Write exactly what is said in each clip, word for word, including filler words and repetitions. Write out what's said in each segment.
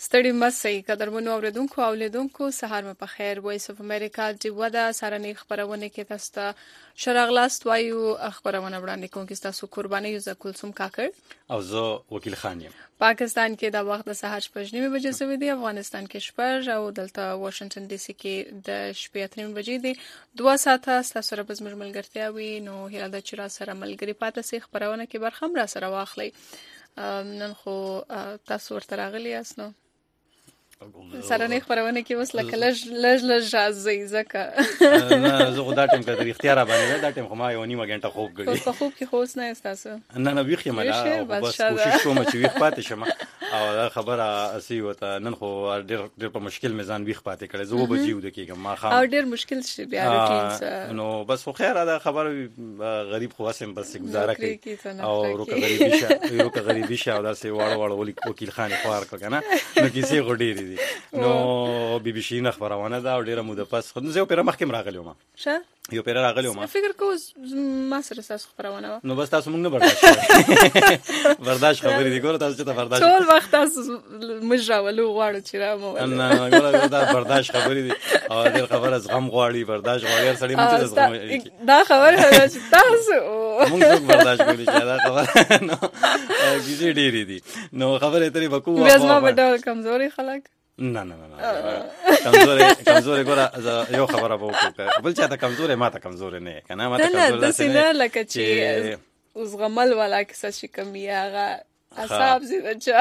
ستړي مسئ قدرمنو اوریدونکو او لیدونکو سهار مو په خیر. وایس اف امریکا ډیوه ده سارنۍ خبرونه کې تاسو ته شراغلاست وایو. خبرونه وړاندې کوم کې تاسو قرباني یو زکلثوم کاکړ او زه وکیل خان یم. پاکستان کې د وخت د سهار شپږ نیمې بجې سوي دي، افغانستان کې شپږ او دلته واشنگټن ډي سي کې د شپې اته نیمې بجې دي. دوه ساعته تاسو سره به زموږ ملګرتیا وي، نو هیله ده چې را سره ملګري پاتې سي، خبرونه کې برخه هم را سره واخلئ. نن خو تاسو ورته راغلي یاست، نو سره خبرونه کې اوس لکه لږ لږ لږ راځي ځکه نه زه خو دا ټیم کې د اختیار باندې دا ټیم خو ما یو نیمه غنټه خوب کړی. په خوب کې خو اوس نه تاسو نه نه ویخ یم لا بس کوشش کوم چې ویخ پاتې شم او دا خبره اسی وته نن خو ډېر ډېر په مشکل میزان ویخ پاتې کړی. زه وبجې ود کېږم ما خام او ډېر مشکل شي بیا روټین نو بس خو خیر دا خبره غریب خو واسم بس گزاره کوي او روکه غریبی شه روکه غریبی شه او دا سی واړه واړه وکیل خان خوار کنه نو کیسه غډې دي. نو بي بي سي نه خبرونه دا ډیره موده پس خو زه په مخکې راغلی وم. شه یو پیر راغلی وم. فکر کوم ما سره تاسو خبرونه نو بس تاسو موږ نه برداشت برداشت خبرې دي ګوره تاسو ته برداشت ټول وخت تاسو موږ راولو غواړو چې را مو نه ګوره دا برداشت خبرې دي او ډېر خبره زغم غواړي برداشت غواړي سړی مونږ ته زغم دا خبره چې تاسو موږ څوک برداشت کولی چې دا خبره نو کیسې ډېرې دي نو خبرې ترې بکو بیا زما په ډول کمزوري خلک نه نه نه کمزوري کمزوري ګوره یو خبره به وکړو بل چا ته کمزوري ما ته کمزوري نه کنه ما ته کمزوري نه نه لکه چې زغمل ولا کیسه شي کمی هغه اصحاب زی بچا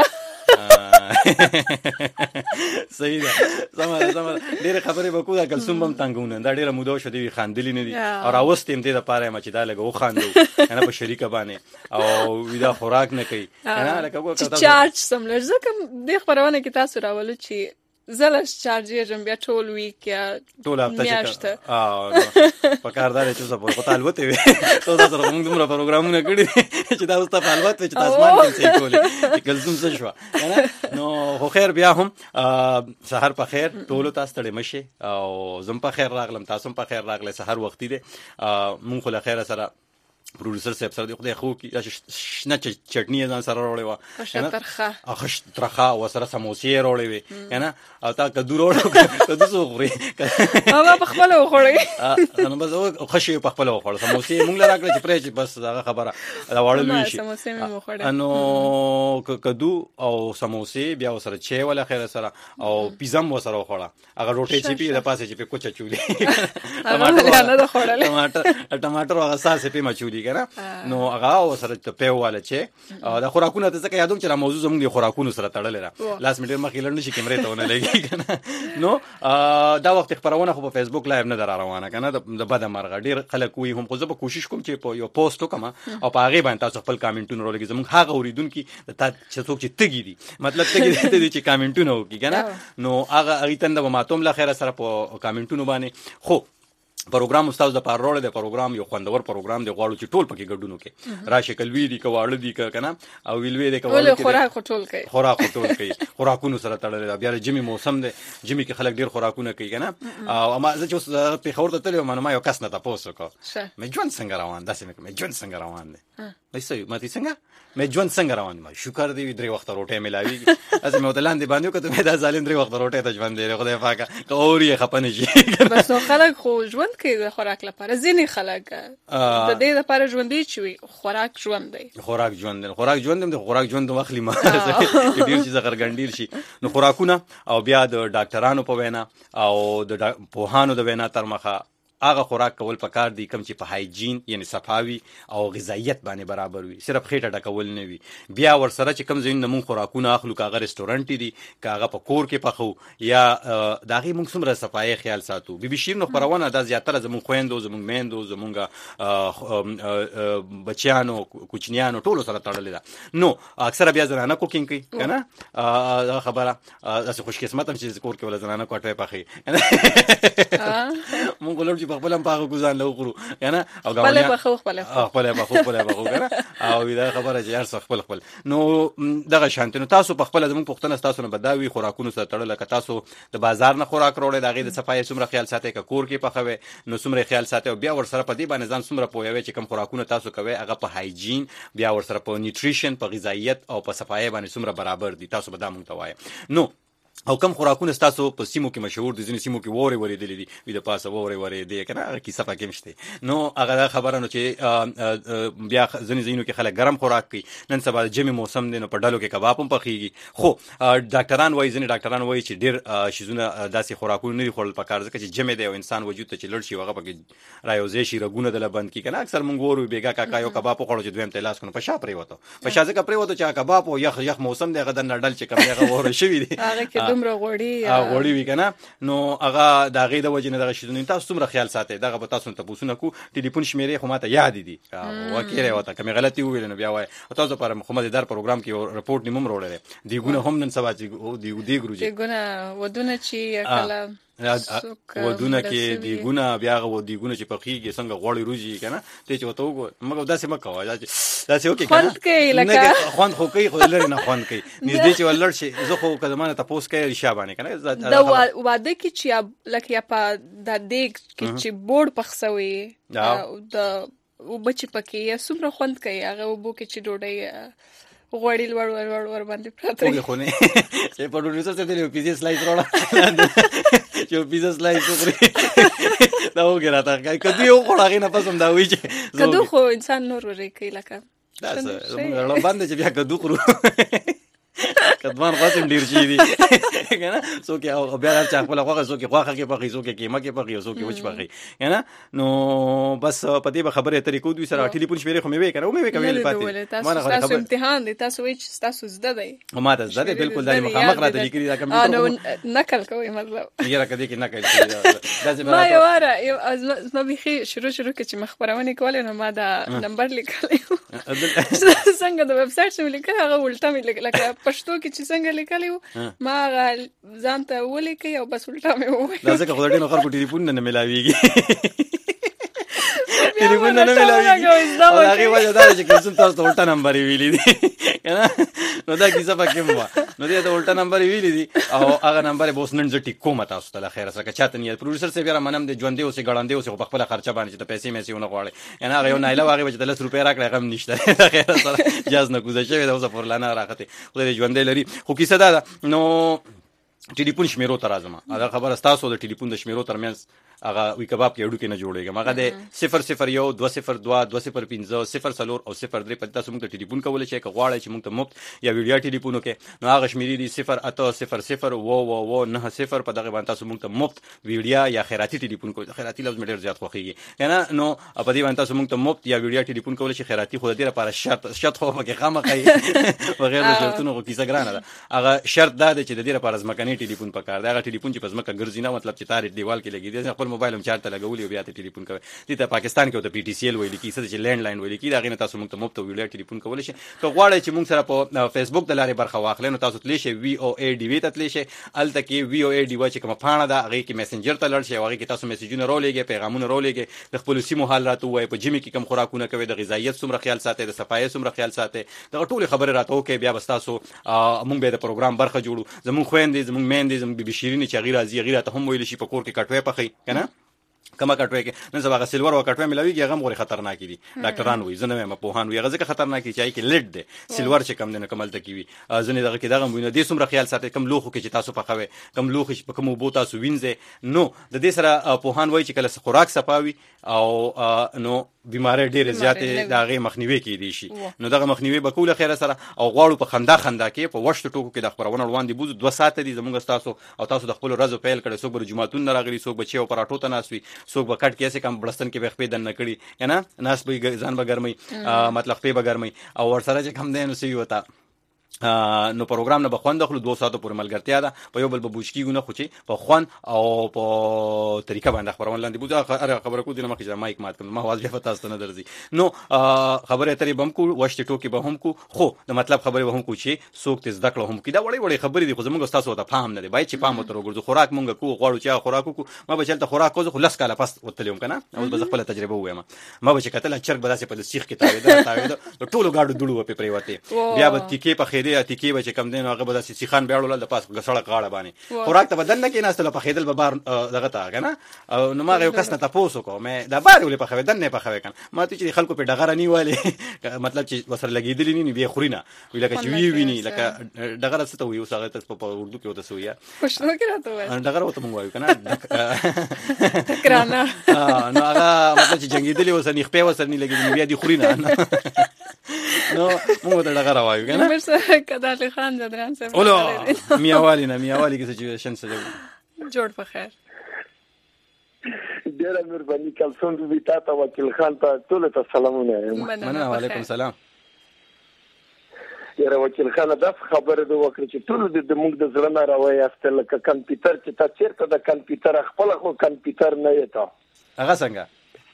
صحیح ده. زما زما ډېر خبرې وکړو دا کلسوم بم تنګونه دا ډېر موده شو دی خاندلی نه دي او راوستیم دې د پاره ما چې دا لګو خاندو کنه په شریکه باندې او ودا خوراک نه کوي کنه لکه وګورئ چارج سملر ځکه دې خبرونه کې تاسو راولو چې زلش چارجې جام بیا ټول ویک یا ټول هفته اه په کار دار چې زه په پتال وته وي تاسو سره موږ دومره پروګرامونه کړی چې دا اوس په الوت چې تاسو مان کې کولې کلزم څه شو کنه نو خو خیر بیا هم سحر په خیر ټول تاسو ته مشه او زم په خیر راغلم تاسو په خیر راغله سحر وختي دي مونږ خو له خیر سره پروډوسر صاحب سره د خدای خو کې نه چټنی ځان سره وروړې و کنه ترخه اخش ترخه و سره سموسې وروړې وي کنه او تا کدو وروړو کدو سو خوري هغه په خپل وخوړې نو بس او خشي په خپل وخوړ سموسې مونږ لا راکړه چې پرې چې بس دا خبره دا وړل شي سموسې مې وخوړې نو کدو او سموسې بیا سره چای ولا خیر سره او پیزا مو سره وخوړه هغه روټي چې پی د پاسه چې په کوچا چولې ټماټر نه خوړل ټماټر ټماټر هغه ساس په مچولې نو هغه سره ته په واله چې دا خوراکونه ته ځکه یادوم چې را موضوع زموږ د خوراکونو سره تړلې را لاس میټر مخې لړ نشي کیمرې ته ونه لګي کنه نو دا وخت خبرونه خو په فیسبوک لایو نه در روانه کنه د بده مرغه ډیر خلک وي هم خو زه به کوشش کوم چې په یو پوسټ وکم او په هغه باندې تاسو خپل کامنټونه ورولګي زموږ هغه اوریدونکو د چې څوک چې تګي دي مطلب تګي دي چې کامنټونه وکي کنه نو هغه هغه تند به ماتوم لا خیره سره په کامنټونو باندې خو پروګرام استاد د پاروړ د پروګرام یو خوندور پروګرام دی غواړو چې ټول پکې ګډونو کې راشه کلوی دی کواړه دی کنه او ویلوی دی کواړه خوراک ټول کوي خوراک ټول کوي خوراکونو سره تړل بیا جمی موسم دی جمی کې خلک ډیر خوراکونه کوي کنه او ما زه چې په خبرته تلو ما یو کس نه تاسو کو مې ژوند څنګه روان داسې مې ژوند څنګه روان دی مې سې ماتي څنګه مې ژوند څنګه روان ما شکر دی درې وخت روټه ملاوي از مې وتلان دی باندې کته مې دا ظالم درې وخت روټه ته ژوند دی خدای پاکه کوري خپنه شي بس نو خلک خو ژوند کوي د خوراک لپاره ځینې خلک د دې لپاره ژوند دی چې خوراک ژوند دی خوراک ژوند دی خوراک ژوند دی خوراک ژوند واخلي ما ډیر چې زغرګنډیر شي نو خوراکونه او بیا د ډاکټرانو په وینا او د پوهانو د وینا تر مخه هغه خوراک کول پکار دي کوم چې په هایجین یعنی صفاوي او غذایت باندې برابر وي صرف خېټه ډکول نه وي بیا ورسره چې کوم ځین نمون خوراکونه اخلو کاغه رستورانټ دي کاغه په کور کې پخو یا داغي موږ څومره صفای خیال ساتو بي بي شیر نو خبرونه د زیاتره زمون خويندو زمون میندو زمونږ بچیانو کوچنیانو ټولو سره تړلې ده نو اکثره بیا زنانه کوکینګ کوي کنه خبره تاسو خوش قسمت هم چې کور کې ول زنانه کوټه پخې مونږ ولر په خپل په غوځان له غرو کنه او غوړیا خپل بخو خپل خپل بخو خپل بخو کنه او دا خبره چې هر څه خپل خپل نو دغه شانتنو تاسو په خپل زموږ پښتنه تاسو نه بداوي خوراکونو سره تړل ک تاسو د بازار نه خوراک وروړي دغه د صفای څومره خیال ساتي ک کور کې پخوي نو څومره خیال ساتي او بیا ور سره په دې باندې ځان څومره پوهوي چې کوم خوراکونه تاسو کوي هغه په هایجین بیا ور سره په نیوټریشن په غذایت او په صفای باندې څومره برابر دي تاسو به دا مونږ ته وایي نو او کم خوراکونه تاسو په سیمو کې مشهور دي ځینې سیمو کې ووري ووري دي دي وي د پاسه ووري ووري دي کنه هغه کیسه پکې مشته نو هغه خبره نو چې بیا ځینې ځینو کې خلک ګرم خوراک کوي نن سبا جمی موسم دی نو په ډالو کې کباب هم پخېږي خو ډاکټران وایي ځینې ډاکټران وایي چې ډېر شیزونه داسې خوراکونه نه دي خوړل پکار ځکه چې جمی دی او انسان وجود ته چې لړ شي هغه پکې رايوځي شي رګونه د لبند کې کنه اکثر مونږ ورو بیګا کاکا یو کباب خوړو چې دویم ته لاس کنه په شا پرې وته په شا ځکه پرې وته چې کباب او یخ یخ موسم دی هغه د نډل چې کوم هغه وره شوی دی هغه کې دومره غوړي غوړي وی کنه نو هغه د غې د وجه نه دغه شیدونه تاسو څومره خیال ساتي دغه به تاسو ته پوښتنه کو ټلیفون شمیرې خو ماته یاد دي وکیره وته کوم غلطي ویل نو بیا وای تاسو پر محمد دار پروګرام کې رپورټ نیمم وروړل دی ګونه هم نن سبا چې دی دی ګروجي دی ګونه ودونه چې کله ودونه کې دی ګونه بیا غو دی ګونه چې پخېږي څنګه غوړي روزي کنه ته چې وته وګ مګو داسې مکو داسې وکي کنه خوند کوي لکه خوند خو کوي خو لري نه خوند کوي نږدې چې ولر شي زه خو کدمانه تاسو کوي شابانه کنه دا واده کې چې لکه یا په د دیګ کې چې بورډ پخسوي د وبچ پکې یا څومره خوند کوي هغه وبو کې چې ډوډۍ غوړی ور ور ور ور باندې پراته وګ خو نه چې په ډوډۍ سره ته پیزا سلایس وروړه چې پیزا سلایس وکړي دا وګراته کدی یو خوړاغې نه پسند دا وی چې کدو خو انسان نور ورې کوي لکه دا څه موږ باندې چې بیا کدو خورو کدوان قسم ډیر شي دي کنه څوک او بیا چا خپل خوغه څوک خوغه کې پخې څوک کې مکه پخې څوک وچ پخې کنه نو بس په دې خبره طریقو دوی سره ټلیفون شمیرې خو مې وې کړو مې وې کوي پاتې ما نه خبر امتحان دي تاسو وې تاسو زده دی ما ته زده بالکل دا مخامخ راته لیکلي دا کمپیوټر نقل کوي مطلب یاره کدی کې نقل کوي ما یو واره از ما بيخي شروع شروع کې چې مخبرونه کول نو ما دا نمبر لیکلی څنګه د ویب سټ مې لیکل هغه ولټه مې لکه پښتو کې چې څنګه لیکلی ما ځان ته ولیکي او بس ولټه مې وویل دا ځکه خو دې نو خلکو ټلیفون نه ملاويږي ټلیفون نه ملاويږي او هغه وجه دا چې کوم تاسو ته ولټه نمبر ویلي دي کنه نو دا کیسه پکې مو نو دې ته ولټه نمبر ویلي دي او هغه نمبر به وسنن ځ ټیکو متا تاسو ته خیر سره چاته نه پروډوسر سي بیا منم دې ژوندې اوسې غړاندې اوسې په خپل خرچه باندې ته پیسې مې سيونه غواړي یعنی هغه یو نایله واغې چې دلته روپیا راکړې غم نشته خیر سره جاز نه کوزه شوی دا اوسه پرلانه راخته خو دې ژوندې لري خو کیسه دا نو ټلیفون شمیرو تر ازمه دا خبر تاسو د ټلیفون د شمیرو ترمنځ هغه وی کباب کې اډو کې نه جوړېږي هغه د صفر صفر یو دو صفر دو دو صفر پنځه صفر څلور او صفر درې په تاسو موږ ته ټلیفون کولای شئ که غواړئ چې موږ ته مفت یا ویډیو ټلیفون وکړي نو هغه شمیرې دي صفر اته صفر صفر و و و نه صفر په دغه باندې تاسو موږ ته مفت ویډیو یا خیراتی ټلیفون کوئ خیراتی لفظ مې ډېر زیات خوښیږي کنه نو په دې باندې تاسو موږ ته مفت یا ویډیو ټلیفون کولای شئ خیراتی خو دې لپاره شرط شرط خو کې خامخې بغیر د شرطونو کیسه ګرانه ده هغه شرط دا دی چې د دې لپاره ځمکني ټلیفون پکار دی هغه ټلیفون چې په ځمکه ګرځي نه مطلب چې تار دیوال کې لګي دی خپل موبایل هم چارته لګولي او بیا ته ټلیفون کوي دې ته پاکستان کې او ته پی ټی سی ال ویل کی څه چې لینډ لاین ویل کی دا غینه تاسو موږ ته مفت ویډیو ټلیفون کولای شئ که غواړئ چې موږ سره په فیسبوک د لارې برخه واخلئ نو تاسو تلی شئ وی او ای ډی وی ته تلی شئ الته کې وی او ای ډی وی چې کومه پاڼه ده هغه کې میسنجر ته لړ شئ هغه کې تاسو میسجونه رولېږئ پیغامونه رولېږئ د خپل سیمو حال راته وایي په جمی کې کوم خوراکونه کوي د غذایت څومره خیال ساتي د صفایي څومره خیال ساتي دا ټول خبره راته وکي بیا بس تاسو موږ به د پروګرام برخه جوړو زموږ خويندې زموږ میندې زموږ بیبي شیرینې چې غیر ازي غیر ته هم ویل شي په کور کې کټوي پخې کنه کما کټوي کې نن سبا سیلور او کټوي ملاويږي هغه مغه خطرناک دي ډاکټران وایي زنه مې په پوهان وي هغه ځکه خطرناک دي چې کې لیډ دي سیلور چې کم نه کمل تکي وي ځنه دغه کې دغه ویني د سمره خیال ساتي کم لوخو کې چې تاسو پخوي کم لوخ په کوم بو تاسو وینځه نو د دې سره پوهان وایي چې کله خوراک صفاوي او نو بیماری ډېر زیاتې دغه مخنیوي کې دي شي نو دغه مخنیوي به کوله خیره سره او غواړو په خندا خندا کې په وشت ټوکو کې د خبرونه روان دي بوز دوه ساعت دي زموږ تاسو او تاسو د خپل ورځو پیل کړي څوک بر جمعتون نه راغلي څوک بچي او پراټو ته ناسوي څوک بکټ کې کم بلستان کې به خپې دن نکړي کنه ناس به ځان به ګرمي مطلب په به ګرمي او ورسره چې کم دین سی وتا نو پروګرام نه بخوند خلو دوه ساعتو پورې ملګرتیا ده په یو بل به بوشکی غونه خو چې په خوان او په طریقه باندې خبرونه لاندې بوزه خبره کو دینه مخې مایک مات کړم ما واز بیا پتا ست نه درځي نو خبره ترې بم کو وشت ټوکی به هم کو خو د مطلب خبره به هم کو چې سوک تز دکړه هم کی دا وړي وړي خبرې دي خو زموږ تاسو ته فهم نه دی بای چې فهم تر وګورځو خوراک مونږ کو غواړو چې خوراک کو ما به چلته خوراک کو خو لس کاله پس وتلم کنه او به خپل تجربه وایم ما به چې کتل چرګ به داسې په سیخ کې تاوي دا تاوي د ټولو گاډو دړو په پریوته بیا به تیکې په پخېدې اتیکې به چې کم دی نو هغه به داسې سیخان بیا وړل د پاس سړک غاړه باندې خوراک ته بدن نه کېناستل پخېدل به بار دغه ته که نه نو ما هغه یو کس نه تپوس وکړو مې دا بار ولې پخوې دن نه پخوې که نه ما ته چې خلکو پې ډغره نیولې مطلب چې ورسره لګېدلي نه ني بیا خوري نه وي لکه چې وي ویني لکه ډغره څه ته وایي اوس هغه ته په اردو کې ورته څه وایي پښتو کې راته وایي ډغره ورته موږ وایو که نه ګرانه نو هغه مطلب چې جنګېدلي ورسره نیخپې ورسره نه لګېدلي بیا دې خوري نه نو موږ ورته ډغره وایو که نه کدالي خان جدران صاحب اولو میاوالی نه میاوالی کې سچویشن څه جوړ په خیر ډېره مهرباني کلثوم بي تا ته وکیل خان ته ټول ته سلامونه مننه وعلیکم السلام یاره وکیل خان دا خبره ده وکړه چې ټول د موږ د زړه نه راوایسته لکه کمپیوټر چې تا چېرته د کمپیوټر خپل خو کمپیوټر نه یې تا هغه څنګه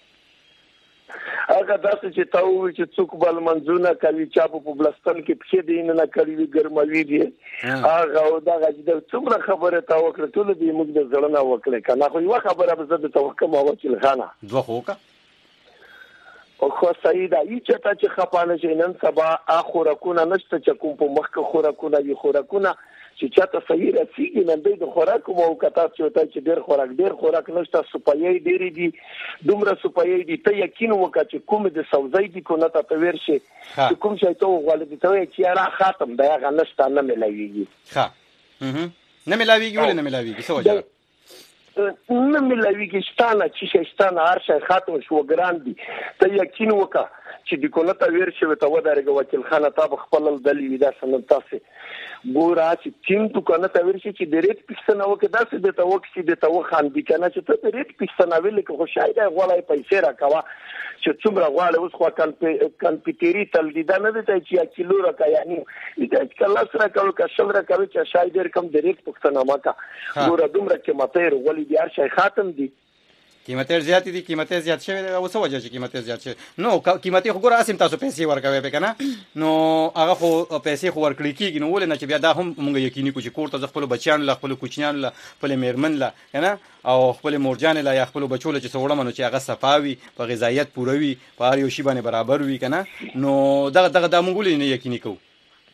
هغه داسې چې تا ووایي چې څوک به لمنځونه کوي چا به په بلستان کې پښې د اینه نه کړي وي ګرموي دي هغه او دغه چې څومره خبره تا وکړه ټول دې موږ د زړه نه وکړې که نه خو یوه خبره به زه درته وکړم وکیل خانه دوه خو وکړه خو صحیح ده هېڅ چاته چې خفه نه شي نن سبا هغه خوراکونه نشته چې کوم په مخکې خوراکونه وي خوراکونه چې چاته صحیح رسېږي نن دوی د خوراکو موقعات چې وته چې ډېر خوراک ډېر خوراک نشته سوپایي ډېرې دي دومره سوپایي دي ته یقین وکړه چې کوم د سوځۍ دي کو نه ته ته ورشي چې کوم شی ته وغواړې ته وایي چې یاره ختم دی هغه نشته نه میلاویږي ښه نه میلاویږي ولې نه میلاویږي څه وجه نه میلاویږي شته نه چې شی شته نه هر شی ختم شو ګران دي ته یقین وکړه چې د کونه ته ورشي ته ودرېږه وکیل خانه تا به خپل دلې وي داسې نه تاسې ګوره چې ټیم تو کنه ته ورشي چې د ریټ پښتنه وکړه داسې د ته وکړي چې د ته وخاندي کنه چې ته د ریټ پښتنه ویل کې خو شاید غواړي پیسې راکوه چې څومره غواړي اوس خو کمپیوټري تل دي دا نه دی چې یو کیلو راکا یعنی دا چې کله سره کول کا شل را کوي چې شاید ډېر کم د ریټ پښتنه ماکا ګوره دومره کې مته ولې دي هر شي خاتم دي قیمته زیات دي قیمته زیات شوی او څه وجه چې قیمته زیات شوی نو قیمته خو ګور اسیم تاسو پیسې ورکوي به کنه نو هغه خو پیسې خو ورکړي کیږي نو ولې نه چې بیا دا هم مونږ یقیني کو چې کور ته خپل بچیان له خپل کوچنیان له خپل میرمن له کنه او خپل مورجان له یا خپل بچو له چې سوړه منو چې هغه صفاوي په غذایت پوروي په هر یو شی باندې برابر وي کنه نو دغه دغه د مونږ نه یقیني کو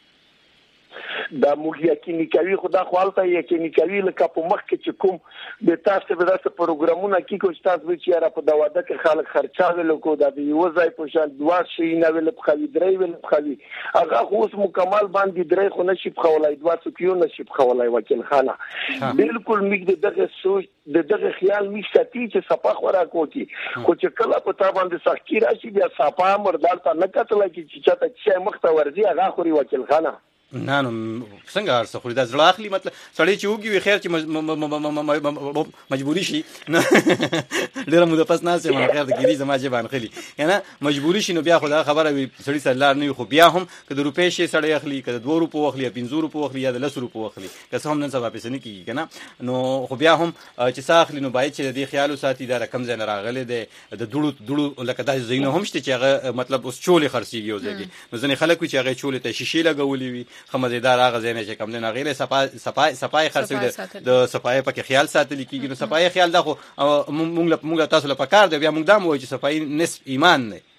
دا موږ یقیني کوي خدا خپلته یقیني کوي لکه په مخ کې چې کوم د تاسو به داسې پروګرامونه کې کوم تاسو به چې را په دواده کې خلک خرچاوي لکه دا د یو ځای په شان دوا شي نه ویل په خوي درې ویل په خوي هغه اوس مکمل باندې درې خو نشي په خولای دوا څو کیو نشي په خولای وکیل خانه بالکل میګ دغه سوچ د دغه خیال می ساتي چې صفه خورا کوتي خو چې کله په تا باندې سختی راشي بیا صفه مردال ته نه کتل چې چاته چې مخته ورزي هغه خوري وکیل خانه نه نو څنګه ارڅ خو دا زړه اخلي مطلب سړی چې وګي وي خیر چې مجبوری شي ډېر مو د پس ناس ما خیر د ګری زما جبان خلی کنه مجبوری شي نو بیا خو دا خبره وي سړی سره لار نه خو بیا هم که د روپې شي سړی اخلي که د دوه روپو اخلي یا پنځه روپو اخلي یا د لس روپو اخلي که څه هم نن سبا پیسې نه کیږي کنه نو خو بیا هم چې څه اخلي نو باید چې د خیال ساتي دا رقم ځای نه راغلی دی د دوړو دوړو لکه داسې ځایونه هم شته چې هغه مطلب اوس چولې خرڅېږي یو ځای کې نو ځینې خلک وي چې هغې چولې ته شیشې لګولې وي خمزیدار هغه ځای نه چې کوم نه غیله صفای صفای صفای خرڅوي د صفای پکې خیال ساتل کیږي نو صفای خیال دا خو مونږ موږ تاسو لپاره کار دی بیا موږ دا مو چې صفای نصف ایمان نه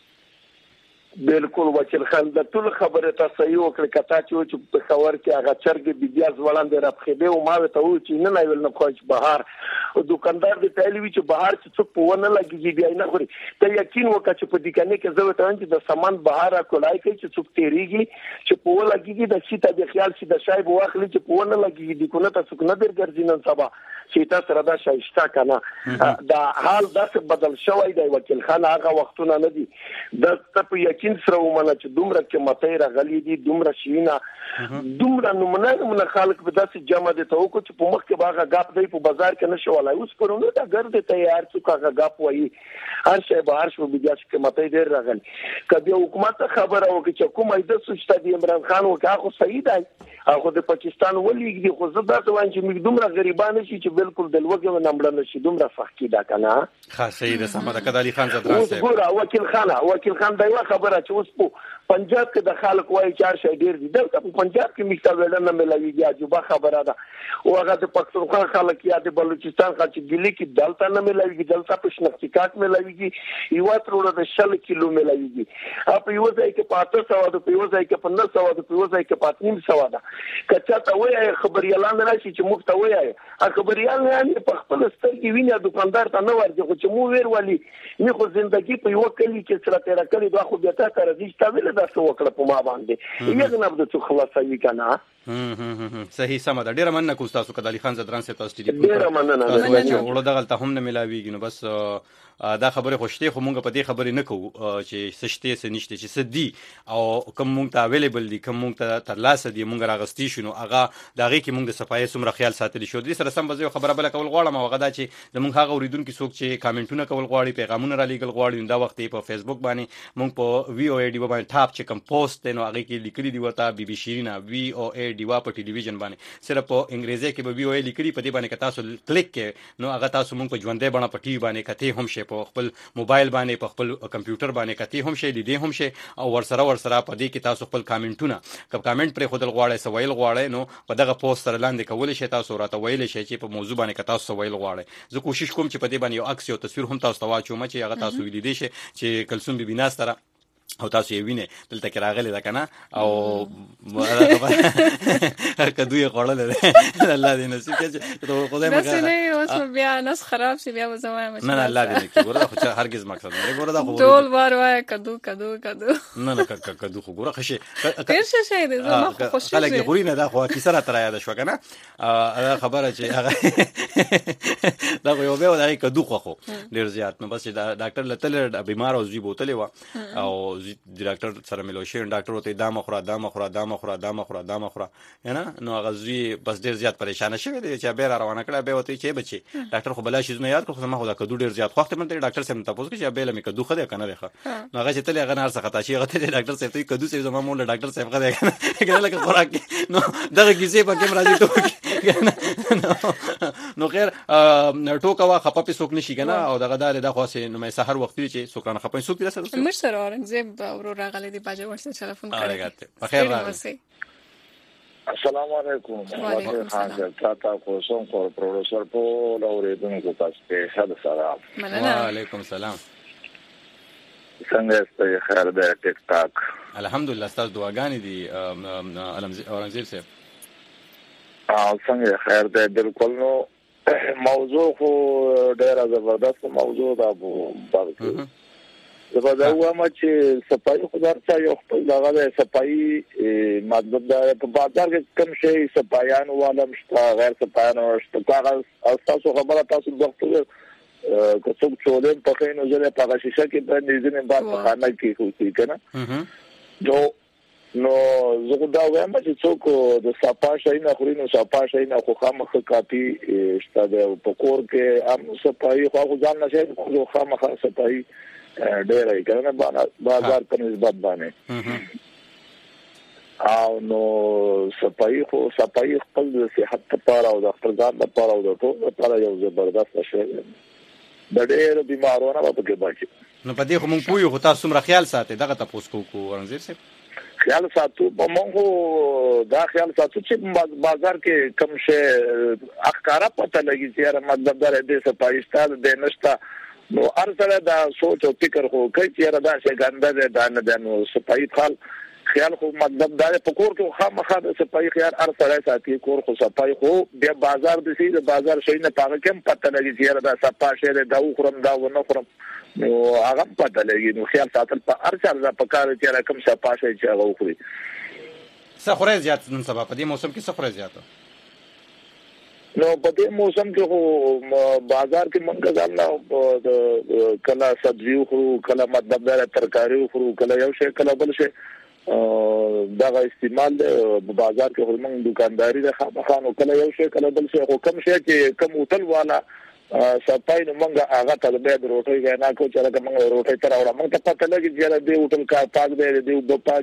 بالکل وکیل خان د ټول خبره تاسو یو کړ کته چې په خبر کې هغه چرګ د بیا ځوړاندې راخېده او ما ته و چې نه نه ویل نه خوښ بهار او دکاندار د تایلی چې بهار چې څوک په ونه لګي بیا نه خوري ته یقین وکړه چې په دکانې کې زه ته چې د سامان بهار کولای کوي چې څوک تیریږي چې په ونه لګي د شي ته د خیال شي د شای په واخلي چې په ونه لګي د کونه تاسو نه درګرځي نن سبا چې تاسو را دا شایسته کنه دا حال داسې بدل شوی دی وکیل خان هغه وختونه نه دي د په یقین سره ومنه چې دومره کې مته راغلي دي دومره شینه دومره نمونه نمونه خلک به داسې جمع دي ته وکړو چې په مخ کې باغه غاپ دی په بازار کې نشو ولای اوس پرونه دا ګرځي ته یار څوک هغه غاپ وایي هر شی به هر شو بیا چې مته ډیر راغلي کبي حکومت خبره وکړي چې کومه د سوچته دی عمران خان وکړه خو صحیح دی هغه د پاکستان ولې دی خو زه دا ځوان چې موږ دومره غریبان شي چې بالکل د لوګو نمبر نشي دومره فخ کی دا کنه خاص صحیح ده سمه ده کدالي خان زدران صاحب ګوره وکیل خان وکیل خان دا یو خبره چې اوس په پنجاب کې د خلک وایي چار شي ډیر دي دلته په پنجاب کې میشته ویل نه ملويږي عجيبه خبره ده او هغه د پښتونخوا خلک یا د بلوچستان خلک ګلی کې دلته نه ملويږي دلته په شنختي کاټ ملويږي یو ترونه د شل کیلو ملويږي اپ یو ځای کې پاتې سوا د یو ځای کې پنځه سوا د یو ځای کې پاتې نیم سوا ده کچا ته وایي خبريالان راشي چې مفت وایي خبريال نه په خپل سترګې ویني دکاندار ته نه ورځي خو چې مو ویر ولي می خو ژوندۍ په یو کلی کې سره تیر کړی دا خو بیا تا تر دې چې ویل دا څه وکړه په ما باندې یو نه بده څه خلاصوي کنه هم صحیح سم ده ډیره مننه کوم تاسو کدالي خان زدران سي تاسو ټلیفون ډیره مننه تاسو چې وړو دغه ته هم نه ملاويږي نو بس دا خبره خوشته خو مونږ په دې خبرې نه کوو چې سشته سه نشته چې سدي او کوم مونږ ته اویلیبل دي کوم مونږ ته تر لاسه دي مونږ راغستی شنو هغه دغه کې مونږ د صفای سمره خیال ساتلی شو دي سره سم بزو خبره بل کول غواړم او هغه دا چې د مونږ هغه اوریدونکو څوک چې کامنټونه کول غواړي پیغامونه را لېګل غواړي دا وخت په فیسبوک باندې مونږ په وی او ای ډی باندې ټاپ چې کوم پوسټ نو هغه کې لیکلي دی ورته بي بي شیرینا وی او ای ډی وا په ټلویزیون باندې صرف په انګریزي کې به وی او ای لیکلي په دې باندې که تاسو کلیک کې نو هغه تاسو مونږ په ژوندې باندې په ټي وي باندې کته هم شي په خپل موبایل باندې په خپل کمپیوټر باندې کته هم شي لیدې هم شي او ورسره ورسره په دې کې تاسو خپل کامنټونه کب کامنټ پر خودل غواړئ سویل غواړئ نو په دغه پوسټ سره لاندې کول شي تاسو راته ویل شي چې په موضوع باندې که تاسو سویل غواړئ زه کوشش کوم چې په دې باندې یو عکس او تصویر هم تاسو ته واچوم چې هغه تاسو ولیدئ شي چې کلثوم بي بي ناس تر او تاسو یې وینئ دلته کې راغلی ده کنه او کدو یې خوړل ده الله دې نصیب کړي ته خدای مګر بس نه اوس بیا نس خراب شي بیا وزما مشه نه نه الله دې کې ګوره خو هرگز مقصد نه ګوره دا خو ټول وار وای کدو کدو کدو نه نه کدو خو ګوره خشي پیر شه شه دې زما خو خوشي خلک یې خوري نه دا خو کیسه را تر یاد شو کنه دا خبره چې هغه دا یو به دا کدو خو ډیر زیات نو بس دا ډاکټر لته بیمار او زی بوتلې و او ډاکټر سره ملو شي ډاکټر وته دا مخره دا مخره دا مخره دا مخره دا مخره نه نو غزوی بس ډیر زیات پریشان شوی دی چې به روانه کړه به وته چې بچي ډاکټر خو بلا شي نه یاد خو ما خو دا کدو ډیر زیات خوخته منته ډاکټر سم تاسو کې چې به لمه کدو خده کنه ده نو هغه چې تل هغه نار څخه تاشي هغه ته ډاکټر صاحب ته کدو سه زما مول ډاکټر صاحب خده کنه لکه خوراک نو دغه کیسه په کوم راځي ته نو خیر ټوکا وا خپه په سوک نشي کنه او دغه دار د خاصه نو مې سحر وخت چې سوکانه خپه سوک دي سره مش سره اورنګزیب ورو راغلی دی باجه ورسره ټلیفون کړی راغته بخیر راغلی السلام علیکم خان صاحب تاسو کو سوم کو پروډوسر په اوریدونکو تاسو ته حد سلام وعلیکم السلام څنګه ستاسو خیر ده ټیک ټاک الحمدلله تاسو دعاګانې دي اورنګزیب صاحب او څنګه خیر ده بالکل نو موضوع خو ډیره زبردست موضوع ده په زه دا وایم چې صفای خدای ته یو خپل دغه صفای مطلب دا په بازار کې کوم شي صفایان والم شته غیر صفایان شته هغه تاسو خبره تاسو وخت که څوک چولې په خینو ځله په شیشه کې د نيزنه بار په خانه کې کوي کنه نو نو زه دا وایم چې څوک د صفا شي نه خوري نو صفا شي نه خو خامخ کاپی شته د پکور کې ام صفای خو ځان نشي خو خامخ صفای ډېر ای کنه بازار په نسبت باندې او نو صفای خو صفای خپل د صحت لپاره او د خپل ځان لپاره او د ټول لپاره یو زبردست شی دی د ډېر بیمارونو په کې بچي نو په دې خو مونږ پویو خو تاسو مر خیال ساتي دغه تاسو کو کو ورنځیر سي خیال ساتو په مونږ دا خیال ساتو چې بازار کې کم شي اخکارا پته لګي چې مطلب دا دې صفای ستاسو د نشتا نو ارسله دا سوچ او فکر خو کوي چې را دا څنګه ګنده ده دا نه نو صفای خال خیال خو مطلب دا په کور کې خامخا د صفای خیال ارسله ساتي کور خو صفای خو بیا بازار د سي د بازار شي نه پاګه کم پته لګي چې دا صفا شي دا خورم دا ونه خورم نو هغه پته لګي نو خیال ساتل په ارسله دا په کار چې رقم صفا شي چې هغه خوري سخره زیات نن سبا په دې موسم کې سخره زیات نو په دې موسم کې خو بازار کې مونږ ځان د کله سبزی خو کله مطلب دا ترکاری خو کله یو شی کله بل شی دا استعمال په بازار کې خو مونږ دکانداري د خامخانو کله یو شی کله بل شی خو کم شی چې کم هوټل والا صفای نو مونږ هغه ته به روټي غنا کو چې هغه مونږ روټي تر اورا مونږ ته پته لګي چې دې هوټل کا پاک دی دې په پاک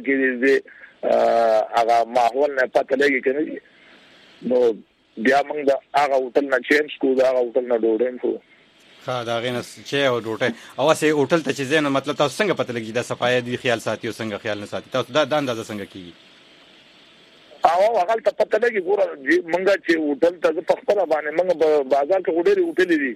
کې هغه ماحول نه پته لګي کنه نو بیا موږ دا هغه هوټل نه چینج کو دا هغه هوټل نه ډوډۍ خو ها دا غینه چې او ډوټه او سه هوټل ته چې زین مطلب تاسو څنګه پته لګی دا صفای دی خیال ساتي او څنګه خیال نه ساتي تاسو دا د اندازه څنګه کیږي او هغه ته پته لګي ګوره منګه چې هوټل ته په خپل باندې منګه بازار کې وډېری هوټل دي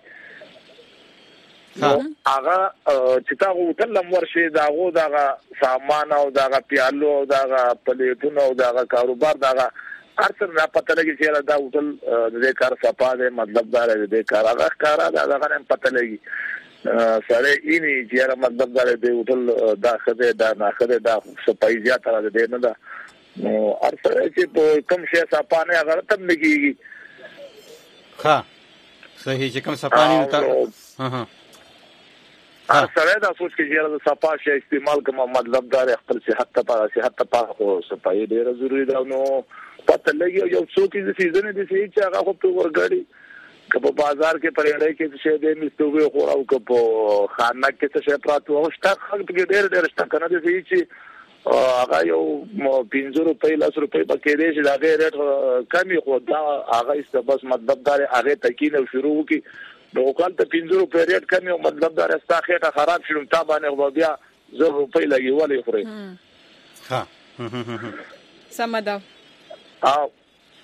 هغه چې تا هوټل لمور شي داغه داغه سامان او داغه پیالو او داغه پلیټونو او داغه کاروبار داغه ارڅ نه پته لګي چې دا هوټل دې کار صفا ده مطلب دا دې کار هغه کار داغه نه پته لګي سره اینی چې مطلب دا دې هوټل داخله دا ناخله دا صفای زیاته ده نه دا نو ارڅ چې په کم شي صفا نه هغه تم لګيږي ها صحیح چې کم صفا نه تا ها ها سره دا سوچ کې چې صفا شي استعمال کوم مطلب دا خپل صحت ته صحت ته پاک او صفای ډیر ضروری ده نو پته لګي یو څوک چې سیزن دي چې هغه خو په ورګړي کله بازار کې پرېړې کې څه دې مستوي خو او کله خانه کې څه پراته او شته خلک کې ډېر ډېر شته کنه دي چې هغه یو پنځه روپۍ لاس روپۍ پکې دي چې دا ډېر کمی خو دا هغه است بس مطلب دا هغه تکینه شروع کی نو کال ته پنځه روپۍ ریټ کمی او مطلب دا راستا خېټه خراب شوم تا باندې بیا زر روپۍ لګي ولې خوري ها سمدا او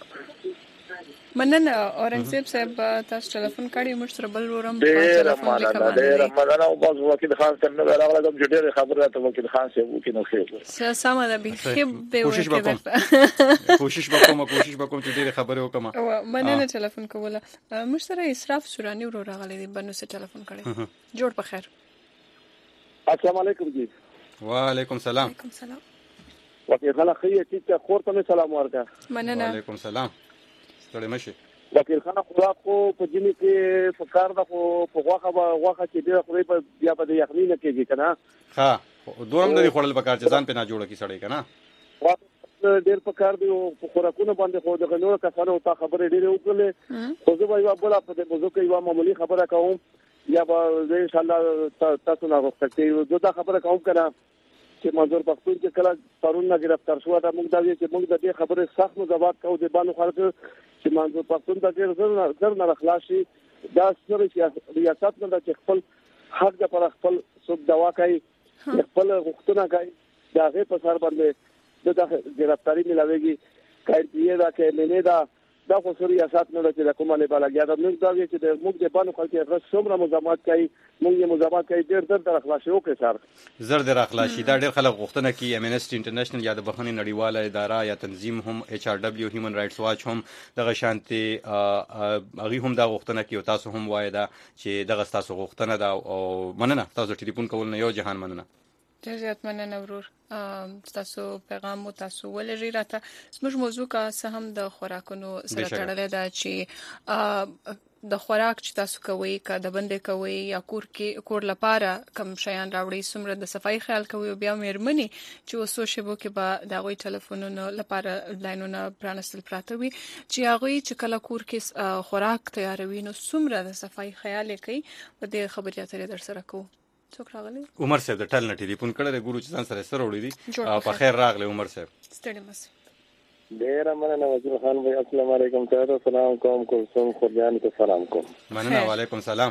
مننه اورنګزیب صاحب تاسو ټلیفون کړی موږ سره بل ورم په ټلیفون لیکه ډېر مننه او بس وکیل خان څنګه راغله کوم چې ډېر خبره ته وکیل خان صاحب وکي نو خیر سمدا به خیب به کوشش وکړم کوشش وکړم کوشش وکړم چې ډېر خبره وکم او مننه ټلیفون کوله موږ سره اسراف سورانی ورو راغلی دی بنو سره ټلیفون کړی جوړ په خیر السلام علیکم جی وعلیکم السلام وعلیکم السلام وکیل خان خیه چې خور ته سلام ورکړه مننه وعلیکم السلام ستړي مشه وکیل خان خوراک خو په جنې کې فکر دا خو په غوخه غوخه چې ډېر خوري په بیا په یخنی نه کېږي کنه ها دوم د خړل پکار چې ځان په نه جوړه کی سړی کنه ډېر پکار دی او خوراکونه باندې خو د غنور کسانو ته خبرې ډېر وکړلې خو زه به یو بل په دې موضوع کې یو معمولی خبره کوم یا به ان شاء الله تاسو نه غوښتل دا خبره کوم کنه چې منظور پښتون چې کله پرون نه گرفتار شو دا موږ دا چې موږ د دې خبره سخت مزابات کوو د باندې خلک چې منظور پښتون د ډېر زر زر نه خلاصي دا سره چې ریاست نه چې خپل حق د پر خپل څوک دوا کوي خپل غوښتنه کوي دا غي په سر باندې د گرفتاری ملاويږي کایته دا کې منه دا دا خو سوري ریاست نه چې کومه له بلګیا دا موږ دا چې د موږ د باندې خلک هغه څومره مزامات کوي موږ یې مزامات کوي ډېر ډېر د اخلاص یو کې سر زر د اخلاصي دا ډېر خلک غوښتنه کوي امنسټي انټرنیشنل یا د بهرنۍ نړیواله اداره یا تنظیم هم ایچ آر دبليو هیومن رائټس واچ هم دغه شانتي هغه هم دا غوښتنه کوي تاسو هم وایي دا چې دغه تاسو غوښتنه دا او مننه تاسو ټلیفون کول نه یو جهان مننه ډېر زیات مننه ورور تاسو پیغام مو تاسو ولري راته زموږ موضوع کا څه هم د خوراکونو سره تړلې ده چې د خوراک چې تاسو کوي کا د بندې کوي یا کور کې کور لپاره کم شیان راوړي سمره د صفای خیال کوي او بیا مېرمنې چې وسو شبو کې به د غوي ټلیفونونو لپاره لاینونه پرانستل پراته وي چې هغه چې کله کور کې خوراک تیاروي نو سمره د صفای خیال کوي په دې خبرې اترې در سره کوو څوک راغلی عمر صاحب د ټل نه ټلیفون کړل ګورو چې ځان سره سره وړي دي په خیر راغلی عمر صاحب ستړي مس ډیر مننه وزیر خان بھائی السلام علیکم تاسو سلام کوم کوم خورجان ته سلام کوم مننه وعلیکم سلام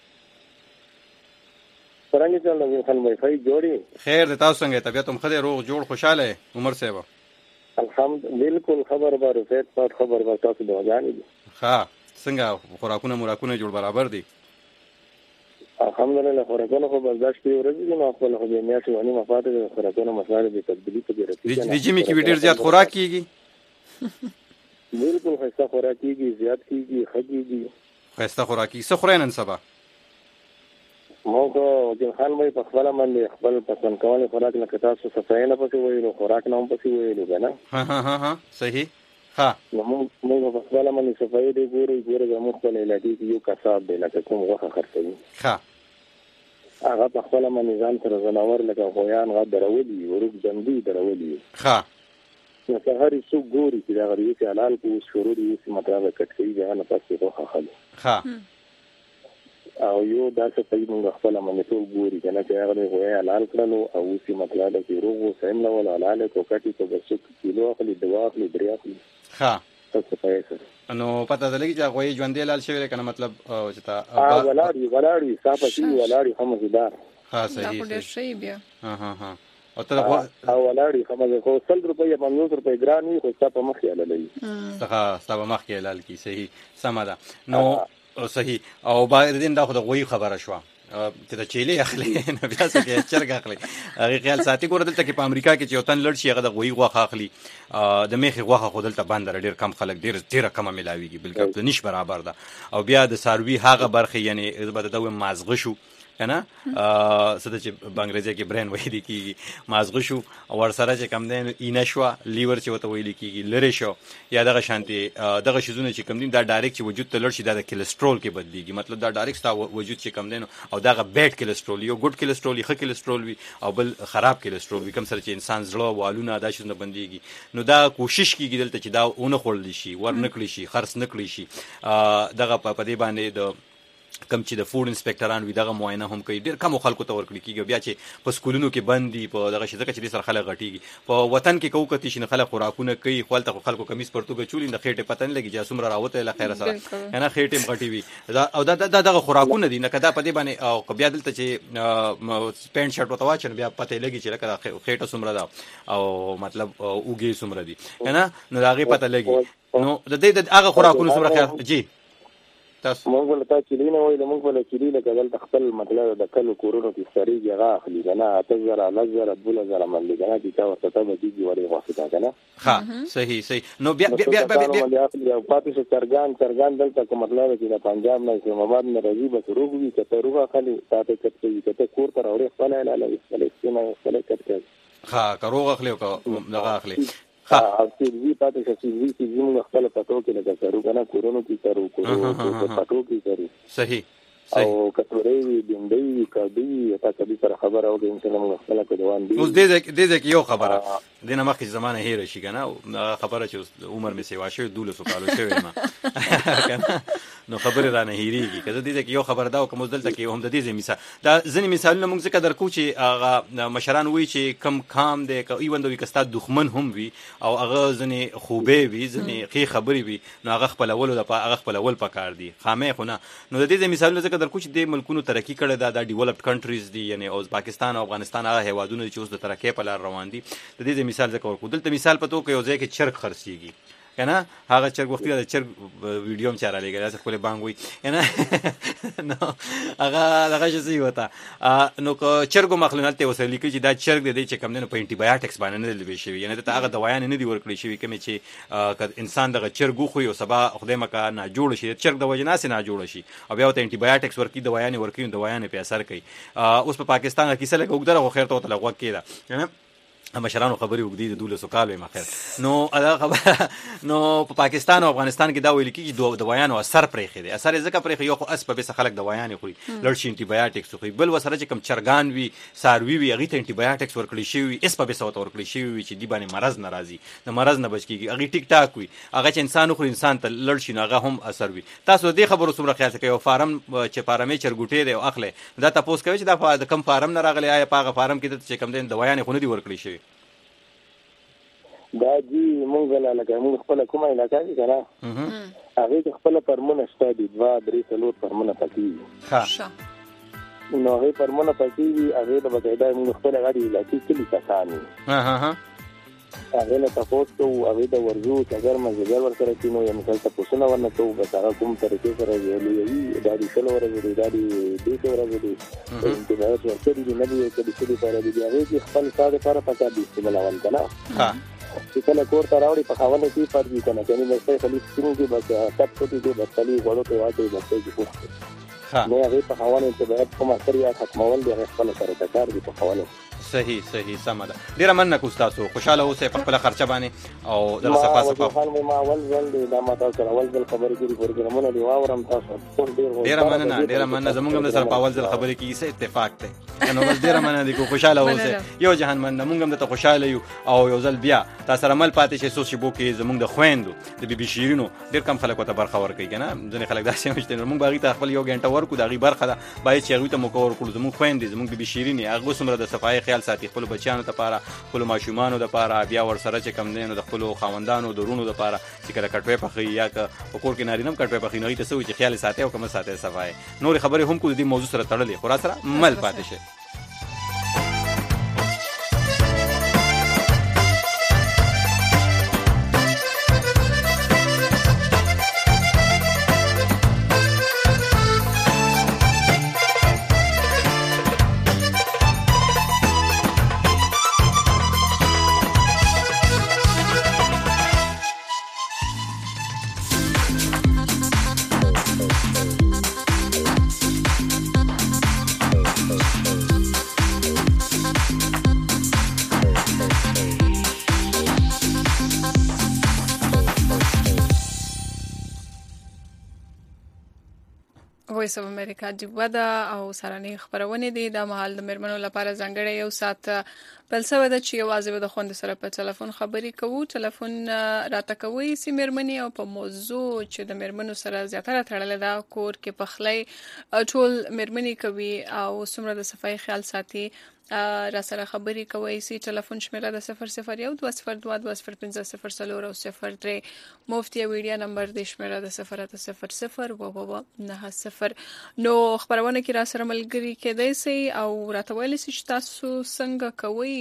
څنګه چل وزیر خان بھائی خی جوړي خیر د تاسو څنګه طبيعت هم خدای روغ جوړ خوشاله عمر صاحب الحمد بالکل خبر بار فیت پات خبر بار تاسو د ځانې دي ها څنګه خوراکونه مراکونه جوړ برابر دي الحمدلله خوراکونه خو برداشت کوي ورځې نو خپل خو به میاشتې ونی مفاده د خوراکونه مسائل به تبدیلی په ډیره دي جمی کې ډیر زیات خوراک کیږي بالکل خسته خوراک کیږي زیات کیږي خګيږي خسته خوراکي څه خورین نن سبا مو کو د خان مې په خپل باندې خپل پسند کول خوراک نه کتا څه صفای نه پسې وایي خوراک نه هم پسې وایي کنه ها ها ها ها صحیح ها نو موږ په خپل باندې صفای دی ګوري ګوري د مخکله علاجي یو کساب دی لکه کوم غوخه خرڅوي ها هغه په خپل باندې ځان سره زناور لکه غویان غا درولي ورګ جنبي درولي ها نو که هر څو ګوري چې دا غریب چې حلال کو شروع دي چې مطلب کټکي ځان نه پاسې غوخه خالي ها او یو داسې په موږ خپل باندې ټول ګوري کنه چې هغه غویا حلال کړلو او چې مطلب چې روغو سیم له ولا حلال کو کټي کو بس کیلو اخلي دوا اخلي دریا اخلي ها څه پیسې نو پته ده لګي چې غوي ژوندې لال شوی کنه مطلب چې تا ا ولاړی ولاړی صاحب شي ولاړی هم زیدار ها صحیح دا شي بیا ها ها ها او ته او ولاړی هم خو سل روپیا پنځوس روپیا ګران وي خو تاسو مخ یې للی څنګه تاسو مخ یې لال کی صحیح سم ده نو صحیح او باید دین دا خو د غوي خبره شو چې د چيلي اخلي نو بیا څه کې چرګ اخلي هغه خیال ساتي ګور دلته کې په امریکا کې چې وطن لړ شي هغه د غوي غوخه اخلي د میخي غوخه خو دلته باندې ډیر کم خلک ډیر ډیر کم ملاويږي بلکې نش برابر ده او بیا د ساروي هغه برخه یعنی به د مازغه شو کنه سده چې بنگریزي کې برین وې دي کی مازغه شو او ور سره چې کم دین اینشوا لیور چې وته ویل کیږي لری شو یا دغه شانتي دغه شزونه چې کم دین دا ډایرکټ چې وجود ته لړ شي دا د کولېسترول کې بدلیږي مطلب دا ډایرکټ ستا وجود چې کم دین او دغه بیډ کولېسترول یو ګډ کولېسترول یو ښه کولېسترول وي او بل خراب کولېسترول وي کوم سره چې انسان زړه والونه دا شزونه بنديږي نو دا کوشش کیږي دلته چې دا اون خورل شي ور نکړي شي خرڅ نکړي شي دغه په دې باندې د کم چې د فود انسپکټران وي دغه معاینه هم کوي ډیر کم خلکو ته ورکړي کیږي بیا چې په سکولونو کې بندي په دغه شي ځکه چې سره خلک غټيږي په وطن کې کوو کتي شنه خلک خوراکونه کوي خپل ته خلکو کمیس پرتوګه چولې د خېټه پتن لګي چې اسمره راوته له خیره سره نه خېټه غټي وي او دا دغه خوراکونه دي نه کدا په دې باندې او بیا دلته چې پینټ شرټ وته واچن بیا پته لګي چې لکه خېټه سمره ده او مطلب اوګي سمره دي نه نو هغه پته لګي نو د دې هغه خوراکونه سمره خیال جی مونږ ول تا چې لینه وای د مونږ ول چې لینه کول خپل مطلب د کلو کورونو کې سړي هغه اخلي کنه تزر نظر بوله زره ملي کنه چې تا ورته ته دې وری واسطه کنه ها صحیح صحیح نو بیا بیا بیا بیا بیا پاتې څه ترګان ترګان دلته کوم مطلب چې د پنجاب نه اسلام آباد نه راځي به روغ وي چې ته روغه خالي تاسو کته چې ته کور ته راوړې خپل نه لاله فلسطین خپل کته ها کروغه اخلي او دغه اخلي ها چې دې پاتې چې دې چې موږ خپل پټو کې لګا کړو کنه کورونو کې کړو کورونو پټو کې کړو صحیح او کټوري دندې کډي تا کدي سره خبر او د انسان موږ خپل کډوان دي اوس دې دې دې یو خبره دینه مخکې زمانه هیر شي کنه خبره چې عمر می سیوا شوی دولس کالو شوی ما کنه نو خبره را نه هیریږي کله دې کې یو خبر دا او کوم دلته کې هم د دې مثال دا ځنی مثالونه موږ څنګه درکو چې هغه مشران وی چې کم کام دې کوي وندوي کستا دښمن هم وي او هغه ځنی خوبه وي ځنی خې خبري وي نو هغه خپل اول د هغه خپل اول پکار دي خامه خو نه نو د دې مثالونه څنګه درکو چې د ملکونو ترقی کړي دا د ډیولپډ کنټریز دي یعنی او پاکستان او افغانستان هغه هیوادونه چې اوس د ترقی په لار روان دي د دې مثال ځکه ورکو دلته مثال پتو کوي یو ځای کې چرګ خرڅيږي کنه هغه چرګ وختي د چرګ ویډیو هم چاره لګي تاسو خپل بانګ وي کنه نو هغه هغه شي وتا نو کو چرګ مخلونات ته وسلی کې چې دا چرګ د دې چې کم نه په انټي بایوټکس باندې نه لوي شي یعنی ته هغه دوايان نه دی ورکړي شي کوم چې انسان دغه چرګ خو یو سبا خدای مکا نه جوړ شي چرګ د وجناس نه جوړ شي او بیا ته انټي بایوټکس ورکړي دوايان ورکړي دوايان په اثر کوي اوس په پاکستان کې څه لګ وګدره خو خیر ته تلغوه کېده مشرانو خبري وګدي د دولسو کالو مخیر نو دا خبره نو په پاکستان او افغانستان کې دا ویل کېږي دوه دوايانو اثر پرې خېده اثر ځکه پرې خو یو خو اس په بس خلک دوايانې خوري لړ شي انټي بایوټکس خوري بل وسره چې کم چرګان وي ساروي وي هغه ته انټي بایوټکس ورکړي شي وي اس په بس وته ورکړي شي وي چې دی باندې مرز ناراضي د مرز نه بچ کیږي هغه ټیک ټاک وي هغه چې انسان خو انسان ته لړ شي هغه هم اثر وي تاسو دې خبرو سمره خیال کوي فارم چې فارمې چرګوټي دی او اخله دا تاسو کوي چې دا کم فارم نه راغلی آیا پاغه فارم کې چې کم دین دوايانې خو نه دی ورکړي شي دا جی مونږ لا لکه مونږ خپل کومه علاقه کې کنه هغه خپل پرمونه شته دوا درې څلور پرمونه پکې ها نو هغه پرمونه پکې هغه د بقاعده مونږ خپل غاړي علاقې کې لکاني ها ها ها هغه له تاسو ته هغه د ورزو څنګه مزګر ورسره کینو یم کله تاسو نه ورنه ته به هغه کوم طریقې سره ویلې دا د څلور ورځې دا د دې څلور ورځې د دې د ورځې د نه دی چې د څه لپاره دی هغه خپل ساده لپاره پکا دي استعمالول کنه ها چې کله کور ته راوړي په خاونه کې فرض کنه چې نه څه خلیص څنګه به تاسو ته دې بس خلی غوړو ته واچي بس کې ها نو هغه په خاونه ته به کومه سریا ختمول دی خپل سره کار دی په خاونه صحیح صحیح سمه ده ډیره مننه کو تاسو خوشاله اوسئ په خپل خرچه باندې او د صفه صفه ما اول ځل دا ما تاسو اول ځل خبرې کوي پروګرامونه دی واورم تاسو ډیره مننه ډیره مننه زمونږ هم سره په اول ځل خبرې کیږي اتفاق ته نو بس ډیره مننه دي کو خوشاله اوسه یو جهان من موږ هم ته خوشاله یو او یو ځل بیا تاسو سره مل پاتې شي سوسي بو کې زموږ د خويندو د بي بي شیرینو ډیر کم خلک وته برخه ورکوي کنه ځنې خلک داسې مشته موږ باغی ته خپل یو غنټه ورکو دغه برخه ده بای چې هغه ته مو کور کول زموږ خويندې زموږ بي بي شیرینې هغه سمره د صفای خیال ساتي خپل بچیانو ته پاره خپل ماشومانو ته پاره بیا ور سره چې کم دینو د خپل خاوندانو درونو ته پاره چې کله کټوي پخې یا ک کور کې نارینم کټوي پخې نه ته سوي چې خیال ساتي او کوم ساتي صفای نور خبره هم کو د موضوع سره تړلې خورا سره مل پاتې شي وایس اف امریکا دی ودا او سرانه خبرونه دي د محل د مرمنو لپاره ځانګړی یو سات بل څه ودا چې یوازې د خوند سره په ټلیفون خبرې کوو ټلیفون راته کوي سی مرمنې او په موضوع چې د مرمنو سره زیاتره تړلې ده کور کې پخلی ټول مرمنې کوي او سمره د صفای خیال ساتي را سره خبرې کوي سی ټلیفون شمیره د صفر صفر یو دوه صفر دوه دوه صفر پنځه صفر څلور او صفر درې مفتي ویډیا نمبر د شمیره د صفر اته صفر صفر و و نه صفر نو خبرونه کې را سره ملګری کېدای سي او راته ویل سي چې تاسو څنګه کوي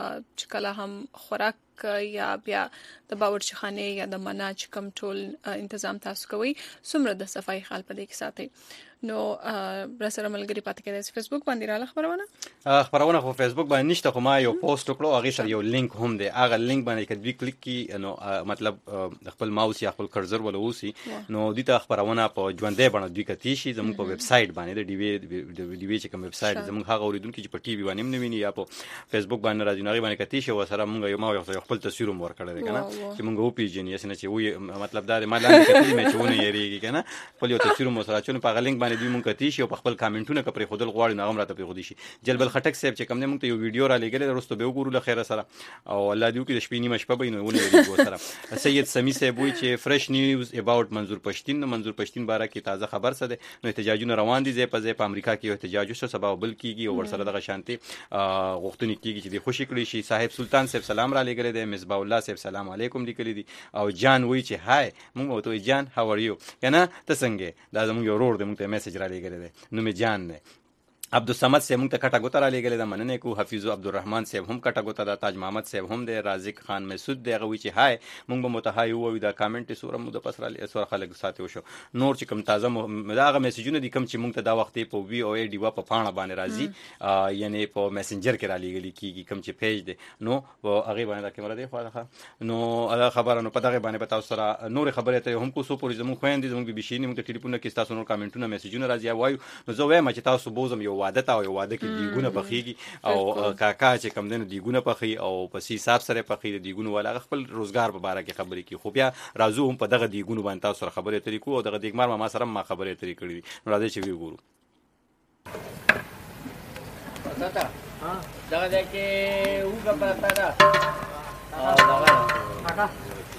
چې کله هم خوراک یا بیا د باورچی خانه یا د مناج کم ټول تنظیم تاسو کوي سمره د صفای خیال په دې کې ساتي نو را سره ملګری پاتې کېدای فیسبوک باندې را خبرونه خبرونه خو فیسبوک باندې نشته خو ما یو پوسټ وکړو هغه سره یو لینک هم دی هغه لینک باندې کډوی کلیک کی نو مطلب خپل ماوس یا خپل کرزر ولا اوسي نو دته خبرونه په ژوندې باندې دوی کتی شي زموږ په ویب سټ باندې د ډي وی ډي وی چې کوم ویب سټ زموږ هغه اوریدونکو چې په ټي وی باندې نه ویني یا په فیسبوک باندې راځي نو هغه باندې کتی شي و سره موږ یو ما یو خپل تصویر مور کړل کنه چې موږ او پیجن یې سن چې وي مطلب دا ما لاندې کتی مې چونه یریږي کنه خپل یو تصویر مو سره چونه په لینک باندې دوی مونږ کتی شي په خپل کامنټونه کپري خودل غواړي نو هم راته په خودي شي جلبل خټک صاحب چې کوم نه مونږ ته یو ویډیو را لګل وروسته به وګورو له خیره سره او الله دې وکړي د شپې نیمه شپه به نو ونه ویډیو سره سید سمی صاحب وی چې فرش نیوز اباوت منظور پښتین منظور پښتین باره کې تازه خبر څه ده نو احتجاجونه روان دي زې په زې په امریکا کې احتجاج شو سبا بل کیږي او ورسره دغه شانتي غوښتنې کیږي چې د خوشی کړي شي صاحب سلطان صاحب سلام را لګل دي مصباح الله صاحب سلام علیکم لیکل دي او جان وی چې هاي مونږ ته جان هاو ار یو کنه ته څنګه دا زموږ یو ورور دې مونږ ته میسج را لګل دي نو می جان نه عبدالصمد صاحب مونږ ته کټه ګوتره لګلې ده مننه کو حفیظ عبدالرحمن صاحب هم کټه ګوتره ده تاج محمد صاحب هم ده رازق خان مسعود ده غوي چې هاي مونږ به متهای وو دا کامنټ سوره مو د پسرالي سوره خلک ساتي وشو نور چې کوم تازه مداغه میسجونه دي کوم چې مونږ ته دا وخت په وی او ای ډی وا په پاڼه باندې راځي یعنی په میسنجر کې را لګلې کیږي کوم چې پیج ده نو هغه باندې کیمرا دی خو ده نو هغه خبره نو په دغه باندې پتاو سره نور خبره ته هم کو سو پوری زمو خويندې زمو بي بي شي مونږ ته ټلیفون کې تاسو نور کامنټونه میسجونه راځي وایو نو زه وایم چې تاسو بوزم یو واده تا یو واده کې دیګونه پخېږي او کاکا چې کم دنه دیګونه پخې او په سی حساب سره پخې دیګونه ولا خپل روزګار په باره کې خبرې کوي خو بیا راځو هم په دغه دیګونه باندې تاسو سره خبرې اترې کوو او دغه دیګمار ما سره ما خبرې اترې کړې دي نو راځي چې وګورو تاتا ها دغه د کې وګه پرتا دا او دغه کاکا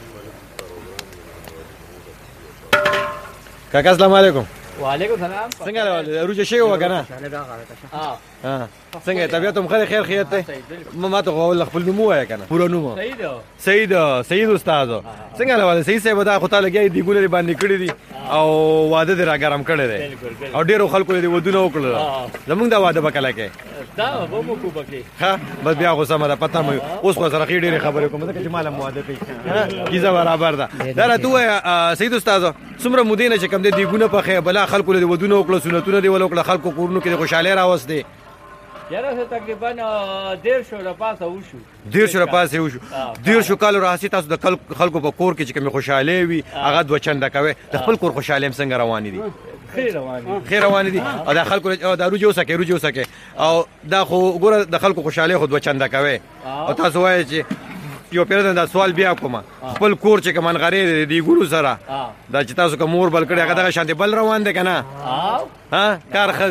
کاکا السلام علیکم وعلیکم السلام څنګه له روجه شی وکنه ها ها څنګه طبيعت هم خیر خیر خیر ته ما ته غول خپل نوم وای کنه پورا نوم سید سید سید استاد څنګه له سید صاحب دا خو تعالی لګي دی ګونه باندې کړی دي او واده دې راګرام کړی دی او ډیرو خلکو دې ودونه وکړل زمونږ دا واده وکړه کې دا به مو کو بکې ها بس بیا خو سم ده پته مې اوس خو سره خېډې خبرې کوم ځکه چې مال مواده کوي کیزه برابر ده دا راته سید استاد څومره مودینه چې کم دې دی ګونه په خې بلا خلکو دې ودونه وکړل سنتونه دې ولوکړل خلکو کورونو کې خوشاله راوستي یاره څه تقریبا ډیر شو را پاسه وشو ډیر شو را پاسه وشو ډیر شو کال راځي تاسو د خلکو په کور کې چې کوم خوشاله وي هغه دوه چنده کوي د خپل کور خوشاله هم څنګه روان دي خیر روان دي خیر روان دي او د خلکو د روجو سکه روجو سکه او دا خو ګوره د خلکو خوشاله خو دوه چنده کوي او تاسو وایي چې یو پیران دا سوال بیا کوم خپل کور چې کوم غری دی ګورو سره دا چې تاسو کوم مور بل کړي هغه دغه شانتي بل روان دي کنه ها کار خده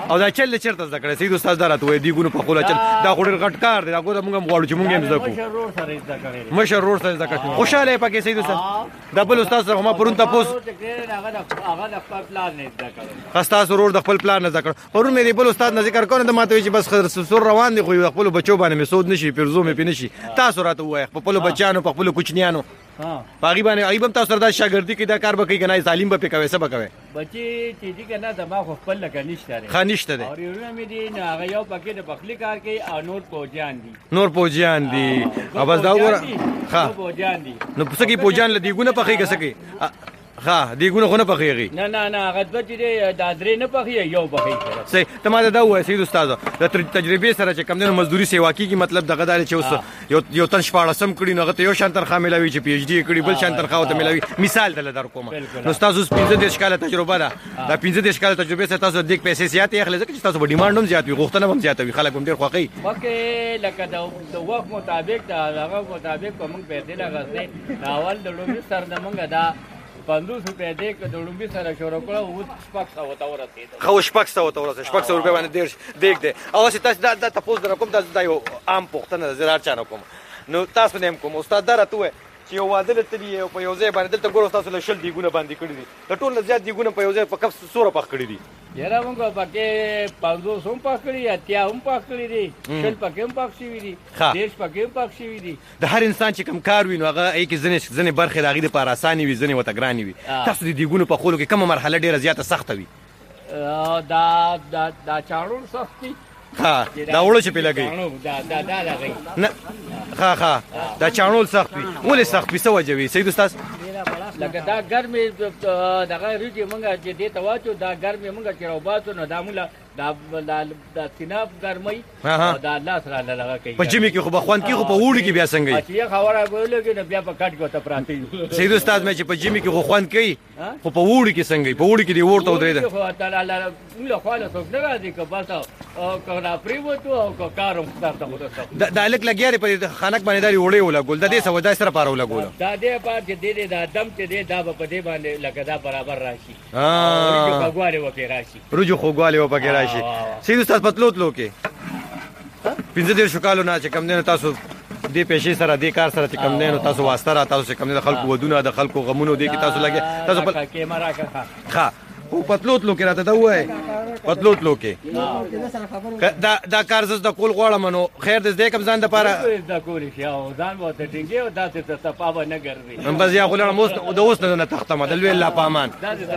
او دا چل چرته زده کړې سید استاد درته وې دی ګونو په خوله چل دا خو ډېر غټ کار دی دا خو موږ غواړو چې موږ هم زده کوو مشر روړ سره زده کړې مشر روړ سره زده کړې خوشاله پکې سید استاد دا بل استاد سره ما پرون تاسو هغه د هغه د خپل پلان نه زده کړو خاصه روړ د خپل پلان نه زده کړ پرون مې بل استاد نه ذکر کړو ته ماته چې بس سر روان دي خو خپل بچو باندې مې سود نشي پرزو مې پینشي تاسو راته وای خپل بچانو په خپل کوچنیانو ها باغی باندې ایبم تاسو سره د شاګردي کې دا کار به کوي کنه تعلیم به کوي څه به کوي بچي چې دي کنه د ما خپل لکه نشته لري خانشته دي او یو مې دي نه هغه یو پکې د بخلی کار کوي او نور پوجان دي نور پوجان دي او بس دا وره ها پوجان دي نو پسکی پوجان لدی ګونه پخې کسکی ها دی ګونه خو نه پخېږي نه نه نه هغه د چې د درې نه پخې یو پخې صحیح ته ما دا وای سید استاد د تجربه سره چې کم نه مزدوري سیوا کیږي مطلب دغه دال چې اوس یو یو تن شپاړه سم کړي نو هغه یو شان تنخواه ملوي چې پی ایچ ډی کړي بل شان تنخواه ته ملوي مثال دل در کوم نو تاسو پنځه د ښکاله تجربه ده دا پنځه د ښکاله تجربه سره تاسو د پیسې زیاتې اخلي ځکه چې تاسو په ډیماند هم زیات وي غوښتنه هم زیات وي خلک هم ډیر خوښي وکه لکه د وخت مطابق دا هغه مطابق کوم پیسې لګاسته اول د لومړي سر د مونږه دا پندوس روپے دې ک د لومبي سره شروع کړو او شپږ سوه ته ورسېد خو شپږ سوه ته ورسېد شپږ سوه روپے باندې ډېر دیګ دی او تاسو دا د تاسو در کوم دا یو عام پوښتنه زرار چانه کوم نو تاسو نیم کوم استاد درته وې چې یو واده لته په یو ځای باندې دلته ګورو تاسو له شل دیګونه باندې کړی دي د ټول زیات دیګونه په یو ځای په کف سوره پخ کړی دي یاره موږ پکې پنځوس هم پخ کړی اتیا هم پخ کړی دي شل پکې هم پخ شوي دي دیش پکې هم پخ شوي دي د هر انسان چې کم کار وي نو هغه ای کې ځنې ځنې برخې د هغې دپاره اسانې وي ځنې ورته ګرانې وي تاسو د دیګونو په خولو کې کومه مرحله ډېره زیاته سخته وي دا دا چاړون سخت دي ها دا وړو چې پې لګوي دا دا دا لګوي نه ها ها دا چاڼول سخت وي ولې سخت وي څه وجه وي سید استاد لکه دا ګرمې دغه ریجې مونږ چې دې ته واچو دا ګرمې مونږ چې راوباسو نو دا مونږ دا دا سیناب ګرمۍ او دا لاس را لږه کوي په ژمي کې خو به خوند کې خو په اوړي کې بیا څنګه وي چې یې خبره ګولېږي نو بیا په کټ کې ورته پراته وي سید استاد مې چې په ژمي کې خو خوند کوي خو په اوړي کې څنګه وي په اوړي کې دې اور ته ودرېده خو تعالی موږ خو له څوک نه راځي که بس او که را پرېوتو او که کار هم ستاسو ورسو دا هلک لګیا دی په خانک باندې دا وړې ولګول د دې څه وجه سره پاره ولګول دا دې پاره چې دې دا دم چې دې دا په دې باندې لکه دا برابر راشي روجو خوګواله وکړي راشي روجو خوګواله وکړي راشي سید استاد پتلوت لوکې پنځه دېرش کالو نه چې کم دی تاسو دې پیسې سره دې کار سره چې کم دی نو تاسو واسطه را تاسو چې کم دی د خلکو ودونه د خلکو غمونو دې کې تاسو لګي تاسو په کیمرا کا ها او پتلوت لوکې راته دا وای پتلوت لوکې دا دا کار زز د کول غواړم نو خیر دې کم ځان د پاره دا کولې شي او ځان وته ټینګي او داسې ته صفابه نه ګرځي هم بس یا غوړم اوس د اوس نه تختمه د لوی الله پامان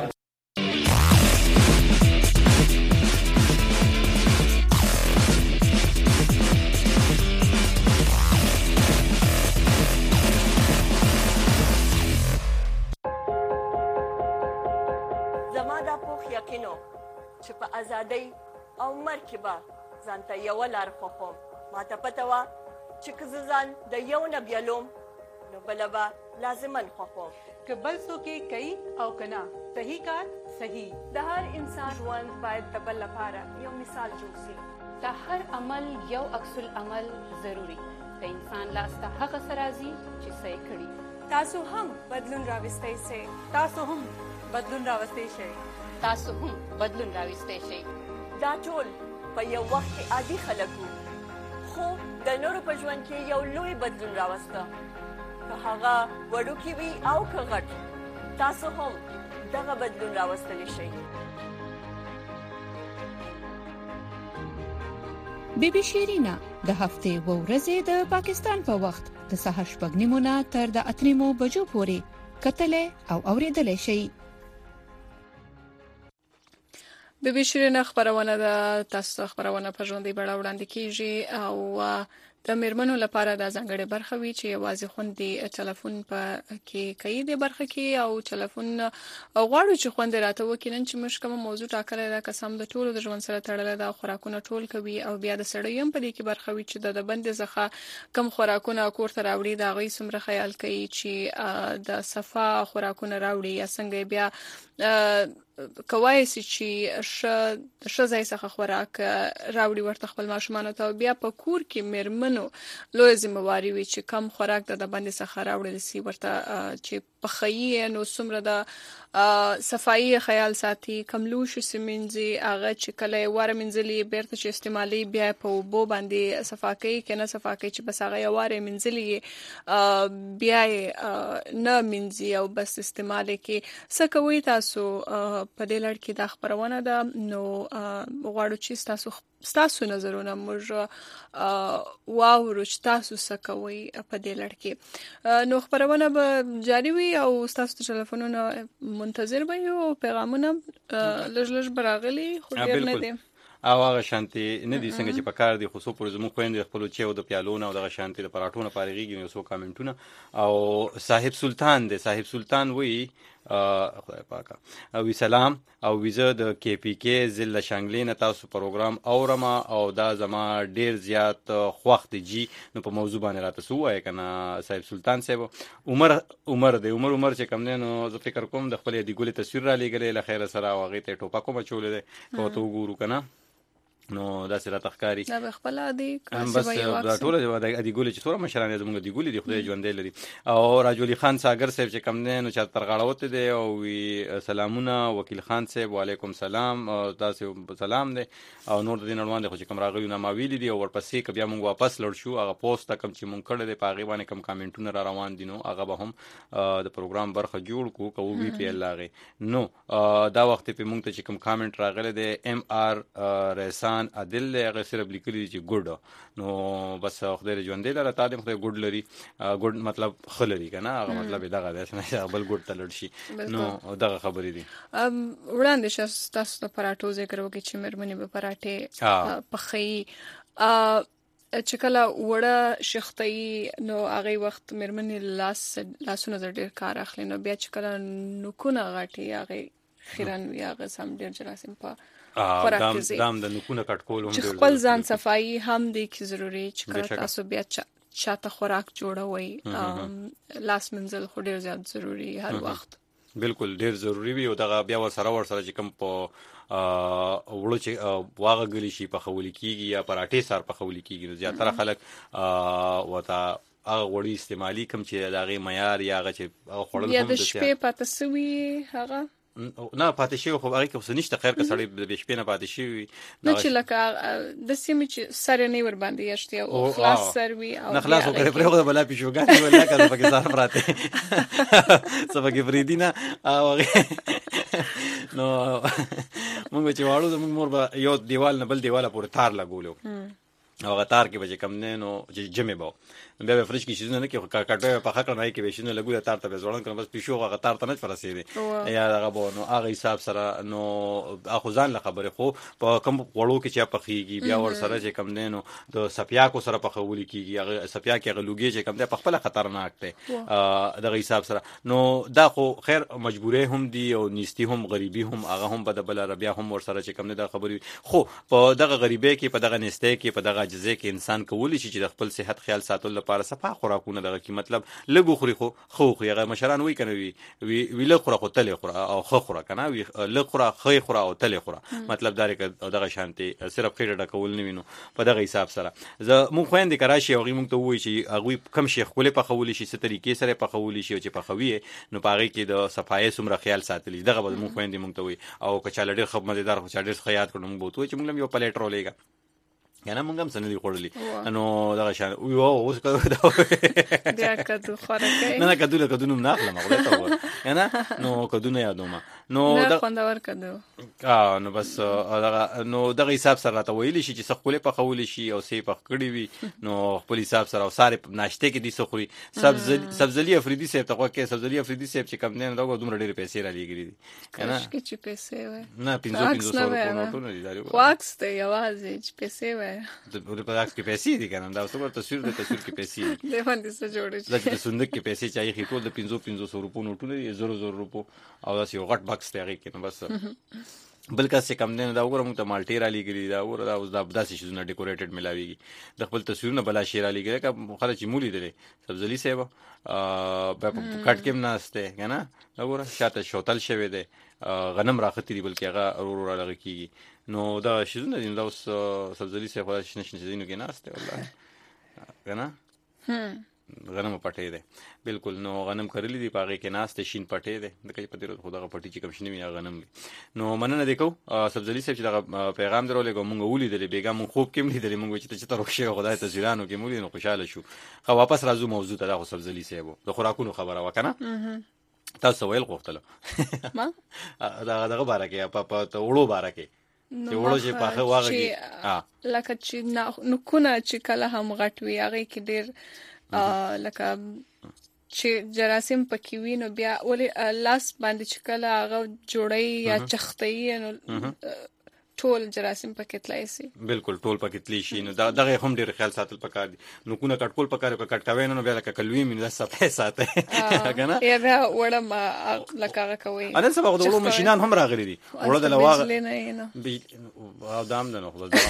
چې په ازادۍ او مرګ کې به ځان ته یوه لار خوښوم ما ته پته وه چې که زه ځان د یو نه بیلوم نو بله به لازما خوښوم که بل څوک یې کوي او که نه صحیح کار صحیح د هر انسان ژوند باید د بل لپاره یو مثال جوړ شي د هر عمل یو عکس العمل ضروري د انسان لاسته هغه څه راځي چې څه یې کړي تاسو هم بدلون راوستی شئ تاسو هم بدلون راوستی شئ تاسو هم بدلون راوستی شئ دا ټول په یو وخت کې عادي خلک وو خو د نورو په ژوند کې یو لوی بدلون راوسته که هغه وړوکی وي او که غټ تاسو هم دغه بدلون راوستلی شئ بی بی شیرینا د هفتې و ورځې د پاکستان په وخت د سهار شپږ نیمو نه تر د اته نیمو بجو پورې کتلې او اورېدلې شئ. بی بی شیرینه خبرونه د تاسو خبرونه په ژوندۍ بڼه وړاندې کیږي او د میرمنو لپاره د ځانګړي برخه وی چې یوازې خوندې ټلیفون په کې کوي د برخه کې او ټلیفون غواړو چې خوند راته وکینن چې موږ کوم موضوع ټاکلې ده قسم د ټولو د ژوند سره تړلې ده خوراکونه ټول کوي او بیا د سړی هم په دې کې برخه وی چې د بند ځخه کم خوراکونه کور ته راوړي دا غي سمره خیال کوي چې د صفا خوراکونه راوړي یا څنګه بیا کوای سي چې ش ځای څخه خوراک راوړي ورته خپل ماشومان ته بیا په کور کې میرمنو لوی ذمہواری وي چې کم خوراک د باندې څخه راوړل سي ورته چې په خیه نو سمره د صفایي خیال ساتي، کملوش سیمنځي هغه چې کله واره منځلي بیرته چې استعمالي بیا په اوبو باندې صفا کوي، کنه صفا کوي چې بس هغه واره منځلي بیا نه منځي او بس استعمال کوي. څه کوي تاسو په دې لړ کې دا خبرونه ده؟ نو غواړو چې تاسو ستاسو نظرونه موږ واورو چې تاسو څه کوئ په دې لړ کې. نو خبرونه به جاري وي او ستاسو ټلیفونونه منتظر به یو، پیغامونه لږ لږ به راغلي خو ډېر نه دي او هغه شانتي نه دي څنګه چې په کار دي. خو څو پورې زموږ خویندې خپلو چیو د پیالونه او دغه شانتي د پراټو نه فارغېږي نو څو کامنټونه. او صاحب سلطان دی، صاحب سلطان وایي خدای پاکه وی سلام او ویزه د کې پی کې ضلع شانګلې نه تاسو پروګرام اورم او دا زما ډیر زیات خوښ دی جی. نو په موضوع باندې راته څه ووایه که نه صاحب سلطان صاحب؟ عمر عمر دی، عمر عمر چې کوم دی نو زه فکر کوم د خپلې د ګلې تصویر را لېږلی له خیره سره او هغې ته یې ټوپک هم اچولی دی که ورته وګورو که نه نو داسې راته ښکاري. دا به خپله دی بس دا ټوله د ادي ګولې چې څومره مشران یې زموږ د ګولې دي خدای ژوندی لري. او راجولي خان ساګر صاحب چې کوم دی نو چاته تر غاړه وتی دی او وی سلامونه وکیل خان صاحب وعلیکم سلام تاسې سلام دی. او نور د دې نړوان دی خو چې کوم راغلي نه ما ویلي دي او ورپسې که بیا مونږ واپس لړ شو هغه پوسټ ته کوم چې مونږ کړی دی په هغې باندې کوم کامنټونه را روان دي نو هغه به هم د پروګرام برخه جوړ کړو که وبي پی ایل هغې. نو دا وخت پې مونږ ته چې کوم کامنټ راغلی دی ایم آر ریسان عادل دی، هغه صرف لیکلي دي چې ګډ. نو بس خدای دې ژوندی لره تا دې خدای ګډ لري، ګډ مطلب ښه لري که نه هغه مطلب یې دغه دی چې بل ګډ ته لړ شي. نو دغه خبرې دي. وړاندې شه تاسو د پراټو ذکر وکړئ چې مېرمنې به پراټې پخوي چې کله وړه شختوي نو هغې وخت مېرمنې لاس لاسونه زر ډېر کار اخلي نو بیا چې کله نوکونه غټي هغې خیرن وي هغه سم ډېر جراثیم په خوراک کې ځي. دام د نوکونه کټ کول هم چې خپل ځان صفایي هم دی کې ضروري چې کله تاسو بیا چاته خوراک جوړوئ لاس منځل خو ډېر زیات ضروري هر وخت. بالکل ډېر ضروري وي او دغه بیا ورسره ورسره چې کوم په وړو چې واغږلی شي پخولی کېږي یا پراټې سار پخولی کېږي نو زیاتره خلک ورته هغه غوړي استعمالي کوم چې د هغې معیار یا هغه چې هغه خوړل یا د شپې پاته سوي هغه نه پاتې شوي خو هغې کې خو نشته خیر که سړی د بې شپې نه پاتې شوي وي نه چې لکه د سیمې چې سر یې نه ورباندې یشتي او خلاص سر وي او نه خلاص وکړې پرېښوده بلا پیشوګانې ولا که زه پکې ځان پراته څه پکې پرېږدي نه او هغې نو مونږ چې واړو زمونږ مور به یو دیوال نه بل دیواله پورې تار لګولو او هغه تار کې به چې کوم دی نو چې جمع به و بیا به فرش کې شیزونه نه کړي خو کټوۍ به پخه کړه نو هغې کې به شیزونه لګولي تار ته به یې ځوړند کړم بس پیشو هغه تار ته نه رسېدی یا دغه به نو هغه حساب سره نو خو ځان له خبرې خو په کوم غوړو کې چې پخېږي بیا ورسره چې کوم دی نو د سپیاکو سره پخولی کېږي هغه سپیاک هغه لوګې چې کوم دی په خپله خطرناک دی دغه حساب سره. نو دا خو خیر مجبورۍ هم دي او نیستي هم غریبي هم هغه هم به د بله بیا هم ورسره چې کوم دی دغه خبرې خو په دغه غریبۍ کې په دغه نیستۍ کې په دغه عجزۍ کې انسان کولی شي چې د خپل صحت خیال ساتلو لپاره صفا خوراکونه دغه کې مطلب لږ وخوري خو ښه وخوري. هغه مشران وایي که نه وي وي لږ خوره خو تل یې خوره او ښه خوره که نه وي لږ خوره ښه یې خوره او تل یې خوره مطلب دا دی که دغه شانتې صرف خېټه ډکول نه وي نو په دغه حساب سره زه مونږ خویندې که راشي هغوی مونږ ته ووایي چې هغوی کوم شی ښکلې پخولی شي څه طریقې سره یې پخولی شي او چې پخوي یې نو په هغې کې د صفایۍ څومره خیال ساتلی دغه به مونږ خویندې مونږ ته وایي. او که چا له ډېر ښه مزېدار خو چا ډېر ښه یاد کړو مونږ به ورته وایي چې مونږ له هم یو پلیټ راولېږه که نه مونږ هم څه نه دي خوړلي نو دغه شان اوس بیا کدو خوره کوي نه نه کدو له کدو نوم نه اخلم خدای ته ووایه که نه نو کدو نه یادومه نو خوندور کدو نو بس دغه نو دغه حساب سره راته ویلی شي چې څه ښکلې پخولی شي او څه یې پخ کړي وي نو خپل حساب سره او سارې په ناشتې کې دي څه خوري. سبزلي افریدي صاحب ته غوږ کې سبزلي افریدي صاحب چې کوم دی نو دغه دومره ډېرې پیسې را لېږلي دي که نه کاشکې چې پیسې وای نه پنځه پنځه سوه روپۍ نوټونه دي خو عکس دی یوازې چې پیسې وای په عکس کې پیسې دي که نه دا اوس ته تصویر د تصویر کې پیسې دي دی باندې څه جوړې دا چې د صندوق کې پیسې چې هغې ټول د پنځو پنځو سوو روپو نوټونه دي زرو زرو روپو او داسې یو غټ بکس دی هغې کې نو بس بل کس چې کم دی نو دا وګوره مونږ ته مالټې را لېږلي دا وګوره دا اوس دا داسې شیزونه ډیکوریټډ میلاوېږي د خپل تصویرونه بلا شی را لېږلی که خلک چې مو لیدلی سبزلي صاحب بیا په کټ کې هم ناست دی که نه دا وګوره شاته شوتل شوی دی غنم راختي دي بلکې هغه ورو ورو رالغه کېږي نو دا شیزونه دي نو دا اوس سبزلي صاحب خو دا شنه شنه شیزینو کې ناست دی والله که نه غنم پټې دی بالکل. نو غنم کرلی دی پاغه کې ناس ته شین پټې دی د کې پټې خو دغه پټې چې کوم شنه وي غنم دی. نو مننه دی کو سبزلی صاحب چې دغه پیغام درولې کوم مونږ ولیدل بیګا مونږ خوب کې لیدل مونږ چې ته روښه خدای ته ځیرانو کې مولې نو خوشاله شو. خو واپس راځو موضوع ته دغه سبزلی صاحب د خوراکونو خبره وکنه تاسو ویل غوښتل ما دا دغه باره کې په په وړو باره کې چې وړو چې پاخه واغږي لکه چې نو کونه چې کله هم غټ وي هغه کې ډېر لکه چې جراثیم پکې وي نو بیا ولې لاس باندې چې کله هغه جوړي یا چختي نو ټول جراثیم پکې تلای شي. بالکل ټول پکې تلی شي. نو دا دغه هم ډېر خیال ساتل پکار دي. نو کونه کټکول پکار کو کټکاوي نو بیا لکه کلوي مين د صفه ساته کنه یا بیا وړم لکه کوي انا سبا غوړو ماشينان هم راغلي دي وړو د لواغ او دام نه خو ویو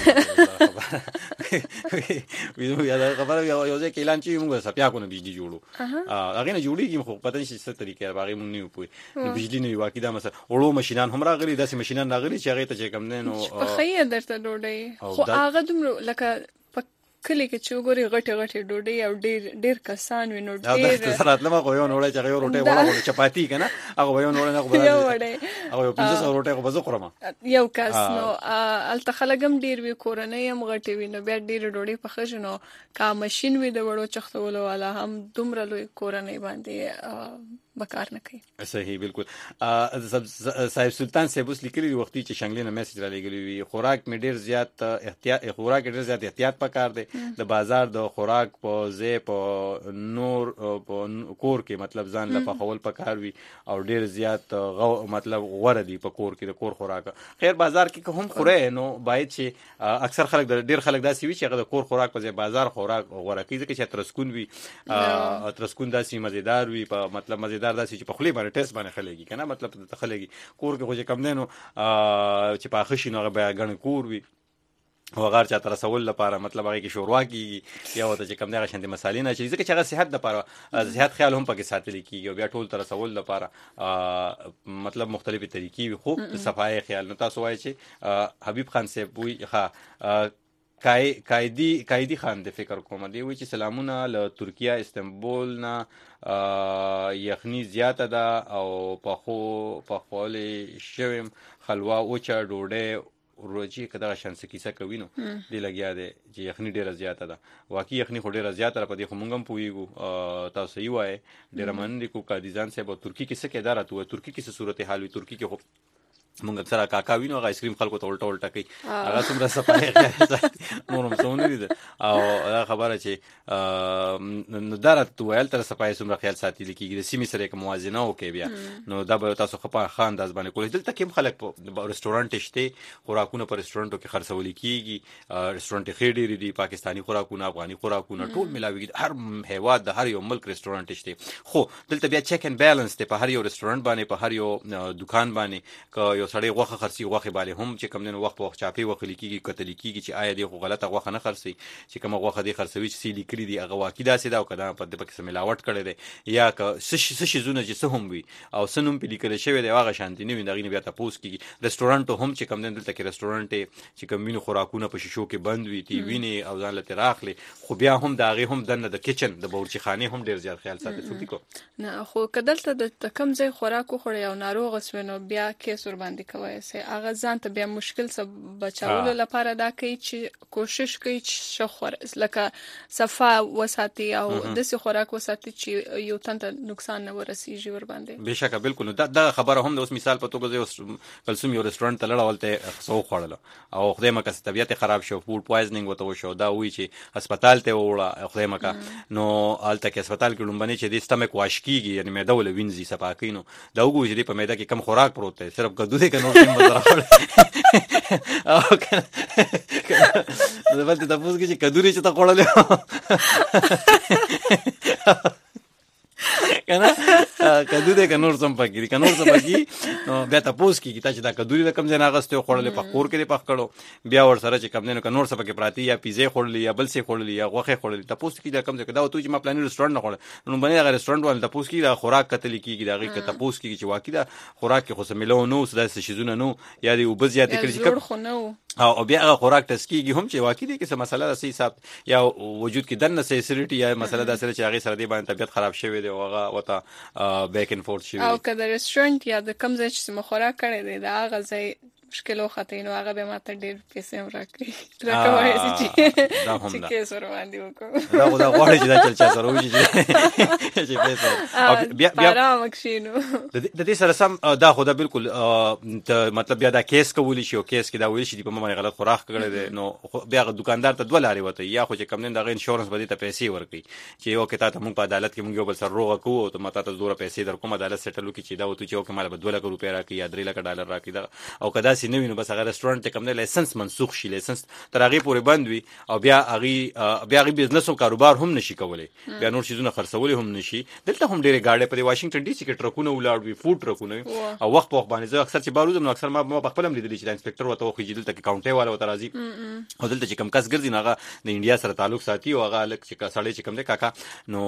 یا دا خبره یو ځکه اعلان چې موږ سپیا کو نه بجلی جوړو هغه نه جوړیږي خو پته نشي څه طریقې باغې مونږ نه پوي نو بجلی نه واکې دا مثلا وړو ماشينان هم راغلي داسې ماشينان راغلي چې هغه ته چې کم نه نو په خیه درته ډوډۍ خو هغه دومره لکه کلی کې چې وګوري غټه غټه ډوډۍ او ډېر ډېر کسان وینو ډېر دا سره لمه خو یو نوړې چې یو روټي وړه چپاتی کنه هغه یو نوړې نه خو یو وړې هغه یو پنځه سوه روټي خو بزو خورم یو کس نو الته خلګم ډېر وی کورنۍ هم غټي وینو بیا ډېر ډوډۍ پخښ نو کا ماشين وی د وړو چختولو والا هم دومره لوی کورنۍ باندې بکار نه کوي. صحیح بالکل. صاحب سلطان صاحب اوس لیکلي دی وختي چې شنګلې نه میسج را لګلی وي خوراک مې ډیر زیات احتیاط خوراک ډیر زیات احتیاط پکار دی د بازار د خوراک په ځای په نور په کور کې مطلب ځان لا پخول پکار وي او ډیر زیات غو مطلب غوړه دی په کور کې د کور خوراک خیر بازار کې هم خوره نو باید چې اکثر خلک ډیر خلک داسې وي چې هغه د کور خوراک په ځای بازار خوراک غوړه کوي ځکه چې ترسکون وي ترسکون داسې مزیدار وي په مطلب مزیدار داسې چې په خلی باندې ټیسټ باندې خلګي کنه مطلب ته خلګي کور کې خو چې کم نه نو چې په خشي نو بیا غن کور وي وغار چا تر رسول لپاره مطلب هغه کې شوروا کیږي یا وته چې کم نه غشندې مسالې نه چې ځکه چې هغه صحت لپاره صحت خیال هم پکې ساتل کیږي او بیا ټول تر رسول لپاره مطلب مختلفې طریقې وي خو صفای خیال نو تاسو وایي چې حبیب خان صاحب وی ها کای قائدی قائدی خان د فکر کوم دی وی چې سلامونه له ترکیه استنبول نه یخنی زیاته ده او په خو په خولې شوم خلوا او چا ډوډۍ روجي کدا شانس کیسه کوي نو دی لګیا دی چې یخنی ډیره زیاته ده واقعي یخنی خو ډیره زیاته را پدې خو مونږ هم پویګو تاسو یې وای ډیره من دي کو قاضیزان صاحب ترکی کې څه کې اداره تو ترکی کې څه صورتحال وي ترکی کې خو مونږ سره کاکا وینو هغه آیسکریم خلکو ته الټا الټا کوي هغه څومره صفای نور هم څونه دي او دا خبره چې نو درته ویل تر صفای څومره خیال ساتي لیکيږي د سیمې سره کوم موازنه وکي بیا نو دا به تاسو خپه خان داس باندې کولای دلته کوم خلک په رستورانټ شته خوراکونه په رستورانټو کې خرڅول کیږي رستورانټ خېډې دي پاکستانی خوراکونه افغاني خوراکونه ټول ملاوي هر هیواد د هر یو ملک رستورانټ شته خو دلته بیا چیک ان بیلانس ته په هر یو رستورانټ باندې په هر یو دکان باندې یو سړی غوخه خرسي غوخه باندې هم چې کم نه وخت په وخت چاپی وخت لیکيږي کتل کیږي چې آیا دی خو غلطه غوخه نه خرسي چې کوم غوخه دی خرسوي چې سې لیکري دی هغه واقعي داسې دا او کدا په دې پکې ملاوټ کړي دی یا که سش سش زونه چې سهم وي او سنوم په لیکل شوی دی هغه شانتي نه وي دغه بیا تاسو کیږي رستورانټ هم چې کم نه دلته کې رستورانټ چې کوم وینو خوراکونه په شیشو کې بند وي تی ویني او ځان لته راخلي خو بیا هم دغه هم دنه د کچن د باورچی خانه هم ډیر زیات خیال ساتي څوک کو نه خو کدلته د کم ځای خوراک خوري او ناروغ وسوینو بیا کیس ور باندې کوي سه هغه ځان ته بیا مشکل څه بچاولو لپاره دا کوي چې کوشش کوي چې شخور لکه صفا وساتي او د سي خوراک وساتي چې یو تنه نقصان نه ورسیږي ور باندې بهشکه بالکل دا د خبره هم د اوس مثال په توګه کلسوم یو رستورانټ ته لړولته خصو خوړل او خدای مکه طبيعت خراب شو فود پوایزنینګ وته شو دا وی چې هسپتال ته وړه خدای مکه نو الته کې هسپتال کې لومبني چې د سټمک واش کیږي یعنی معده ول وینځي صفاکینو دا وګورئ چې په معده کې کم خوراک پروت دی صرف کدو دې کنو تیم مزرا او کنه زه بل ته تاسو کې چې کدو لري چې تا خوړلې کنه کدو دې کنور سم پکې کنور سم پکې نو بیا تاسو کې چې دا کدو دې کم ځای ناغسته خوړلې په کور کې دې پخ کړو بیا ور سره چې کم نه کنور سم پکې پراتی یا پیزه خوړلې یا بل څه خوړلې یا غوخه خوړلې تاسو کې دا کم ځای دا ته چې ما پلان رستورانټ نه خوړل نو باندې هغه رستورانټ ول تاسو کې دا خوراک کتل کېږي دا غي که تاسو کې چې واقعي دا خوراک کې خو سمېلو نو سدا څه شيزونه نو یا دې وبزيات کړی چې او بیا هغه خوراک تسکیږي هم چې واقعي دي کې څه مسله ده صحیح صاحب یا وجود کې دنه سیسریټي یا مسله ده سره چې هغه سره دی باندې طبيعت خراب شوی دی او هغه وته بیک ان فورث شوی او که د ریسټورانټ یا د کم ځای چې ما خوراک کړی دی دا هغه ځای مشکلو خاطر نو هغه به ماته ډېر پیسې هم راکړي راکه وایي چې چې کې سره باندې وکړو دا دا غواړي چې دا چل چا سره وږي چې پیسې بیا بیا آرام کښینو د دې سره سم دا خو دا بالکل مطلب بیا دا کیس کولی شي او کیس کې دا ویل شي په مې غلط خوراک کړی دی نو بیا دکاندار ته دوه لارې وته یا خو چې کم نه دغه انشورنس باندې ته پیسې ورکړي چې یو کې تا ته موږ په عدالت کې موږ یو بل سره روغه کوو ته ماته ته زوره پیسې در کوم عدالت سیټل وکړي چې دا وته چې او کې مال به دوه لک روپیا راکړي یا درې لک ډالر راکړي دا او کدا سي نو بس هغه ریسټورانټ ته کم نه لایسنس منسوخ شي لایسنس تر هغه پورې بند وي او بیا هغه بیا هغه بزنس او کاروبار هم نشي کولای بیا نور شي زونه خرڅولې هم نشي دلته هم ډېرې گاډي په واشنگټن ډي سي کې ټرکونه ولاړ وي فود ټرکونه او وخت په وخت باندې زه اکثر چې باروزم نو اکثر ما په خپل هم لیدل چې د انسپکټر وته خو چې دلته کې کاونټي والا وته راځي او دلته چې کم کس ګرځي نو هغه د انډیا سره تعلق ساتي او هغه لک چې سړی چې کم دی کاکا نو